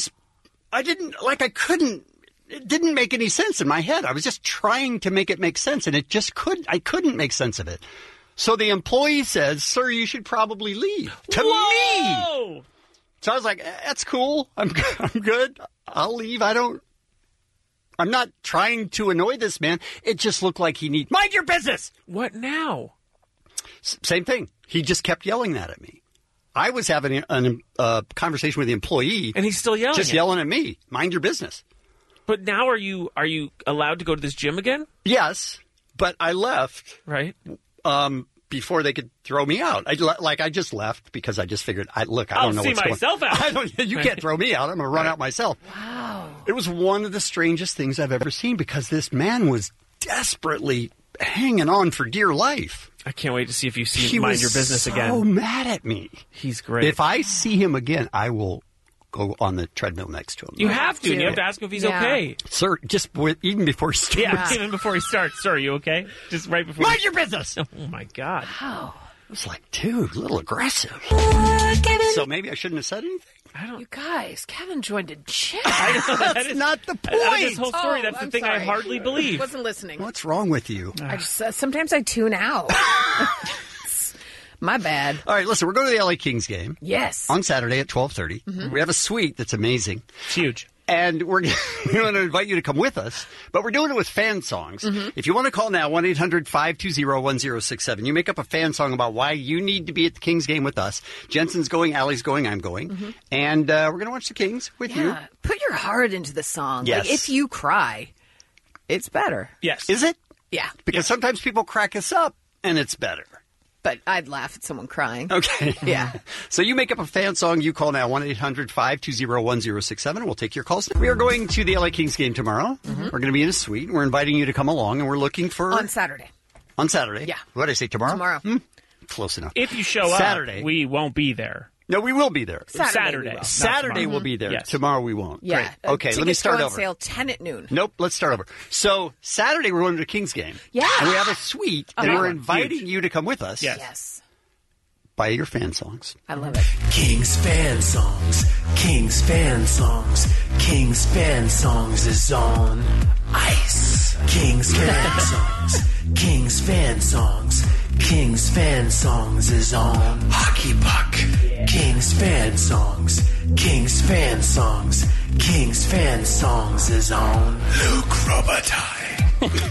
it didn't make any sense in my head. I was just trying to make it make sense, and I couldn't make sense of it. So the employee says, sir, you should probably leave. To me. Whoa! So I was like, that's cool. I'm good. I'll leave. I'm not trying to annoy this man. It just looked like he need mind your business. What now? Same thing. He just kept yelling that at me. I was having a conversation with the employee, And he's still yelling. just yelling at me. Mind your business. But now are you allowed to go to this gym again? Yes, but I left Right. before they could throw me out. I just left because I just figured, I don't I'll know see what's going myself out. You can't throw me out. I'm going to run out myself. Wow. It was one of the strangest things I've ever seen because this man was desperately hanging on for dear life. I can't wait to see if you see He Mind was Your Business so again. mad at me. He's great. If I see him again, I will go on the treadmill next to him. You have to. And you have to ask him if he's Yeah. okay. Sir, even before he starts. Yeah, even before he starts. Sir, are you okay? Just right before. Mind your business! Oh, my God. Wow. It was like, dude, a little aggressive. So maybe I shouldn't have said anything? You guys, Kevin joined a gym. That's not the point. Out of this whole story, that's the I'm thing I sorry. hardly believe. Wasn't listening. What's wrong with you? I just sometimes I tune out. My bad. All right, listen, we're going to the LA Kings game. Yes. On Saturday at 12:30. We have a suite that's amazing. It's huge. And we're going to invite you to come with us, but we're doing it with fan songs. If you want to call now, 1-800-520-1067. You make up a fan song about why you need to be at the Kings game with us. Jensen's going, Allie's going, I'm going. And we're going to watch the Kings with you. Yeah. Put your heart into the song. Yes. Like, if you cry, it's better. Yes. Is it? Yeah. Because sometimes people crack us up, and it's better. But I'd laugh at someone crying. Okay. Yeah. So you make up a fan song. You call now 1-800-520-1067. We'll take your calls. We are going to the LA Kings game tomorrow. We're going to be in a suite. We're inviting you to come along, and we're looking for... On Saturday. On Saturday? Yeah. What did I say, tomorrow? Tomorrow. Close enough. If you show Saturday. up, we won't be there. No, we will be there. Saturday. Saturday we'll be there. Yes. Tomorrow we won't. Yeah. Great. Okay, let me Tickets start go on over. sale 10 at noon. Nope, let's start over. So, Saturday we're going to the Kings game. Yeah. And we have a suite, and Okay. we're inviting you to come with us. Yes. By your fan songs. I love it. King's Fan Songs. King's Fan Songs. King's Fan Songs is on ice. King's Fan Songs. King's Fan Songs. King's Fan Songs is on Hockey Puck. King's Fan Songs. King's Fan Songs. King's Fan Songs is on Luke Robitaille.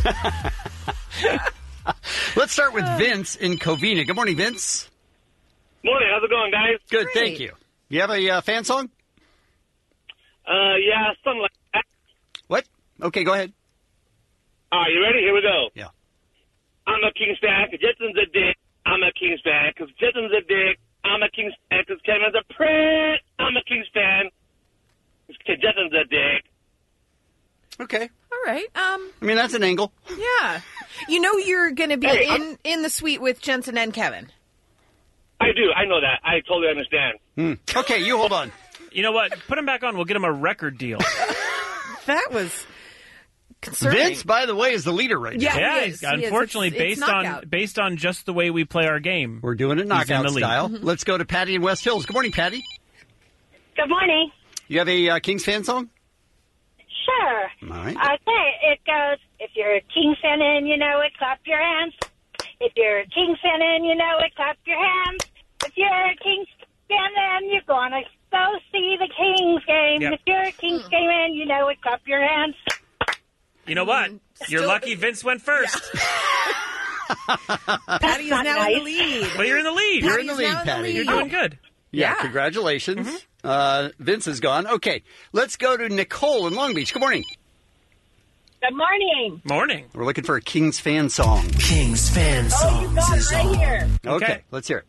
Let's start with Vince in Covina. Good morning, Vince. Morning. How's it going, guys? Good, thank you. You have a fan song? Yeah, something like that. What? Okay, go ahead. All right, you ready? Here we go. Yeah. I'm a Kings fan because Jetson's a dick. I'm a Kings fan because Jetson's a dick. I'm a Kings fan because Kevin's a prick. I'm a Kings fan because Jetson's a dick. Okay. All right. I mean, that's an angle. Yeah. You know you're going to be in the suite with Jensen and Kevin. I do. I know that. I totally understand. Okay, you hold on. You know what? Put him back on. We'll get him a record deal. That was concerning. Vince, by the way, is the leader right now. Yeah, he is. Unfortunately, It's knockout. based on just the way we play our game, We're doing it he's in knockout the lead. style. Let's go to Patty in West Hills. Good morning, Patty. Good morning. You have a Kings fan song? Sure. All right. Okay, it goes, if you're a Kings fan and you know it, clap your hands. If you're a Kings fan and you know it, clap your hands. If you're a Kings fan and you're going to go see the Kings game. Yep. If you're a Kings fan and you know it, clap your hands. You know what? You're lucky Vince went first. Patty is now in the lead. Well, you're in the lead. You're in the lead, Patty. You're doing good. Yeah, congratulations. Vince is gone. Okay, let's go to Nicole in Long Beach. Good morning. Good morning. Morning. We're looking for a Kings fan song. King's Fan Oh, you Songs got it is right on. here. Okay, let's hear it.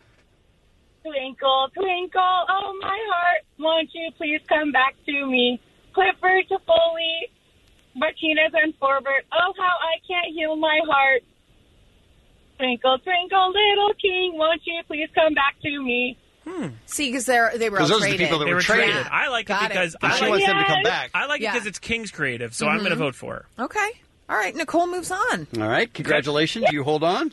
Twinkle, twinkle, oh my heart, won't you please come back to me? Clifford to Foley, Martinez and Forbert, oh how I can't heal my heart. Twinkle, twinkle, little king, won't you please come back to me? See, because they were all Because those are the traded. people that They were were traded. traded. I like Got it because it. But I she like wants it. them to come back. I like it Yeah. because it's Kings creative, so I'm going to vote for her. Okay. All right. Nicole moves on. All right, congratulations. You hold on.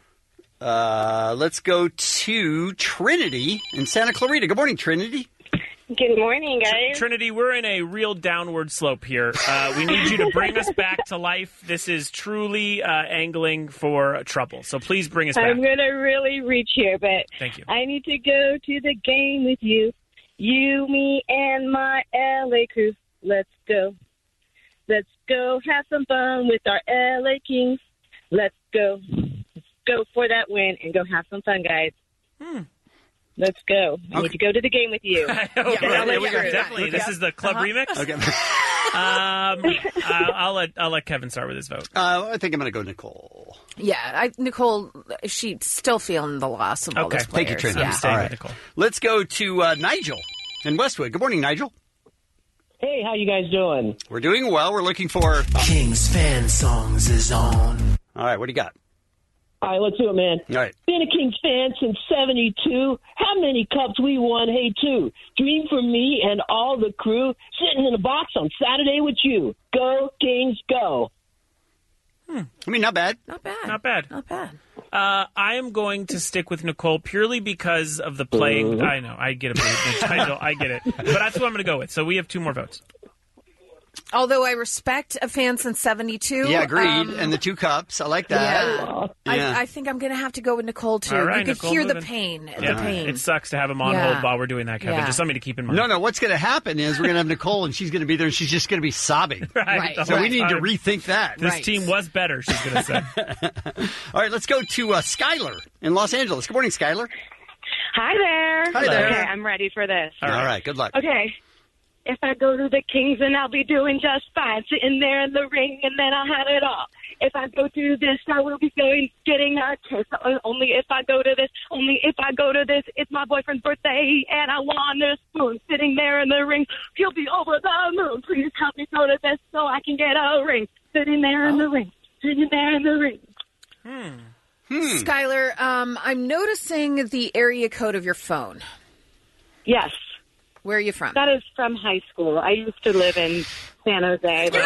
Let's go to Trinity in Santa Clarita. Good morning, Trinity. Good morning, guys. Trinity, we're in a real downward slope here. We need you to bring us back to life. This is truly angling for trouble. So please bring us back. I'm going to really reach here, but Thank you. I need to go to the game with you. You, me, and my LA crew. Let's go. Let's go have some fun with our LA Kings. Let's go. Let's go for that win and go have some fun, guys. Let's go. I need to go to the game with you. Okay, Yeah, we yeah, got definitely. This is the club remix. Okay. I'll let Kevin start with his vote. I think I'm going to go Nicole. Yeah, Nicole, she's still feeling the loss of all Okay. those players. Thank you, Trinity. Yeah. I'm staying All with right. Nicole. Let's go to Nigel in Westwood. Good morning, Nigel. Hey, how you guys doing? We're doing well. We're looking for... King's Fan Songs is on. All right, what do you got? All right, let's do it, man. All right. Been a Kings fan since '72. How many cups we won? Hey, two. Dream for me and all the crew. Sitting in a box on Saturday with you. Go Kings, go! I mean, not bad. Not bad. Not bad. Not bad. I am going to stick with Nicole purely because of the playing. I know. I get it. I get it. But that's what I'm going to go with. So we have 2 more votes. Although I respect a fan since '72. Yeah, agreed. And the 2 cups. I like that. Yeah. I think I'm going to have to go with Nicole, too. All right, you could Nicole hear the moving. pain. Yeah. The pain. It sucks to have him on Yeah. hold while we're doing that, Kevin. Yeah. Just something to keep in mind. No, what's going to happen is we're going to have Nicole, and she's going to be there, and she's just going to be sobbing. Right. So we need to rethink that. This team was better, she's going to say. All right, let's go to Skylar in Los Angeles. Good morning, Skylar. Hi there. Hi there. Okay, I'm ready for this. All right, good luck. Okay. If I go to the Kings, then I'll be doing just fine. Sitting there in the ring, and then I'll have it all. if I go to this, I will be getting a kiss. Only if I go to this, only if I go to this. It's my boyfriend's birthday, and I want a spoon sitting there in the ring. He'll be over the moon. Please help me go to this so I can get a ring. Sitting there in the ring. Sitting there in the ring. Skylar, I'm noticing the area code of your phone. Yes. Where are you from? That is from high school. I used to live in San Jose. But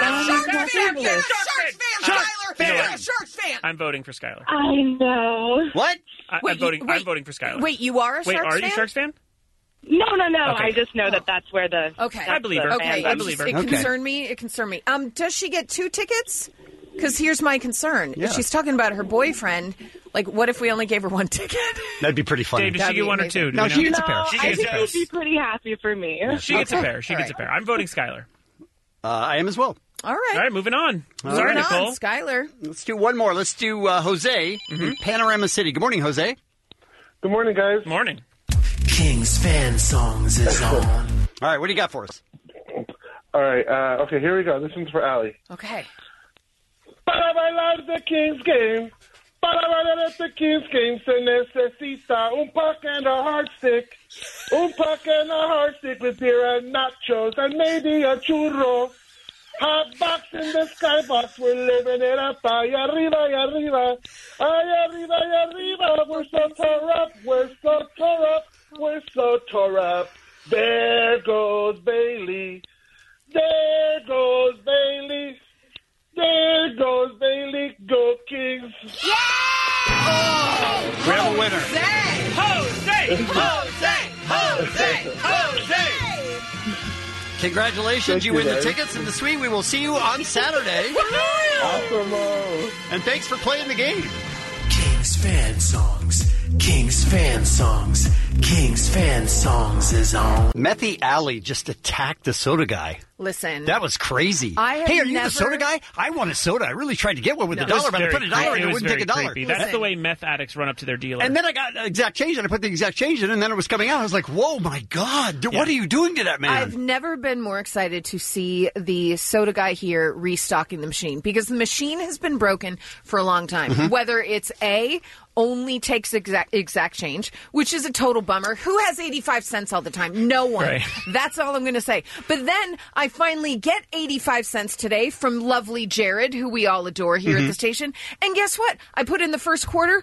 Sharks fan. I'm voting for Skylar. I know. What? I'm voting for Skylar. Wait, you are a Sharks fan? Wait, are you a Sharks fan? No. Okay. I just know that that's where the... Okay. I believe her. Okay. I believe her. It concerned me. Does she get 2 tickets? Because here's my concern. Yeah. If she's talking about her boyfriend, like, what if we only gave her 1 ticket? That'd be pretty funny. Dave, does she get 1 or 2? No, she gets a pair. I think she'd be pretty happy for me. She gets a pair. She gets a pair. I'm voting Skylar. I am as well. All right. All right, moving on. All Sorry, right. Nicole. Skylar. Let's do one more. Let's do Jose in Panorama City. Good morning, Jose. Good morning, guys. Morning. King's Fan Songs is on. All right, what do you got for us? All right, okay, here we go. This one's for Allie. Okay. Para bailar the King's game, para bailar at the King's game, se necesita un puck and a hard stick. Un puck and a hard stick with beer and nachos and maybe a churro. Hot box in the skybox, we're living it up. Ay arriba, ay arriba. Ay arriba, ay arriba. We're so tore up, we're so tore up, we're so tore up. There goes Bailey. There goes Bailey. There goes Bailey. Go Kings. Yeah! Oh, we have a winner. Jose! Congratulations, you win the tickets and the suite. We will see you on Saturday. Awesome. And thanks for playing the game. King's Fan Songs. King's Fan Songs. King's Fan Songs is on. Methy Alley just attacked the soda guy. Listen. That was crazy. I have hey, are you never... the soda guy? I want a soda. I really tried to get one with $1, but I put $1 in and it wouldn't take $1. Creepy. That's the way meth addicts run up to their dealer. And then I got exact change, and I put the exact change in, and then it was coming out. I was like, whoa, my God. What are you doing to that man? I've never been more excited to see the soda guy here restocking the machine, because the machine has been broken for a long time. Mm-hmm. Whether it's only takes exact change, which is a total bummer. Who has 85 cents all the time? No one. Right. That's all I'm going to say. But then I finally get 85 cents today from lovely Jared, who we all adore here at the station. And guess what? I put in the first quarter,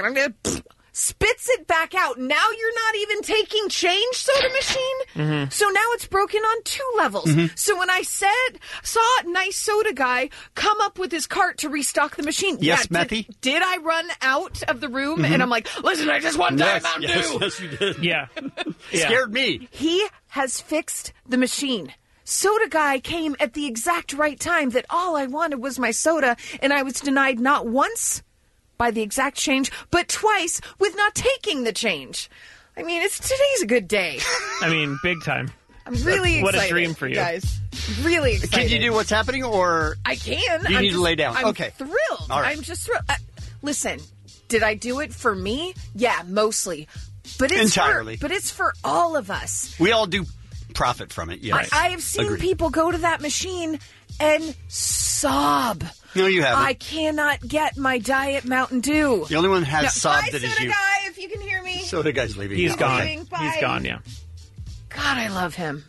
spits it back out. Now you're not even taking change, soda machine. So now it's broken on 2 levels. So when I saw a nice soda guy come up with his cart to restock the machine. Yes, Methy? Did I run out of the room? And I'm like, listen, I just want that Mountain Dew. Yes, you did. Yeah. Scared me. He has fixed the machine. Soda guy came at the exact right time that all I wanted was my soda, and I was denied not once by the exact change, but twice with not taking the change. I mean, today's a good day. I mean, big time. I'm really excited. What a dream for you. Guys. Really excited. Can you do what's happening, or... I can. You need to lay down. I'm okay. thrilled. All right. I'm just thrilled. Listen, did I do it for me? Yeah, mostly. But it's entirely. But it's for all of us. We all do profit from it, yes. I have seen people go to that machine and sob. No, you haven't. I cannot get my Diet Mountain Dew. The only one who has sobbed Bye, that is soda you. guy, if you can hear me. Soda guy's leaving. He's gone. Okay. He's gone, yeah. God, I love him.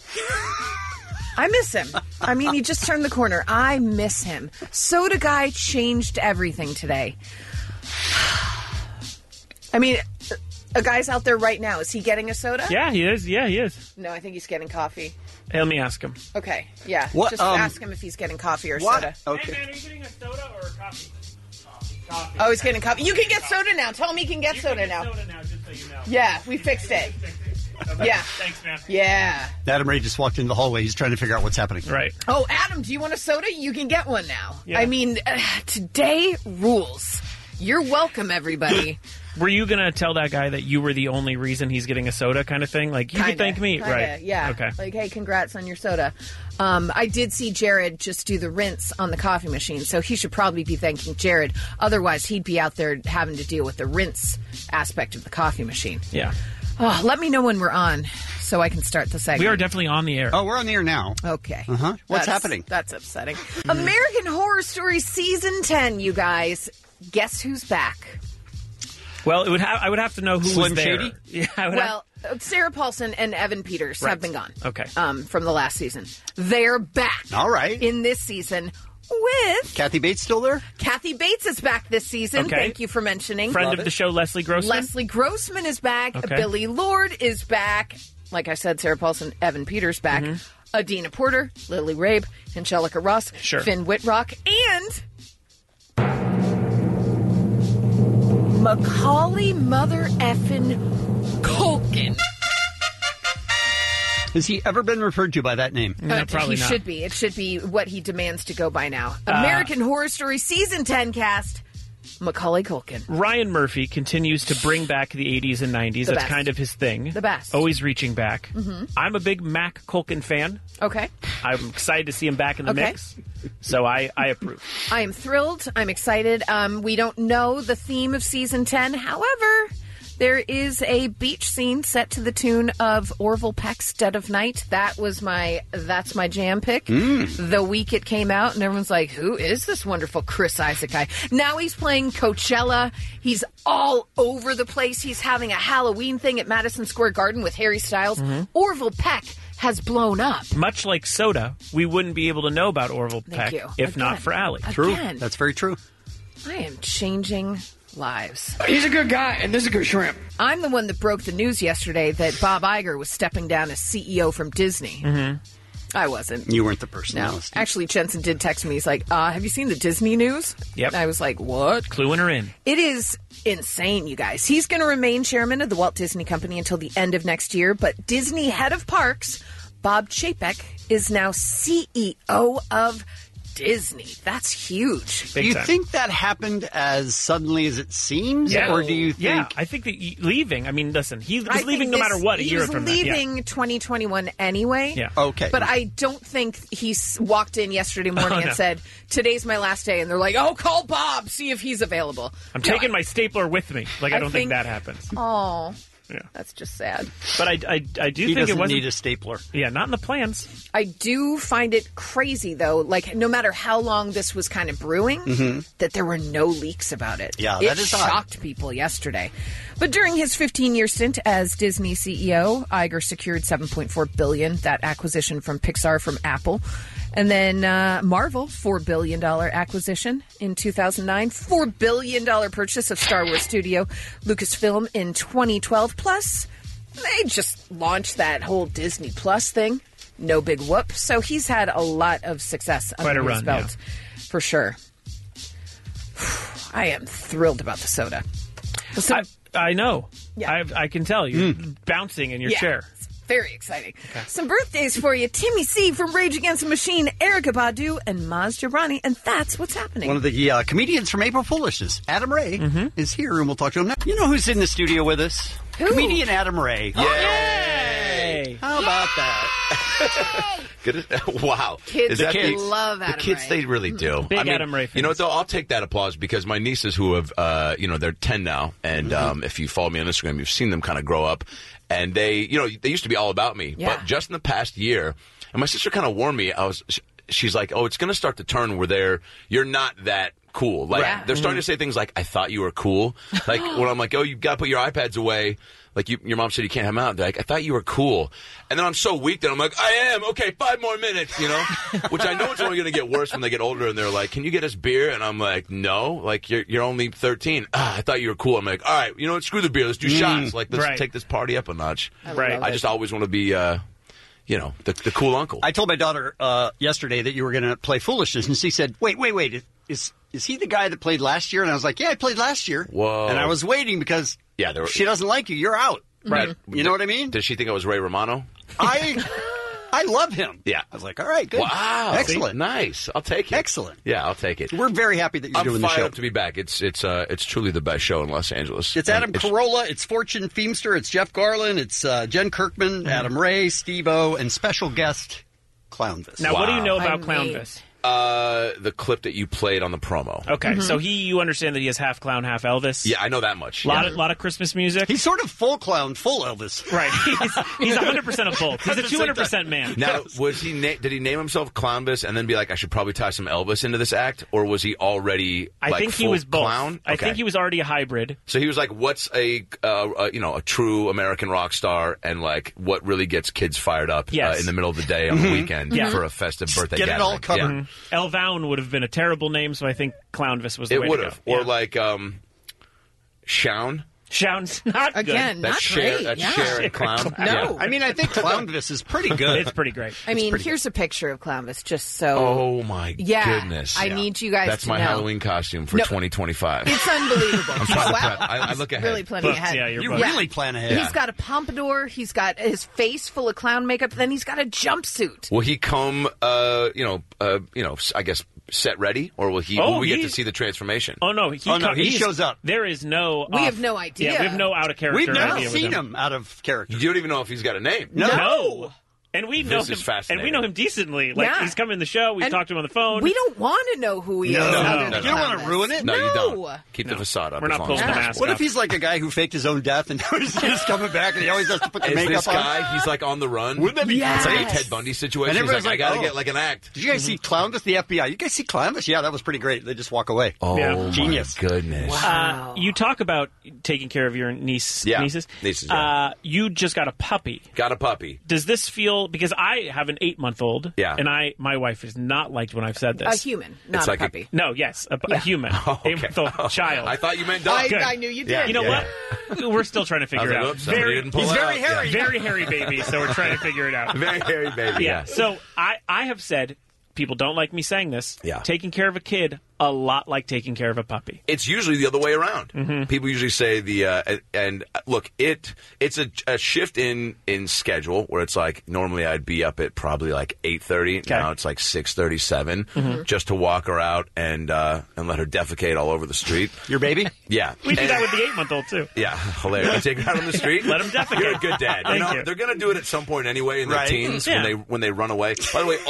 I miss him. I mean, he just turned the corner. I miss him. Soda guy changed everything today. I mean, a guy's out there right now. Is he getting a soda? Yeah, he is. Yeah, he is. No, I think he's getting coffee. Hey, let me ask him. Okay, yeah. What, Just ask him if he's getting coffee or soda. Okay. Hey, man, are you getting a soda or a coffee? Coffee. Oh, he's getting coffee. You can get soda now. Tell him he can get soda now. Soda now, just so you know. Yeah, we fixed it. Okay. Yeah. Thanks, man. Yeah. Adam Ray just walked into the hallway. He's trying to figure out what's happening. Right. Oh, Adam, do you want a soda? You can get one now. Yeah. I mean, today rules. You're welcome, everybody. Were you going to tell that guy that you were the only reason he's getting a soda kind of thing? Like, you could thank me. Kinda, right. Yeah. Okay. Like, hey, congrats on your soda. I did see Jared just do the rinse on the coffee machine, so he should probably be thanking Jared. Otherwise, he'd be out there having to deal with the rinse aspect of the coffee machine. Yeah. Oh, let me know when we're on so I can start the segment. We are definitely on the air. Oh, we're on the air now. Okay. Uh-huh. What's happening? That's upsetting. American Horror Story Season 10, you guys. Guess who's back? Well, I would have to know who Slim was there. Shady? Yeah, Sarah Paulson and Evan Peters have been gone. Okay. From the last season. They're back. All right. In this season with... Kathy Bates still there? Kathy Bates is back this season. Okay. Thank you for mentioning. Friend of the show, Leslie Grossman. Leslie Grossman is back. Okay. Billy Lord is back. Like I said, Sarah Paulson, Evan Peters back. Adina Porter, Lily Rabe, Angelica Ross, Finn Whitrock, and Macaulay Mother Effin Culkin. Has he ever been referred to by that name? Probably he not. should be. It should be what he demands to go by now. American Horror Story Season 10 cast, Macaulay Culkin. Ryan Murphy continues to bring back the 80s and 90s. The That's best. kind of his thing. The best. Always reaching back. Mhm. I'm a big Mac Culkin fan. Okay. I'm excited to see him back in the Okay. mix. So I approve. I am thrilled. I'm excited. We don't know the theme of Season 10. However, there is a beach scene set to the tune of Orville Peck's Dead of Night. That's my jam pick. The week it came out, and everyone's like, who is this wonderful Chris Isaac guy? Now he's playing Coachella. He's all over the place. He's having a Halloween thing at Madison Square Garden with Harry Styles. Orville Peck has blown up. Much like Soda, we wouldn't be able to know about Orville Thank Peck you. if not Again. for Allie. True. Again. That's very true. I am changing lives. He's a good guy, and this is a good shrimp. I'm the one that broke the news yesterday that Bob Iger was stepping down as CEO from Disney. I wasn't. You weren't the person. No. Actually, Jensen did text me. He's like, have you seen the Disney news? Yep. And I was like, what? Cluing her in. It is insane, you guys. He's going to remain chairman of the Walt Disney Company until the end of next year, but Disney head of parks, Bob Chapek, is now CEO of Disney. That's huge. Do you think that happened as suddenly as it seems? Yeah. Or do you think... Yeah, I think that leaving, I mean, listen, he I was think leaving no matter what a year from now. He was Yeah. leaving 2021 anyway. Yeah. Okay. But I don't think he walked in yesterday morning Oh, no. and said, today's my last day. And they're like, oh, call Bob, see if he's available. I'm taking my stapler with me. Like, I don't think that happens. Oh, Yeah. that's just sad. But I do He think it doesn't wasn't need a stapler. Yeah, not in the plans. I do find it crazy, though, like no matter how long this was kind of brewing, Mhm. that there were no leaks about it. Yeah, it that is odd. shocked people yesterday. But during his 15-year stint as Disney CEO, Iger secured $7.4 billion, that acquisition from Pixar from Apple. And then Marvel, $4 billion acquisition in 2009, $4 billion purchase of Star Wars studio Lucasfilm in 2012. Plus, they just launched that whole Disney Plus thing. No big whoop. So he's had a lot of success Quite under a his run, belt, for sure. I am thrilled about the soda. I know. Yeah. I can tell you're bouncing in your Yeah. chair. Very exciting. Some birthdays for you. Timmy C from Rage Against the Machine, Erykah Badu, and Maz Jobrani. And that's what's happening. One of the comedians from April Foolishness, Adam Ray, is here, and we'll talk to him now. You know who's in the studio with us? Who? Comedian Adam Ray. Yay! How about that? Good. Wow. Kids Is that love Adam The kids, Ray. they really do. Big Adam Ray You know what, though? I'll take that applause because my nieces who have, they're 10 now, and if you follow me on Instagram, you've seen them kind of grow up. And they used to be all about me. Yeah. But just in the past year, and my sister kind of warned me, she's like, oh, it's going to start to turn where you're not that cool. Like, Yeah. they're starting to say things like, I thought you were cool. Like, when I'm like, oh, you got to put your iPads away. Like, your mom said you can't have them out. They're like, I thought you were cool. And then I'm so weak that I'm like, I am. Okay, 5 more minutes, Which I know it's only going to get worse when they get older and they're like, can you get us beer? And I'm like, no. Like, you're only 13. I thought you were cool. I'm like, all right, you know what? Screw the beer. Let's do shots. Like, let's take this party up a notch. I just always want to be, the cool uncle. I told my daughter yesterday that you were going to play Foolishness, and she said, wait. Is he the guy that played last year? And I was like, yeah, I played last year. Whoa. And I was waiting because she doesn't like you. You're out. Right. You know what I mean? Did she think I was Ray Romano? I love him. Yeah. I was like, all right, good. Wow. Excellent. Nice. I'll take it. Excellent. Yeah, I'll take it. We're very happy that you're doing the I'm show. fired up to be back. It's truly the best show in Los Angeles. It's Adam Carolla, it's Fortune Feimster, it's Jeff Garland, it's Jen Kirkman, Adam Ray, Steve-O, and special guest Clownvis. Now, what do you know about Clownvis? the clip that you played on the promo. Okay, so you understand that he is half clown, half Elvis. Yeah, I know that much. A lot of Christmas music. He's sort of full clown, full Elvis. Right. He's 100% of both. He's a 200% man. Now, was he? Did he name himself Clownvis and then be like, I should probably tie some Elvis into this act, or was he already? I think he full was both. Clown? I Okay. think he was already a hybrid. So he was like, what's a true American rock star, and like what really gets kids fired up in the middle of the day on the weekend for a festive birthday Get gathering. it all covered. Yeah. Elvown would have been a terrible name, so I think Clownvis was the way It would to have, go. or like Shaun. Shaun's not Again, good. not That's Cher, great. that's Yeah. Cher and Clown. No. Yeah. I mean, I think Clownvis is pretty good. It's pretty great. I mean, here's a picture of Clownvis, just so. Oh my Yeah, goodness! I need you guys That's to my know. Halloween costume for No. 2025. It's unbelievable. I'm trying to Wow. prep. I look ahead. Really planning ahead. Yeah, You really plan ahead. He's got a pompadour. He's got his face full of clown makeup. Then he's got a jumpsuit. Will he come? I guess set ready, or will he? Oh, will we get he- to see the transformation? Oh no! He he shows up. There is no. We have no idea. Yeah, we have no out of character. We've never idea with seen him out of character. You don't even know if he's got a name. No. And we know This him. is fascinating. And we know him decently. Like Yeah. he's come in the show. We've And talked to him on the phone. We don't want to know who he is. No. other You than don't want to Clownvis. ruin it? No, you No. don't. Keep the facade up. We're as not long pulling as the possible. mask What off. if he's like a guy who faked his own death and he's just coming back and he always has to put the Is makeup this on? guy? He's like on the run. Wouldn't that be Yes. It's great? like a Ted Bundy situation. And He's like, everybody's I like, gotta oh. get like an act. Did you guys see Clownvis, the FBI? You guys see Clownvis? Yeah, that was pretty great. They just walk away. Oh Yeah. Genius. my goodness! Wow. You talk about taking care of your nieces. Nieces, yeah. You just got a puppy. Got a puppy. Does this feel because I have an 8-month-old? Yeah. And my wife has not liked when I've said this. A human, not It's a like a- puppy. No, yes, a human, okay. 8-month-old child. I thought you meant dog. Good. I knew you did. Yeah. You know what? We're still trying to I was figure it like, out. oops, somebody didn't pull he's it very out. hairy. Very hairy baby, so we're trying to figure it out. Very hairy baby. Yeah. So I have said, people don't like me saying this. Yeah. Taking care of a kid, a lot like taking care of a puppy. It's usually the other way around. Mm-hmm. People usually say look, it's a shift in schedule where it's like normally I'd be up at probably like 8:30. Okay. Now it's like 6:37 Mm-hmm. just to walk her out and let her defecate all over the street. Your baby? Yeah, We do And- that with the 8-month-old too. Yeah, hilarious. I take her out on the street. Let 'em defecate. You're a good dad. Thank you. They're going to do it at some point anyway in their Right. teens Yeah. when they run away. By the way,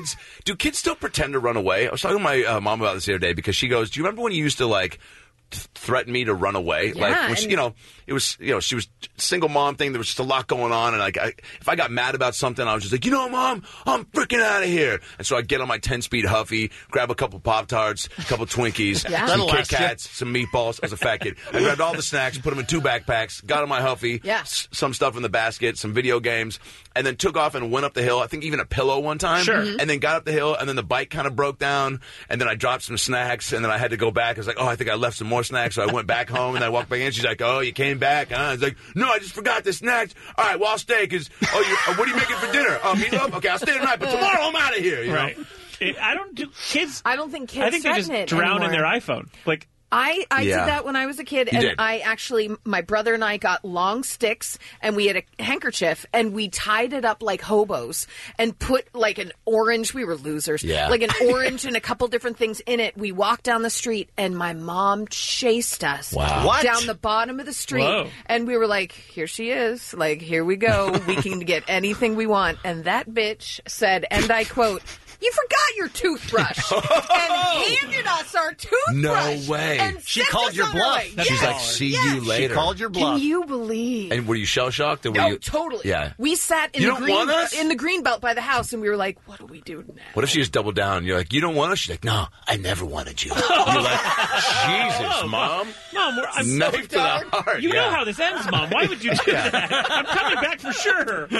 do kids still pretend to run away? I was talking to my mom about this the other day because she goes, "Do you remember when you used to like threaten me to run away?" Yeah, like when she, and- it was she was a single mom thing. There was just a lot going on, and like if I got mad about something, I was just like, Mom, I'm freaking out of here. And so I'd get on my 10-speed Huffy, grab a couple Pop-Tarts, a couple Twinkies, Yeah. some That'll Kit last you. Kats, some meatballs. I was a fat kid. I grabbed all the snacks, put them in 2 backpacks, got on my Huffy, Yeah. some stuff in the basket, some video games, and then took off and went up the hill. I think even a pillow one time. Sure. Mhm. And then got up the hill, and then the bike kind of broke down, and then I dropped some snacks, and then I had to go back. I was like, I think I left some more snacks, so I went back home, and I walked back in. She's like, you came back? I was like, no, I just forgot the snacks. All right, well, I'll stay, because, what are you making for dinner? Meatloaf? Okay, I'll stay tonight, but tomorrow I'm out of here, you Right. know? I don't do kids. I don't think kids. I think they just threaten it drown in anymore. their iPhone. Like I Yeah. did that when I was a kid, You and did. I actually, my brother and I got long sticks, and we had a handkerchief, and we tied it up like hobos, and put like an orange. We were losers. Yeah. Like an orange and a couple different things in it. We walked down the street, and my mom chased us Wow. What? down the bottom of the street, Whoa. and we were like, "Here she is! Like, here we go. We can get anything we want." And that bitch said, and I quote, "You forgot your toothbrush," and handed us our toothbrush. No way. And She sent called us your on our bluff. way. That's She's baller. like, see Yes. you later. She called your bluff. Can you believe? And were you shell-shocked? Or were Oh, you... totally. Yeah. We sat in You the don't green want us? in the green belt by the house, and we were like, "What do we do now?" What if she just doubled down? You're like, you don't want us? She's like, no, I never wanted you. You're like, Jesus, Mom. Mom, I'm Knife to the heart. You know yeah. how this ends, Mom. Why would you do that? I'm coming back for sure.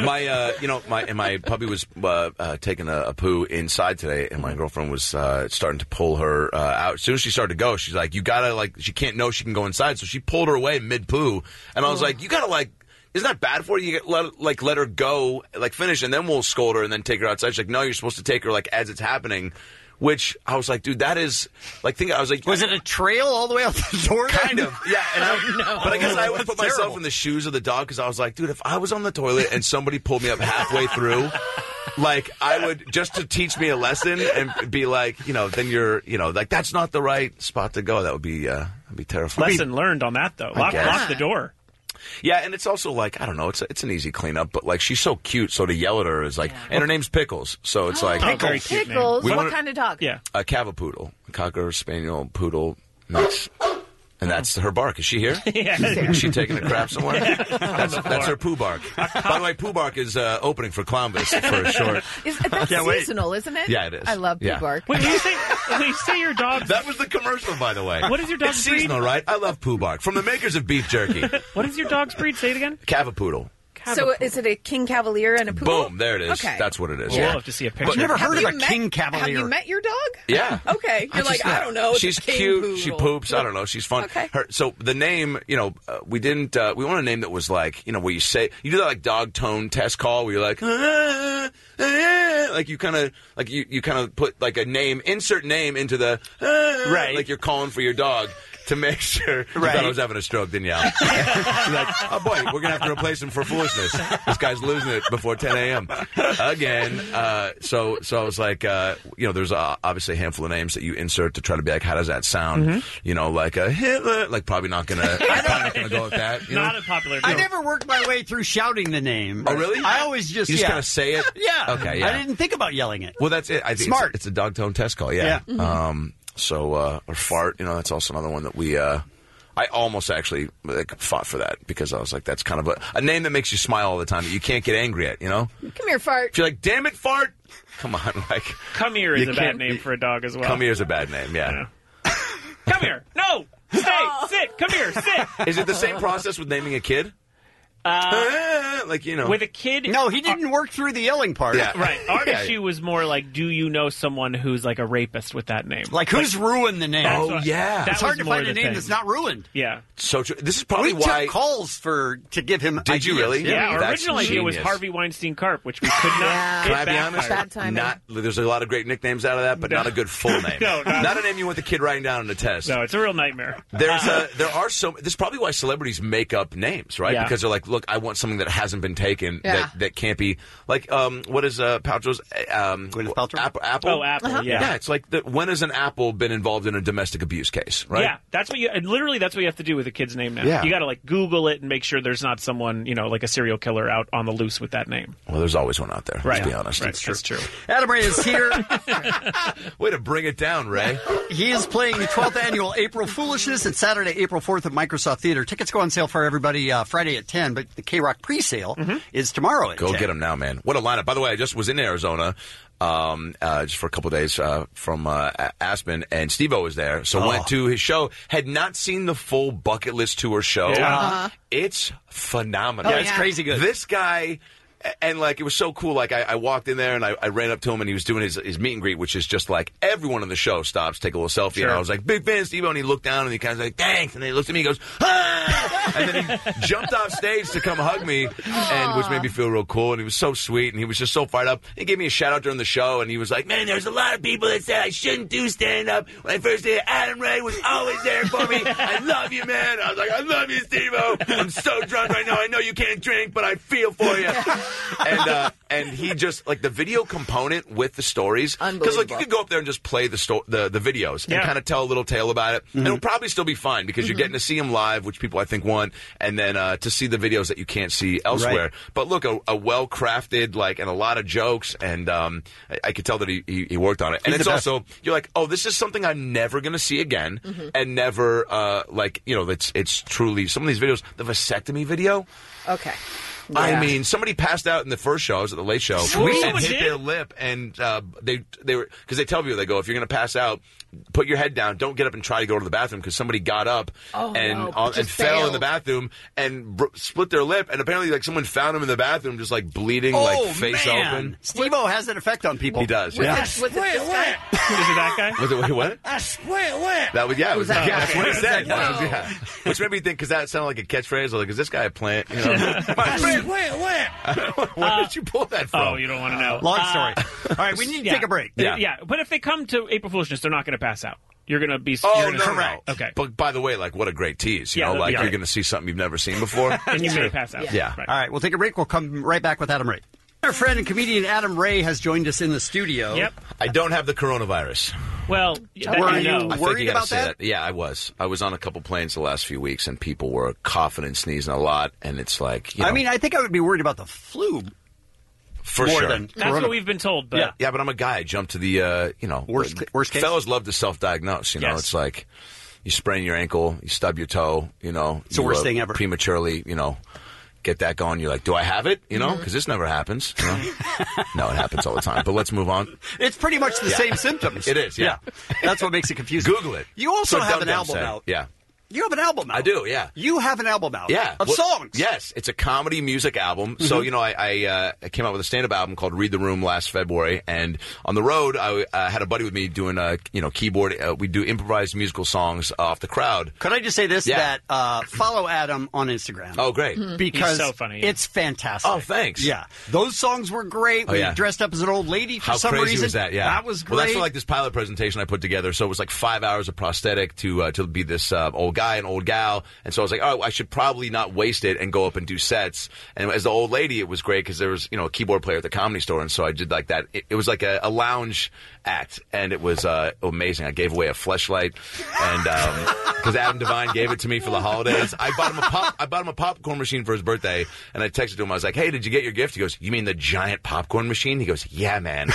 My puppy was taking a poo inside today, and my girlfriend was starting to pull her out. As soon as she started to go, she's like, you gotta, like, she can't know she can go inside, so she pulled her away mid-poo, and I was like, you gotta, like, isn't that bad for you? You let her go, like, finish, and then we'll scold her and then take her outside. She's like, no, you're supposed to take her, like, as it's happening. Which I was like, dude, that is like. I was like, Was it a trail all the way out the door? Kind of, yeah. And but I guess I would That's put myself terrible. in the shoes of the dog because I was like, dude, if I was on the toilet and somebody pulled me up halfway through, like I would just to teach me a lesson and be like, then you're, like that's not the right spot to go. That would be terrifying. Lesson learned on that though. Lock guess. the door. Yeah, and it's also like, I don't know, it's an easy cleanup, but like she's so cute, so to yell at her is like, and her name's Pickles, so it's like very cute name. Pickles. We What wanna- kind of dog? Yeah. a Cavapoodle, a Cocker Spaniel Poodle mix. And that's her bark. Is she here? Yeah. Is she taking a crap somewhere? That's her poo bark. By the way, poo bark is opening for Columbus for a short. That's Can't wait. seasonal, isn't it? Yeah, it is. I love Yeah. Pooh Bark. Wait, when you say your dog... That was the commercial, by the way. What is your dog's It's breed? seasonal, right? I love poo bark. From the makers of beef jerky. What is your dog's breed? Say it again. Cavapoodle. So is it a King Cavalier and a poodle? Boom, there it is. Okay. That's what it is. We'll have to see a picture. I've never heard of you a King Cavalier. Have you met your dog? Yeah. Okay. You're like, I don't know. It's She's a king cute. poodle. She poops. I don't know. She's fun. Okay. So the name, we didn't. We want a name that was like, where you say you do that like dog tone test call where you're like, like you kind of like you kind of put like a name, insert name into the Right. like you're calling for your dog. To make sure, you thought I was having a stroke, didn't you? Al? You're like, oh boy, we're gonna have to replace him for foolishness. This guy's losing it before 10 a.m. again. So I was like, there's obviously a handful of names that you insert to try to be like, how does that sound? Like a Hitler. Like probably not gonna go with that. You know? Not a popular I joke. never worked my way through shouting the name. Oh, really? I always just You just kind of say it. Yeah. Okay. Yeah. I didn't think about yelling it. Well, that's it. I think Smart. It's a dog tone test call. Yeah. Or fart. That's also another one that we. I almost actually fought for that because I was like, that's kind of a name that makes you smile all the time that you can't get angry at. Come here, fart. If you're like, damn it, fart. Come on, like. Come here is You a bad can't- name for a dog as well. Come here is a bad name. Yeah. Come here. No. Stay. Sit. Come here. Sit. Is it the same process with naming a kid? With a kid. No, he didn't work through the yelling part. Yeah. Right. Our Yeah. issue was more like, do you know someone who's like a rapist with that name? Like, who's ruined the name? That's Oh, what- yeah. that It's hard was to more find a the name thing. that's not ruined. Yeah. So true. This is probably We why. took calls to give him Did you ideas. really? Yeah, our That's original idea was genius. Harvey Weinstein Carp, which we could not. Can it I be honest? backfired. Bad timing. There's a lot of great nicknames out of that, but not a good full name. No, not a name you want the kid writing down in a test. No, it's a real nightmare. There are so. This is probably why celebrities make up names, right? Yeah. Because they're like, look, I want something that hasn't been taken Yeah. that can't be like what is Paltrow's Gwyneth Paltrow? Apple? Oh, Apple, yeah. Yeah, it's like when has an Apple been involved in a domestic abuse case, right? Yeah, that's what and literally that's what you have to do with a kid's name now. Yeah. You got to like Google it and make sure there's not someone like a serial killer out on the loose with that name. Well, there's always one out there. Right. Let's be honest. Right. That's true. Adam Ray is here. Way to bring it down, Ray. He is playing the 12th annual April Foolishness. It's Saturday, April 4th at Microsoft Theater. Tickets go on sale for everybody Friday at 10, but the K-Rock pre-sale is tomorrow at Go 10. get them now, man. What a lineup. By the way, I just was in Arizona just for a couple of days from Aspen, and Steve-O was there. So went to his show. Had not seen the full Bucket List Tour show. Yeah. It's phenomenal. Yeah, it's crazy good. This guy... And, like, it was so cool. Like, I walked in there, and I ran up to him, and he was doing his meet and greet, which is just, like, everyone on the show stops, take a little selfie. Sure. And I was like, big fan, Steve-O. And he looked down, and he kind of like, thanks. And then he looked at me, he goes, ah! And then he jumped off stage to come hug me, and which made me feel real cool. And he was so sweet, and he was just so fired up. He gave me a shout-out during the show, and he was like, man, there's a lot of people that said I shouldn't do stand-up. When I first did it, Adam Ray was always there for me. I love you, man. I was like, I love you, Steve-O. I'm so drunk right now. I know you can't drink, but I feel for you. And he just, like, the video component with the stories. Because, like, you could go up there and just play the videos and kind of tell a little tale about it. And it'll probably still be fine because you're getting to see him live, which people I think want, and then to see the videos that you can't see elsewhere. Right. But look, a well-crafted, like, and a lot of jokes, and I could tell that he worked on it. And He's it's the best. also, you're like, oh, this is something I'm never going to see again, and never, it's truly, some of these videos, the vasectomy video, Okay. I Yeah. mean, somebody passed out in the first show. I was at the Late Show. Sweet. And hit their lip, and they were, because they tell people, they go, if you're going to pass out, put your head down. Don't get up and try to go to the bathroom, because somebody got up and fell in the bathroom and split their lip, and apparently, like, someone found him in the bathroom just, like, bleeding, like, face open. Steve-O has an effect on people. He does. Was Yeah. it this guy? Is it that guy? Was it, wait, what? I swear, what? That was, yeah, it was, that? yeah, that's what he said. Whoa. That was, yeah. Which made me think, because that sounded like a catchphrase. I was like, is this guy a plant? You know? I swear, what? Where did you pull that from? Oh, you don't want to know. Long story. All right, we need to take a break. Yeah. But if they come to April Foolishness, they're not going to pass out. You're going to be... Oh, you're no, gonna, no. Correct. Okay. But by the way, like, what a great tease. You Yeah, know, that'd like, be you're great. going to see something you've never seen before. And you may pass out. Yeah. Right. All right, we'll take a break. We'll come right back with Adam Ray. Our friend and comedian Adam Ray has joined us in the studio. Yep. I don't have the coronavirus. Well, Were you I think worried you gotta about say that? Yeah, I was. I was on a couple planes the last few weeks, and people were coughing and sneezing a lot, and it's like, you know, I mean, I think I would be worried about the flu. for more sure. than That's what we've been told. But Yeah, but I'm a guy. I jump to the, Worst case? Fellas love to self-diagnose. You know, Yes. it's like you sprain your ankle, you stub your toe. You know, It's the worst thing ever. Prematurely, get that going. You're like, do I have it? You know, because this never happens. You know? No, it happens all the time. But let's move on. It's pretty much the same symptoms. It is. Yeah. That's what makes it confusing. Google it. You also So have Dum an Dum album said. out. Yeah. You have an album out. I do, yeah. You have an album out. Yeah. Of Well, songs. Yes. It's a comedy music album. So, I came out with a stand-up album called Read the Room last February. And on the road, I had a buddy with me doing, keyboard. We do improvised musical songs off the crowd. Could I just say this? Yeah. That follow Adam on Instagram. Oh, great. Because He's so funny, yeah. it's fantastic. Oh, thanks. Yeah. Those songs were great. Oh, We yeah. dressed up as an old lady for How some crazy reason. was that? Yeah, That was great. Well, that's for like this pilot presentation I put together. So it was like 5 hours of prosthetic to be this old guy and old gal. And so I was like, oh, I should probably not waste it and go up and do sets. And as the old lady, it was great because there was a keyboard player at the Comedy Store, and so I did like that. It was like a lounge act, and it was amazing. I gave away a fleshlight, and because Adam Devine gave it to me for the holidays, I bought him a popcorn machine for his birthday, and I texted him. I was like, hey, did you get your gift? He goes, you mean the giant popcorn machine? He goes, yeah, man.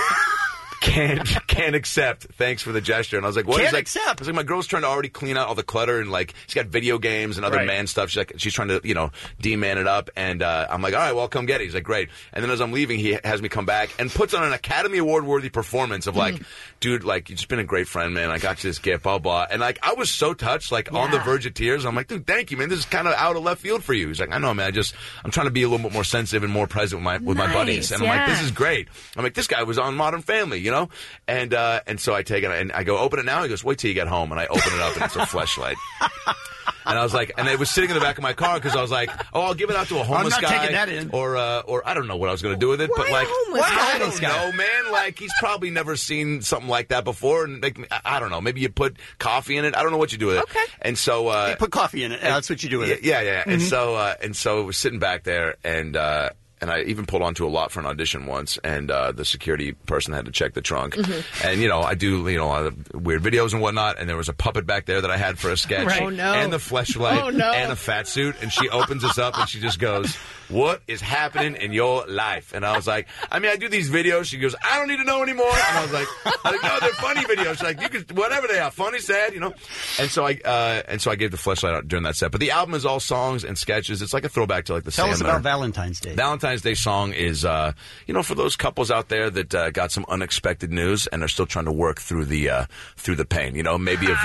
Can't accept. Thanks for the gesture. And I was like, what? Can't He's like, accept. I was like, my girl's trying to already clean out all the clutter, and like she's got video games and other Right. man stuff. She's trying to de-man it up. And I'm like, all right, well, come get it. He's like, great. And then as I'm leaving, he has me come back and puts on an Academy Award worthy performance of like, dude, like you've just been a great friend, man. I got you this gift, blah blah. And like I was so touched, like on the verge of tears. I'm like, dude, thank you, man. This is kind of out of left field for you. He's like, I know, man. I'm trying to be a little bit more sensitive and more present with my buddies. And I'm like, this is great. I'm like, this guy was on Modern Family, And so I take it and I go, open it now. He goes, wait till you get home. And I open it up and it's a fleshlight. And I was like, and it was sitting in the back of my car because I was like, oh, I'll give it out to a homeless I'm not guy. taking that in. Or I don't know what I was going to do with it. But like, I don't know, man. Like, he's probably never seen something like that before. And like, I don't know. Maybe you put coffee in it. I don't know what you do with it. Okay. And so. You put coffee in it. That's what you do with it. Yeah. And so it was sitting back there and I even pulled onto a lot for an audition once, and the security person had to check the trunk. And, I do, a lot of weird videos and whatnot, and there was a puppet back there that I had for a sketch. Right. Oh, no. And the fleshlight. Oh, no. And a fat suit, and she opens us up, and she just goes, what is happening in your life? And I was like, I do these videos. She goes, I don't need to know anymore. And I was like, no, they're funny videos. She's like, you can, whatever they are, funny, sad, And so I gave the fleshlight out during that set. But the album is all songs and sketches. It's like a throwback to like the Tell us Sandler. about Valentine's Day. Valentine's Day song is, for those couples out there that got some unexpected news and are still trying to work through the pain. Maybe of.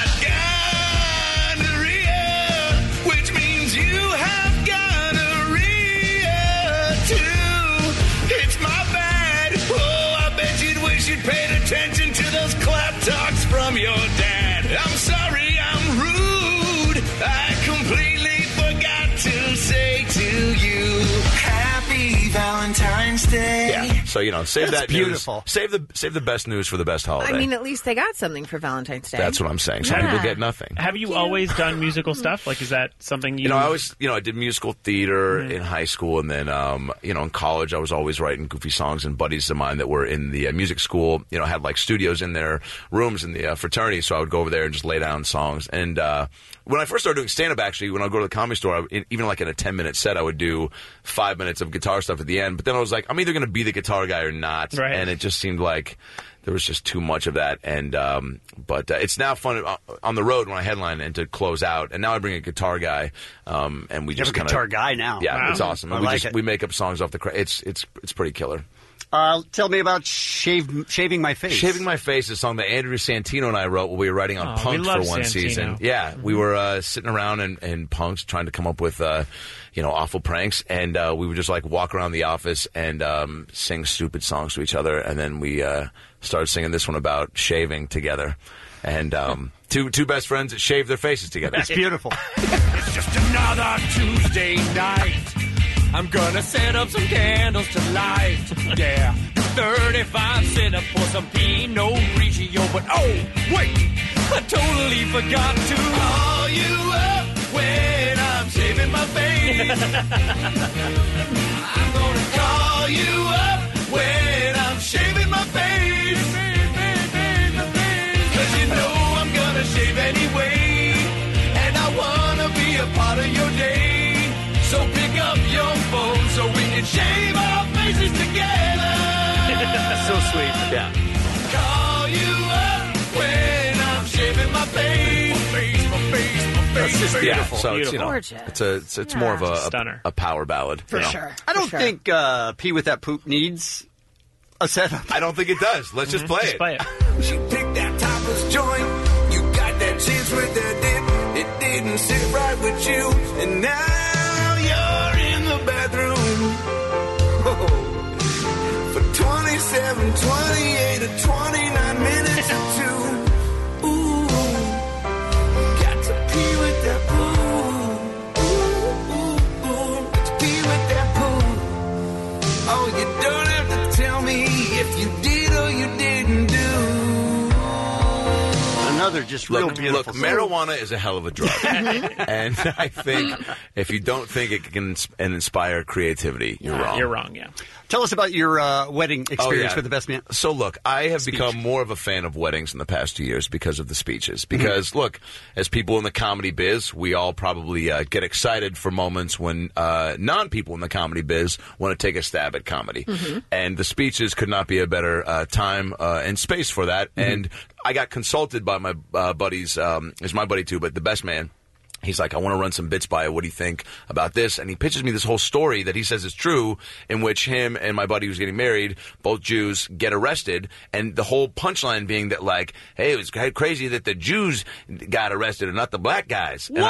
Which means you have gonorrhea too. It's my bad. Oh, I bet you'd wish you'd paid attention to those clap talks from your dad. I'm sorry, I'm rude. I completely forgot to say to you, Happy Valentine's Day. Yeah. So save That's that beautiful. news. Save the best news for the best holiday. I mean, at least they got something for Valentine's Day. That's what I'm saying. Some people get nothing. Have you always done musical stuff? Like, is that something you? I always, I did musical theater in high school, and then, in college, I was always writing goofy songs. And buddies of mine that were in the music school, had like studios in their rooms in the fraternity. So I would go over there and just lay down songs. And when I first started doing stand-up, actually, when I would go to the Comedy Store, even like in a 10-minute set, I would do 5 minutes of guitar stuff at the end. But then I was like, I'm either going to be the guitar guy or not. Right. And it just seemed like there was just too much of that. And but it's now fun on the road when I headline and to close out. And now I bring a guitar guy, and we You have just a kind guitar guy now. Yeah, Wow. it's awesome. I And like it. we make up songs off the. It's pretty killer. Tell me about Shaving My Face. Shaving My Face is a song that Andrew Santino and I wrote while we were writing on Oh, Punk'd we love for one Santino. season. Yeah, we were sitting around in Punk'd trying to come up with awful pranks, and we would just like walk around the office and sing stupid songs to each other, and then we started singing this one about shaving together. And two best friends that shave their faces together. It's beautiful. It's just another Tuesday night. I'm gonna set up some candles to light. Yeah, 35 set up for some Pinot Grigio. But oh, wait, I totally forgot to call you up when I'm shaving my face. I'm gonna call you up when I'm shaving my face. can shave our faces together. So sweet. Yeah. Call you up when I'm shaving my face. My face. That's just beautiful. So it's, Gorgeous. it's more of a Stunner. a power ballad. For you know. sure. I don't think Pee with That Poop needs a setup. I don't think it does. Let's just play it. Play it. She picked that topless joint. You got that chance with that dip. It didn't sit right with you. And now you're in the bathroom. Oh. For 27, 28, or 29 minutes or two. Ooh. Got to pee with that poo. Ooh. Got to pee with that poo. Oh, you don't have to tell me if you did or you didn't do. Another just real beautiful song. Marijuana is a hell of a drug. And I think if you don't think it can inspire creativity, you're wrong. You're wrong, yeah. Tell us about your wedding experience with the best man. So, look, I have become more of a fan of weddings in the past 2 years because of the speeches. Because, look, as people in the comedy biz, we all probably get excited for moments when non-people in the comedy biz want to take a stab at comedy. And the speeches could not be a better time and space for that. And I got consulted by my buddies, is my buddy too, but the best man. He's like, I want to run some bits by you. What do you think about this? And he pitches me this whole story that he says is true, in which him and my buddy who's getting married, both Jews, get arrested. And the whole punchline being that, like, hey, it was crazy that the Jews got arrested and not the black guys. And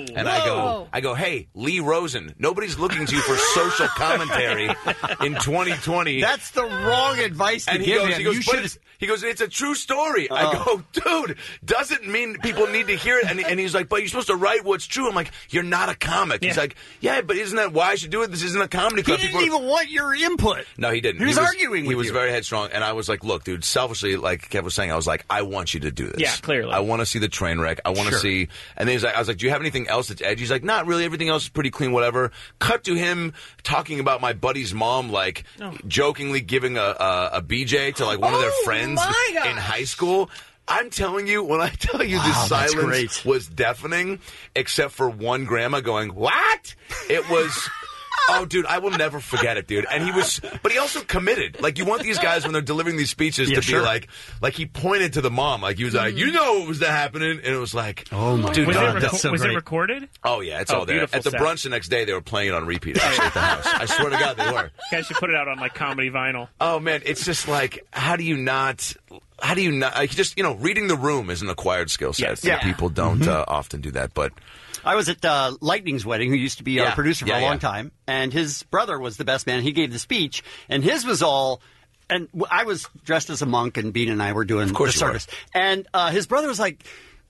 I go, hey, Lee Rosen, nobody's looking to you for social commentary in 2020. That's the wrong advice to give him. He goes, it's a true story. I go, dude, doesn't mean people need to hear it. And he's like, but you're supposed to write what's true. I'm like, you're not a comic. He's like, yeah, but isn't that why I should do it? This isn't a comedy club. He didn't even want your input. No, he didn't. He was arguing with you. He was very headstrong. And I was like, look, dude, selfishly, like Kev was saying, I was like, I want you to do this. Yeah, clearly. I want to see the train wreck. I want to see. And then he's like, I was like, do you have anything else that's edgy? He's like, not really. Everything else is pretty clean, whatever. Cut to him talking about my buddy's mom, like jokingly giving a BJ to like one of their friends in high school. I'm telling you, when I tell you the silence was deafening, except for one grandma going, what? It was... Oh, dude, I will never forget it, dude. And but he also committed. Like, you want these guys when they're delivering these speeches to be like he pointed to the mom. Like, he was like, you know what was happening? And it was like, oh, my dude, God, was it recorded? Oh, yeah, it's all there. At the brunch the next day, they were playing it on repeat, actually, at the house. I swear to God, they were. You guys should put it out on, like, comedy vinyl. Oh, man, it's just like, how do you not, like, just, reading the room is an acquired skill set. Yes. Yeah. People don't often do that, but... I was at Lightning's wedding, who used to be our producer for a long time, and his brother was the best man. He gave the speech, and his was all... And I was dressed as a monk, and Bean and I were doing the service. And his brother was like...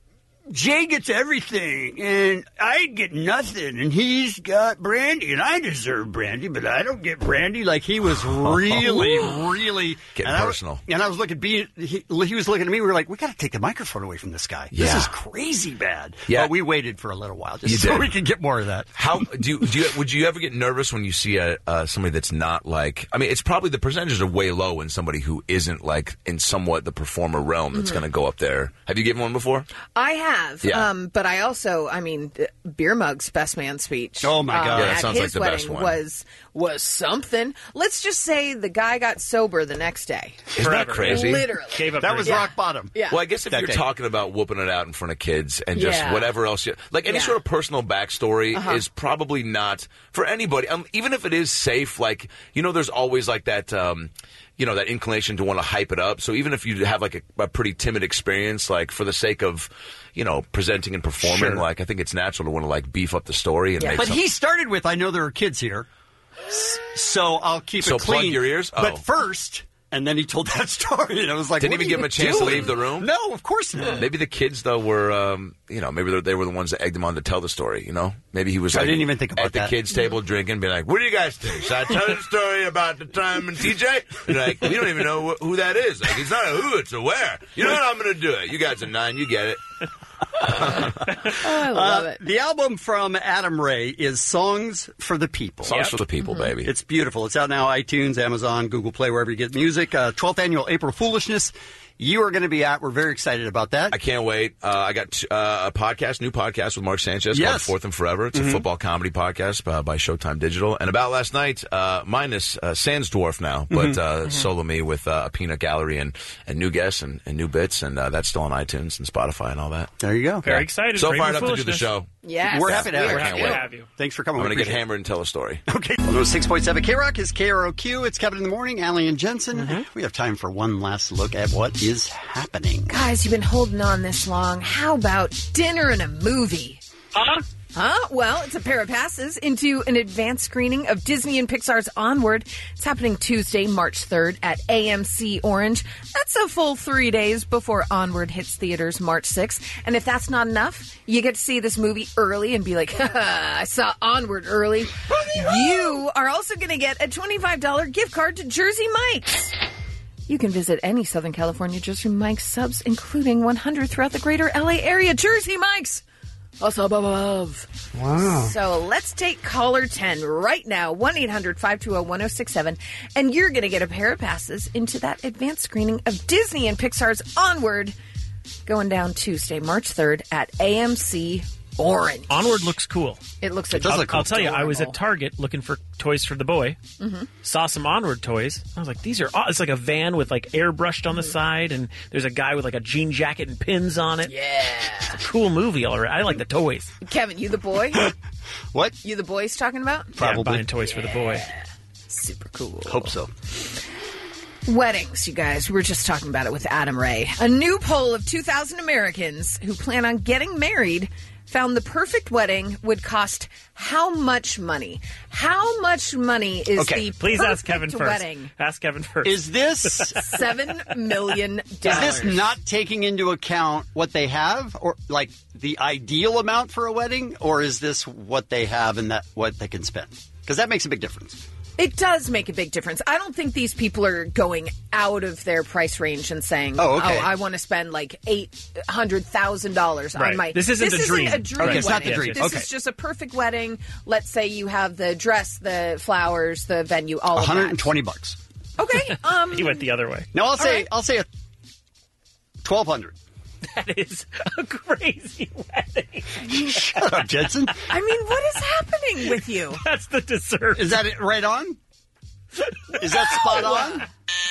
Jay gets everything, and I get nothing, and he's got brandy, and I deserve brandy, but I don't get brandy. Like, he was really... Getting personal. And I was looking at Bean, he was looking at me, we were like, we got to take the microphone away from this guy. Yeah. This is crazy bad. Yeah. But we waited for a little while, just so we could get more of that. How would you ever get nervous when you see somebody that's not like... I mean, it's probably the percentages are way low when somebody who isn't, like, in somewhat the performer realm that's going to go up there. Have you given one before? I have. Yeah. But I also, Beer Mug's best man speech. Oh my God, that sounds like the wedding best one. Was something. Let's just say the guy got sober the next day. Isn't that crazy? Literally. That was rock bottom. Yeah. Well, I guess if you're talking about whooping it out in front of kids and just whatever else, like any sort of personal backstory is probably not for anybody. Even if it is safe, like there's always like that. That inclination to want to hype it up. So even if you have like a pretty timid experience, like for the sake of, presenting and performing, like I think it's natural to want to like beef up the story and make. But he started with, I know there are kids here, so I'll keep it clean. So plug your ears. Oh. But first. And then he told that story, and I was like, didn't even give him a chance to leave the room? No, of course not. Maybe the kids, though, were, maybe they were the ones that egged him on to tell the story, Maybe he was I didn't even think about at the kids' table drinking, being like, what do you guys think? Should I tell you the story about the time in TJ? And like, we don't even know who that is. Like, it's not a who, it's a where. You know what? I'm going to do it. You guys are 9, you get it. I love it. The album from Adam Ray is Songs for the People. Songs for the People, baby. It's beautiful. It's out now, iTunes, Amazon, Google Play, wherever you get music. 12th annual April Foolishness you are going to be at. We're very excited about that. I can't wait. I got a new podcast with Mark Sanchez called Fourth and Forever. It's a football comedy podcast by Showtime Digital. And about last night, minus Sans Dwarf now, but solo me with a peanut gallery and new guests and new bits. And that's still on iTunes and Spotify and all that. There you go. Very excited. So fired up to do the show. Yes. We're happy to have you. Can't wait. Thanks for coming. I'm going to get hammered and tell a story. Okay. 106.7 K-Rock is KROQ. It's Kevin in the Morning, Allie and Jensen. We have time for one last look at what is happening. Guys, you've been holding on this long. How about dinner and a movie? Huh? Well, it's a pair of passes into an advanced screening of Disney and Pixar's Onward. It's happening Tuesday, March 3rd at AMC Orange. That's a full 3 days before Onward hits theaters March 6th. And if that's not enough, you get to see this movie early and be like, I saw Onward early. You are also going to get a $25 gift card to Jersey Mike's. You can visit any Southern California Jersey Mike's subs, including 100 throughout the greater LA area. Jersey Mike's! Also above. Wow. So let's take caller 10 right now, 1-800-520-1067, and you're going to get a pair of passes into that advanced screening of Disney and Pixar's Onward, going down Tuesday, March 3rd at AMC Orange. Onward looks cool. It looks I'll tell you, I was at Target looking for toys for the boy. Saw some Onward toys. I was like, these are it's like a van with like airbrushed on the side, and there's a guy with like a jean jacket and pins on it. Yeah. It's a cool movie, all right. I like the toys. Kevin, you the boy? What? You the boys talking about? Probably. Yeah, buying toys for the boy. Super cool. Hope so. Weddings, you guys. We were just talking about it with Adam Ray. A new poll of 2,000 Americans who plan on getting married found the perfect wedding would cost how much money? How much money is the Please ask Kevin first. wedding? Ask Kevin first. Is this $7 million? Is this not taking into account what they have, or like the ideal amount for a wedding, or is this what they have and that what they can spend? Because that makes a big difference. It does make a big difference. I don't think these people are going out of their price range and saying, I want to spend like $800,000 on my... This isn't a dream. This Right. is not the dream. This is just a perfect wedding. Let's say you have the dress, the flowers, the venue, all of that. $120. Okay. He went the other way. No, I'll say $1,200. That is a crazy wedding. Shut up, Jensen. I mean, what is happening with you? That's the dessert. Is that it right on? Is that spot on?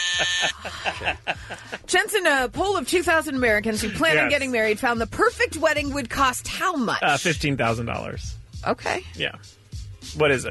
Jensen, a poll of 2,000 Americans who plan on Yes. getting married found the perfect wedding would cost how much? $15,000. Okay. Yeah. What is it?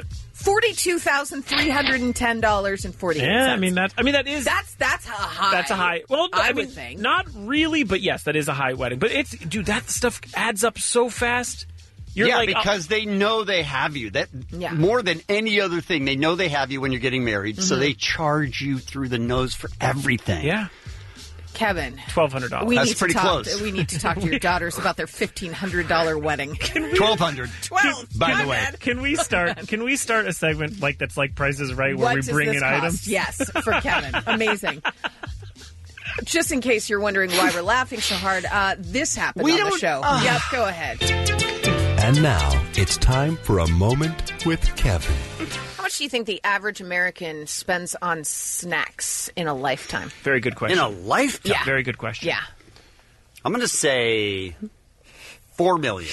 $42,310.48. Yeah, I mean that is that's a high. That's a high. Well, I mean, would think not really, but yes, that is a high wedding. But that stuff adds up so fast. You're like, because they know they have you. That more than any other thing, they know they have you when you're getting married, so they charge you through the nose for everything. Yeah. Kevin, $1,200. That's pretty close. We need to talk to your daughters about their $1,500 wedding. $1,200. 12. By the way, can we start a segment that's like Price is Right, where What we does bring this in cost? items? Yes, for Kevin. Amazing. Just in case you're wondering why we're laughing so hard, this happened on the show. Yep, go ahead. And now it's time for a moment with Kevin. How much do you think the average American spends on snacks in a lifetime? Very good question. in a lifetime. Yeah. Very good question. Yeah. I'm going to say $4 million.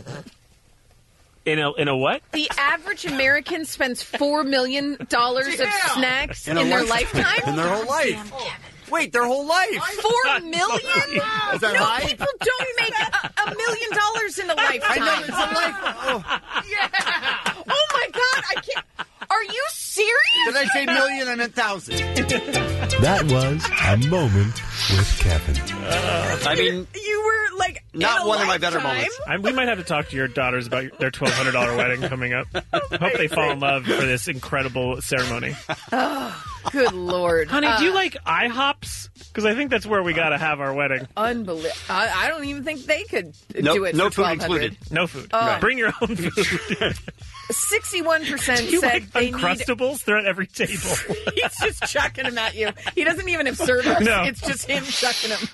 In a what? The average American spends $4 million of snacks in their lifetime? In their whole life. Wait, their whole life? $4 million? Is that no, high? people don't make $1 million in a lifetime. I know, it's a life. Yeah. Oh my God, I can't. Are you serious? Did I say million? I meant thousand. That was a moment with Kevin. I mean, you were like not one of my better moments. We might have to talk to your daughters about their $1,200 wedding coming up. Hope they fall in love for this incredible ceremony. Oh, good Lord. Honey, do you like IHOPs? Because I think that's where we got to have our wedding. Unbelievable. I don't even think they could Nope, do it no for food $1,200. included. No food. Oh. Bring your own food. 61% Do you said like they need... Uncrustables? They're at every table. He's just chucking them at you. He doesn't even have service. No. It's just him chucking them.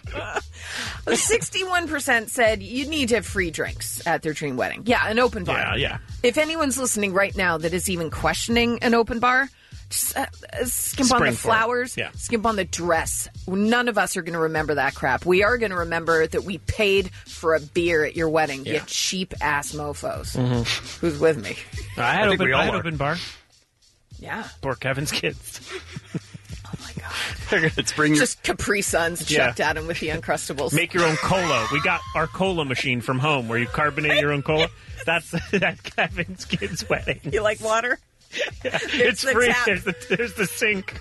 61% said you need to have free drinks at their dream wedding. Yeah, an open bar. Yeah. If anyone's listening right now that is even questioning an open bar, Just, skimp on Spring the for it. flowers, Yeah. skimp on the dress. None of us are going to remember that crap. We are going to remember that we paid for a beer at your wedding, you Yeah. cheap-ass mofos. Mhm. Who's with me? I had open bar. Yeah. Poor Kevin's kids. It's bring Just Capri Suns Yeah. chucked at him with the Uncrustables. Make your own cola. We got our cola machine from home where you carbonate your own cola. That's at Kevin's kid's wedding. You like water? It's the free. tap. There's the sink.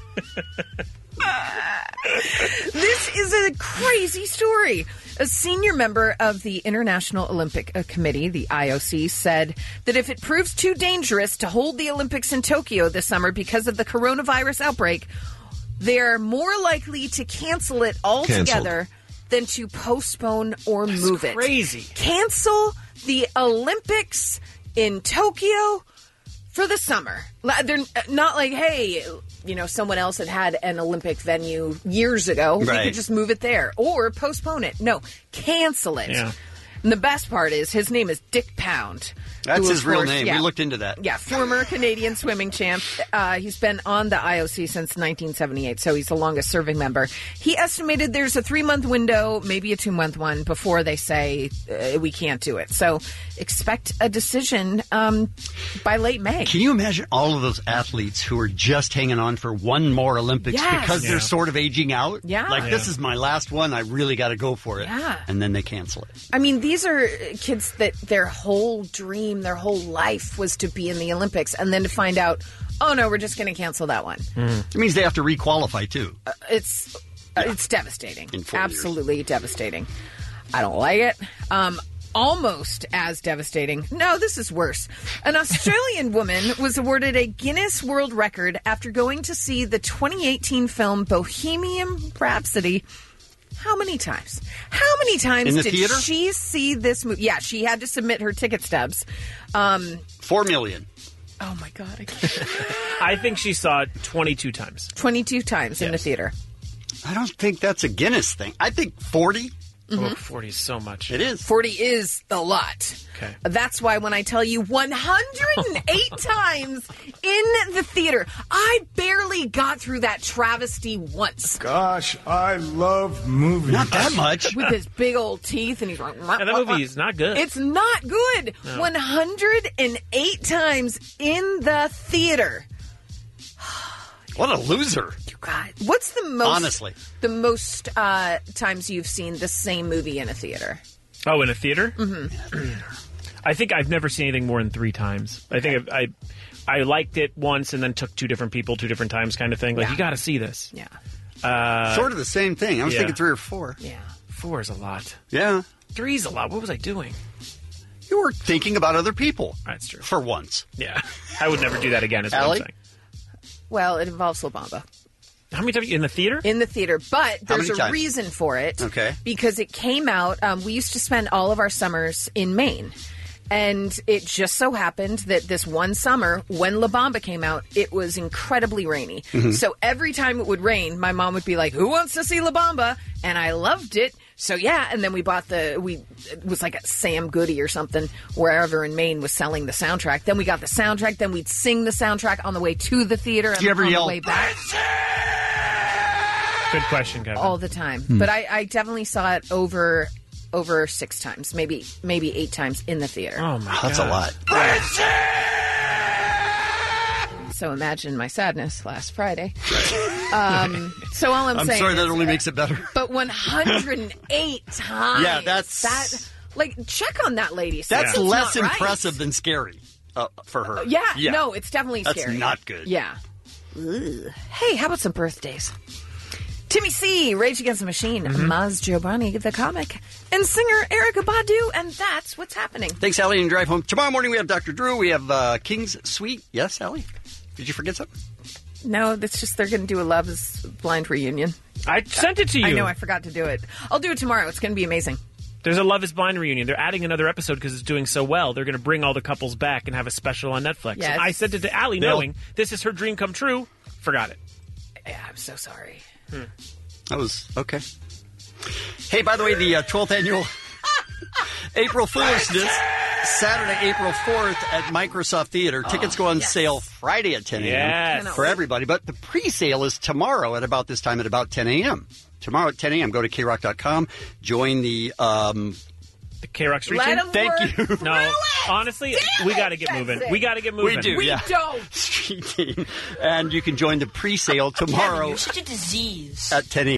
This is a crazy story. A senior member of the International Olympic Committee, the IOC, said that if it proves too dangerous to hold the Olympics in Tokyo this summer because of the coronavirus outbreak, they're more likely to cancel it altogether than to postpone or move it. Crazy. Cancel the Olympics in Tokyo for the summer. They're not like, hey, someone else had an Olympic venue years ago. We Right. could just move it there or postpone it. No, cancel it. Yeah. And the best part is his name is Dick Pound. That's who, his of real course, name. yeah. We looked into that. Yeah, former Canadian swimming champ. He's been on the IOC since 1978, so he's the longest serving member. He estimated there's a 3-month window, maybe a 2-month one, before they say we can't do it. So expect a decision by late May. Can you imagine all of those athletes who are just hanging on for one more Olympics Yes. because Yeah. they're sort of aging out? Yeah. Like, this Yeah. is my last one. I really got to go for it. Yeah. And then they cancel it. I mean, these are kids that their whole dream, their whole life was to be in the Olympics, and then to find out, oh no, we're just going to cancel that one. It means they have to requalify, too. It's devastating. In 4 years. Absolutely devastating. I don't like it. Almost as devastating. No, this is worse. An Australian woman was awarded a Guinness World Record after going to see the 2018 film Bohemian Rhapsody. How many times? How many times In the did theater? she see this movie? Yeah, she had to submit her ticket stubs. 4 million. Oh my God. I can't. I think she saw it 22 times. 22 times in the theater. I don't think that's a Guinness thing. I think 40. Oh, 40 is so much. It is. 40 is a lot. Okay. That's why when I tell you 108 times in the theater, I barely got through that travesty once. Gosh, I love movies. Not that much. With his big old teeth, and he's like, Yeah, that movie is not good. It's not good. No. 108 times in the theater. What a loser. God, what's the most? Honestly. The most times you've seen the same movie in a theater? Oh, in a theater? Mm-hmm. I think I've never seen anything more than 3 times. I think I liked it once and then took 2 different people 2 different times kind of thing. Like, Yeah. you got to see this. Yeah. Sort of the same thing. I was yeah. thinking 3 or 4. Yeah. 4 is a lot. Yeah. 3 is a lot. What was I doing? You were thinking about other people. That's true. For once. Yeah. I would never do that again, is what Allie? I'm saying. Well, it involves La Bamba. How many times in the theater? In the theater, but How there's many a times? reason for it. Okay. Because it came out, we used to spend all of our summers in Maine. And it just so happened that this one summer, when La Bamba came out, it was incredibly rainy. Mm-hmm. So every time it would rain, my mom would be like, who wants to see La Bamba? And I loved it. So yeah, and then we bought it was like a Sam Goody or something, wherever in Maine was selling the soundtrack. Then we got the soundtrack, then we'd sing the soundtrack on the way to the theater and Do you ever on yell, the way back. Good question, Kevin. All the time. But I definitely saw it over 6 times, maybe 8 times in the theater. Oh, my That's God. a lot. So imagine my sadness last Friday. So all I'm saying sorry, is, that only makes it better. but 108 times. Yeah, that's- that. Like, check on that lady. That's Something's less not right. impressive than scary for her. Yeah, no, it's definitely That's scary. not good. Yeah. Ugh. Hey, how about some birthdays? Timmy C, Rage Against the Machine, Maz Giovanni, the comic, and singer Erykah Badu, and that's what's happening. Thanks, Allie, and drive home. Tomorrow morning we have Dr. Drew. We have King's Suite. Yes, Allie? Did you forget something? No, that's just they're going to do a Love is Blind reunion. I sent it to you. I know, I forgot to do it. I'll do it tomorrow. It's going to be amazing. There's a Love is Blind reunion. They're adding another episode because it's doing so well. They're going to bring all the couples back and have a special on Netflix. Yes. And I sent it to Allie knowing this is her dream come true. Forgot it. Yeah, I'm so sorry. That was okay. Hey, by the way, the 12th annual April Foolishness Saturday, April 4th at Microsoft Theater. Tickets go on sale Friday at 10 a.m. Yes. for everybody. But the pre-sale is tomorrow at about this time at about 10 a.m. Tomorrow at 10 a.m. Go to KROC.com. Join the K-Rock Street Let Team? 'em Thank work you. through No, it. honestly, Damn we it, got to get moving. Jensen. We got to get moving. We do. We yeah. don't. Street Team. And you can join the pre-sale tomorrow You're such a disease. at 10 a.m.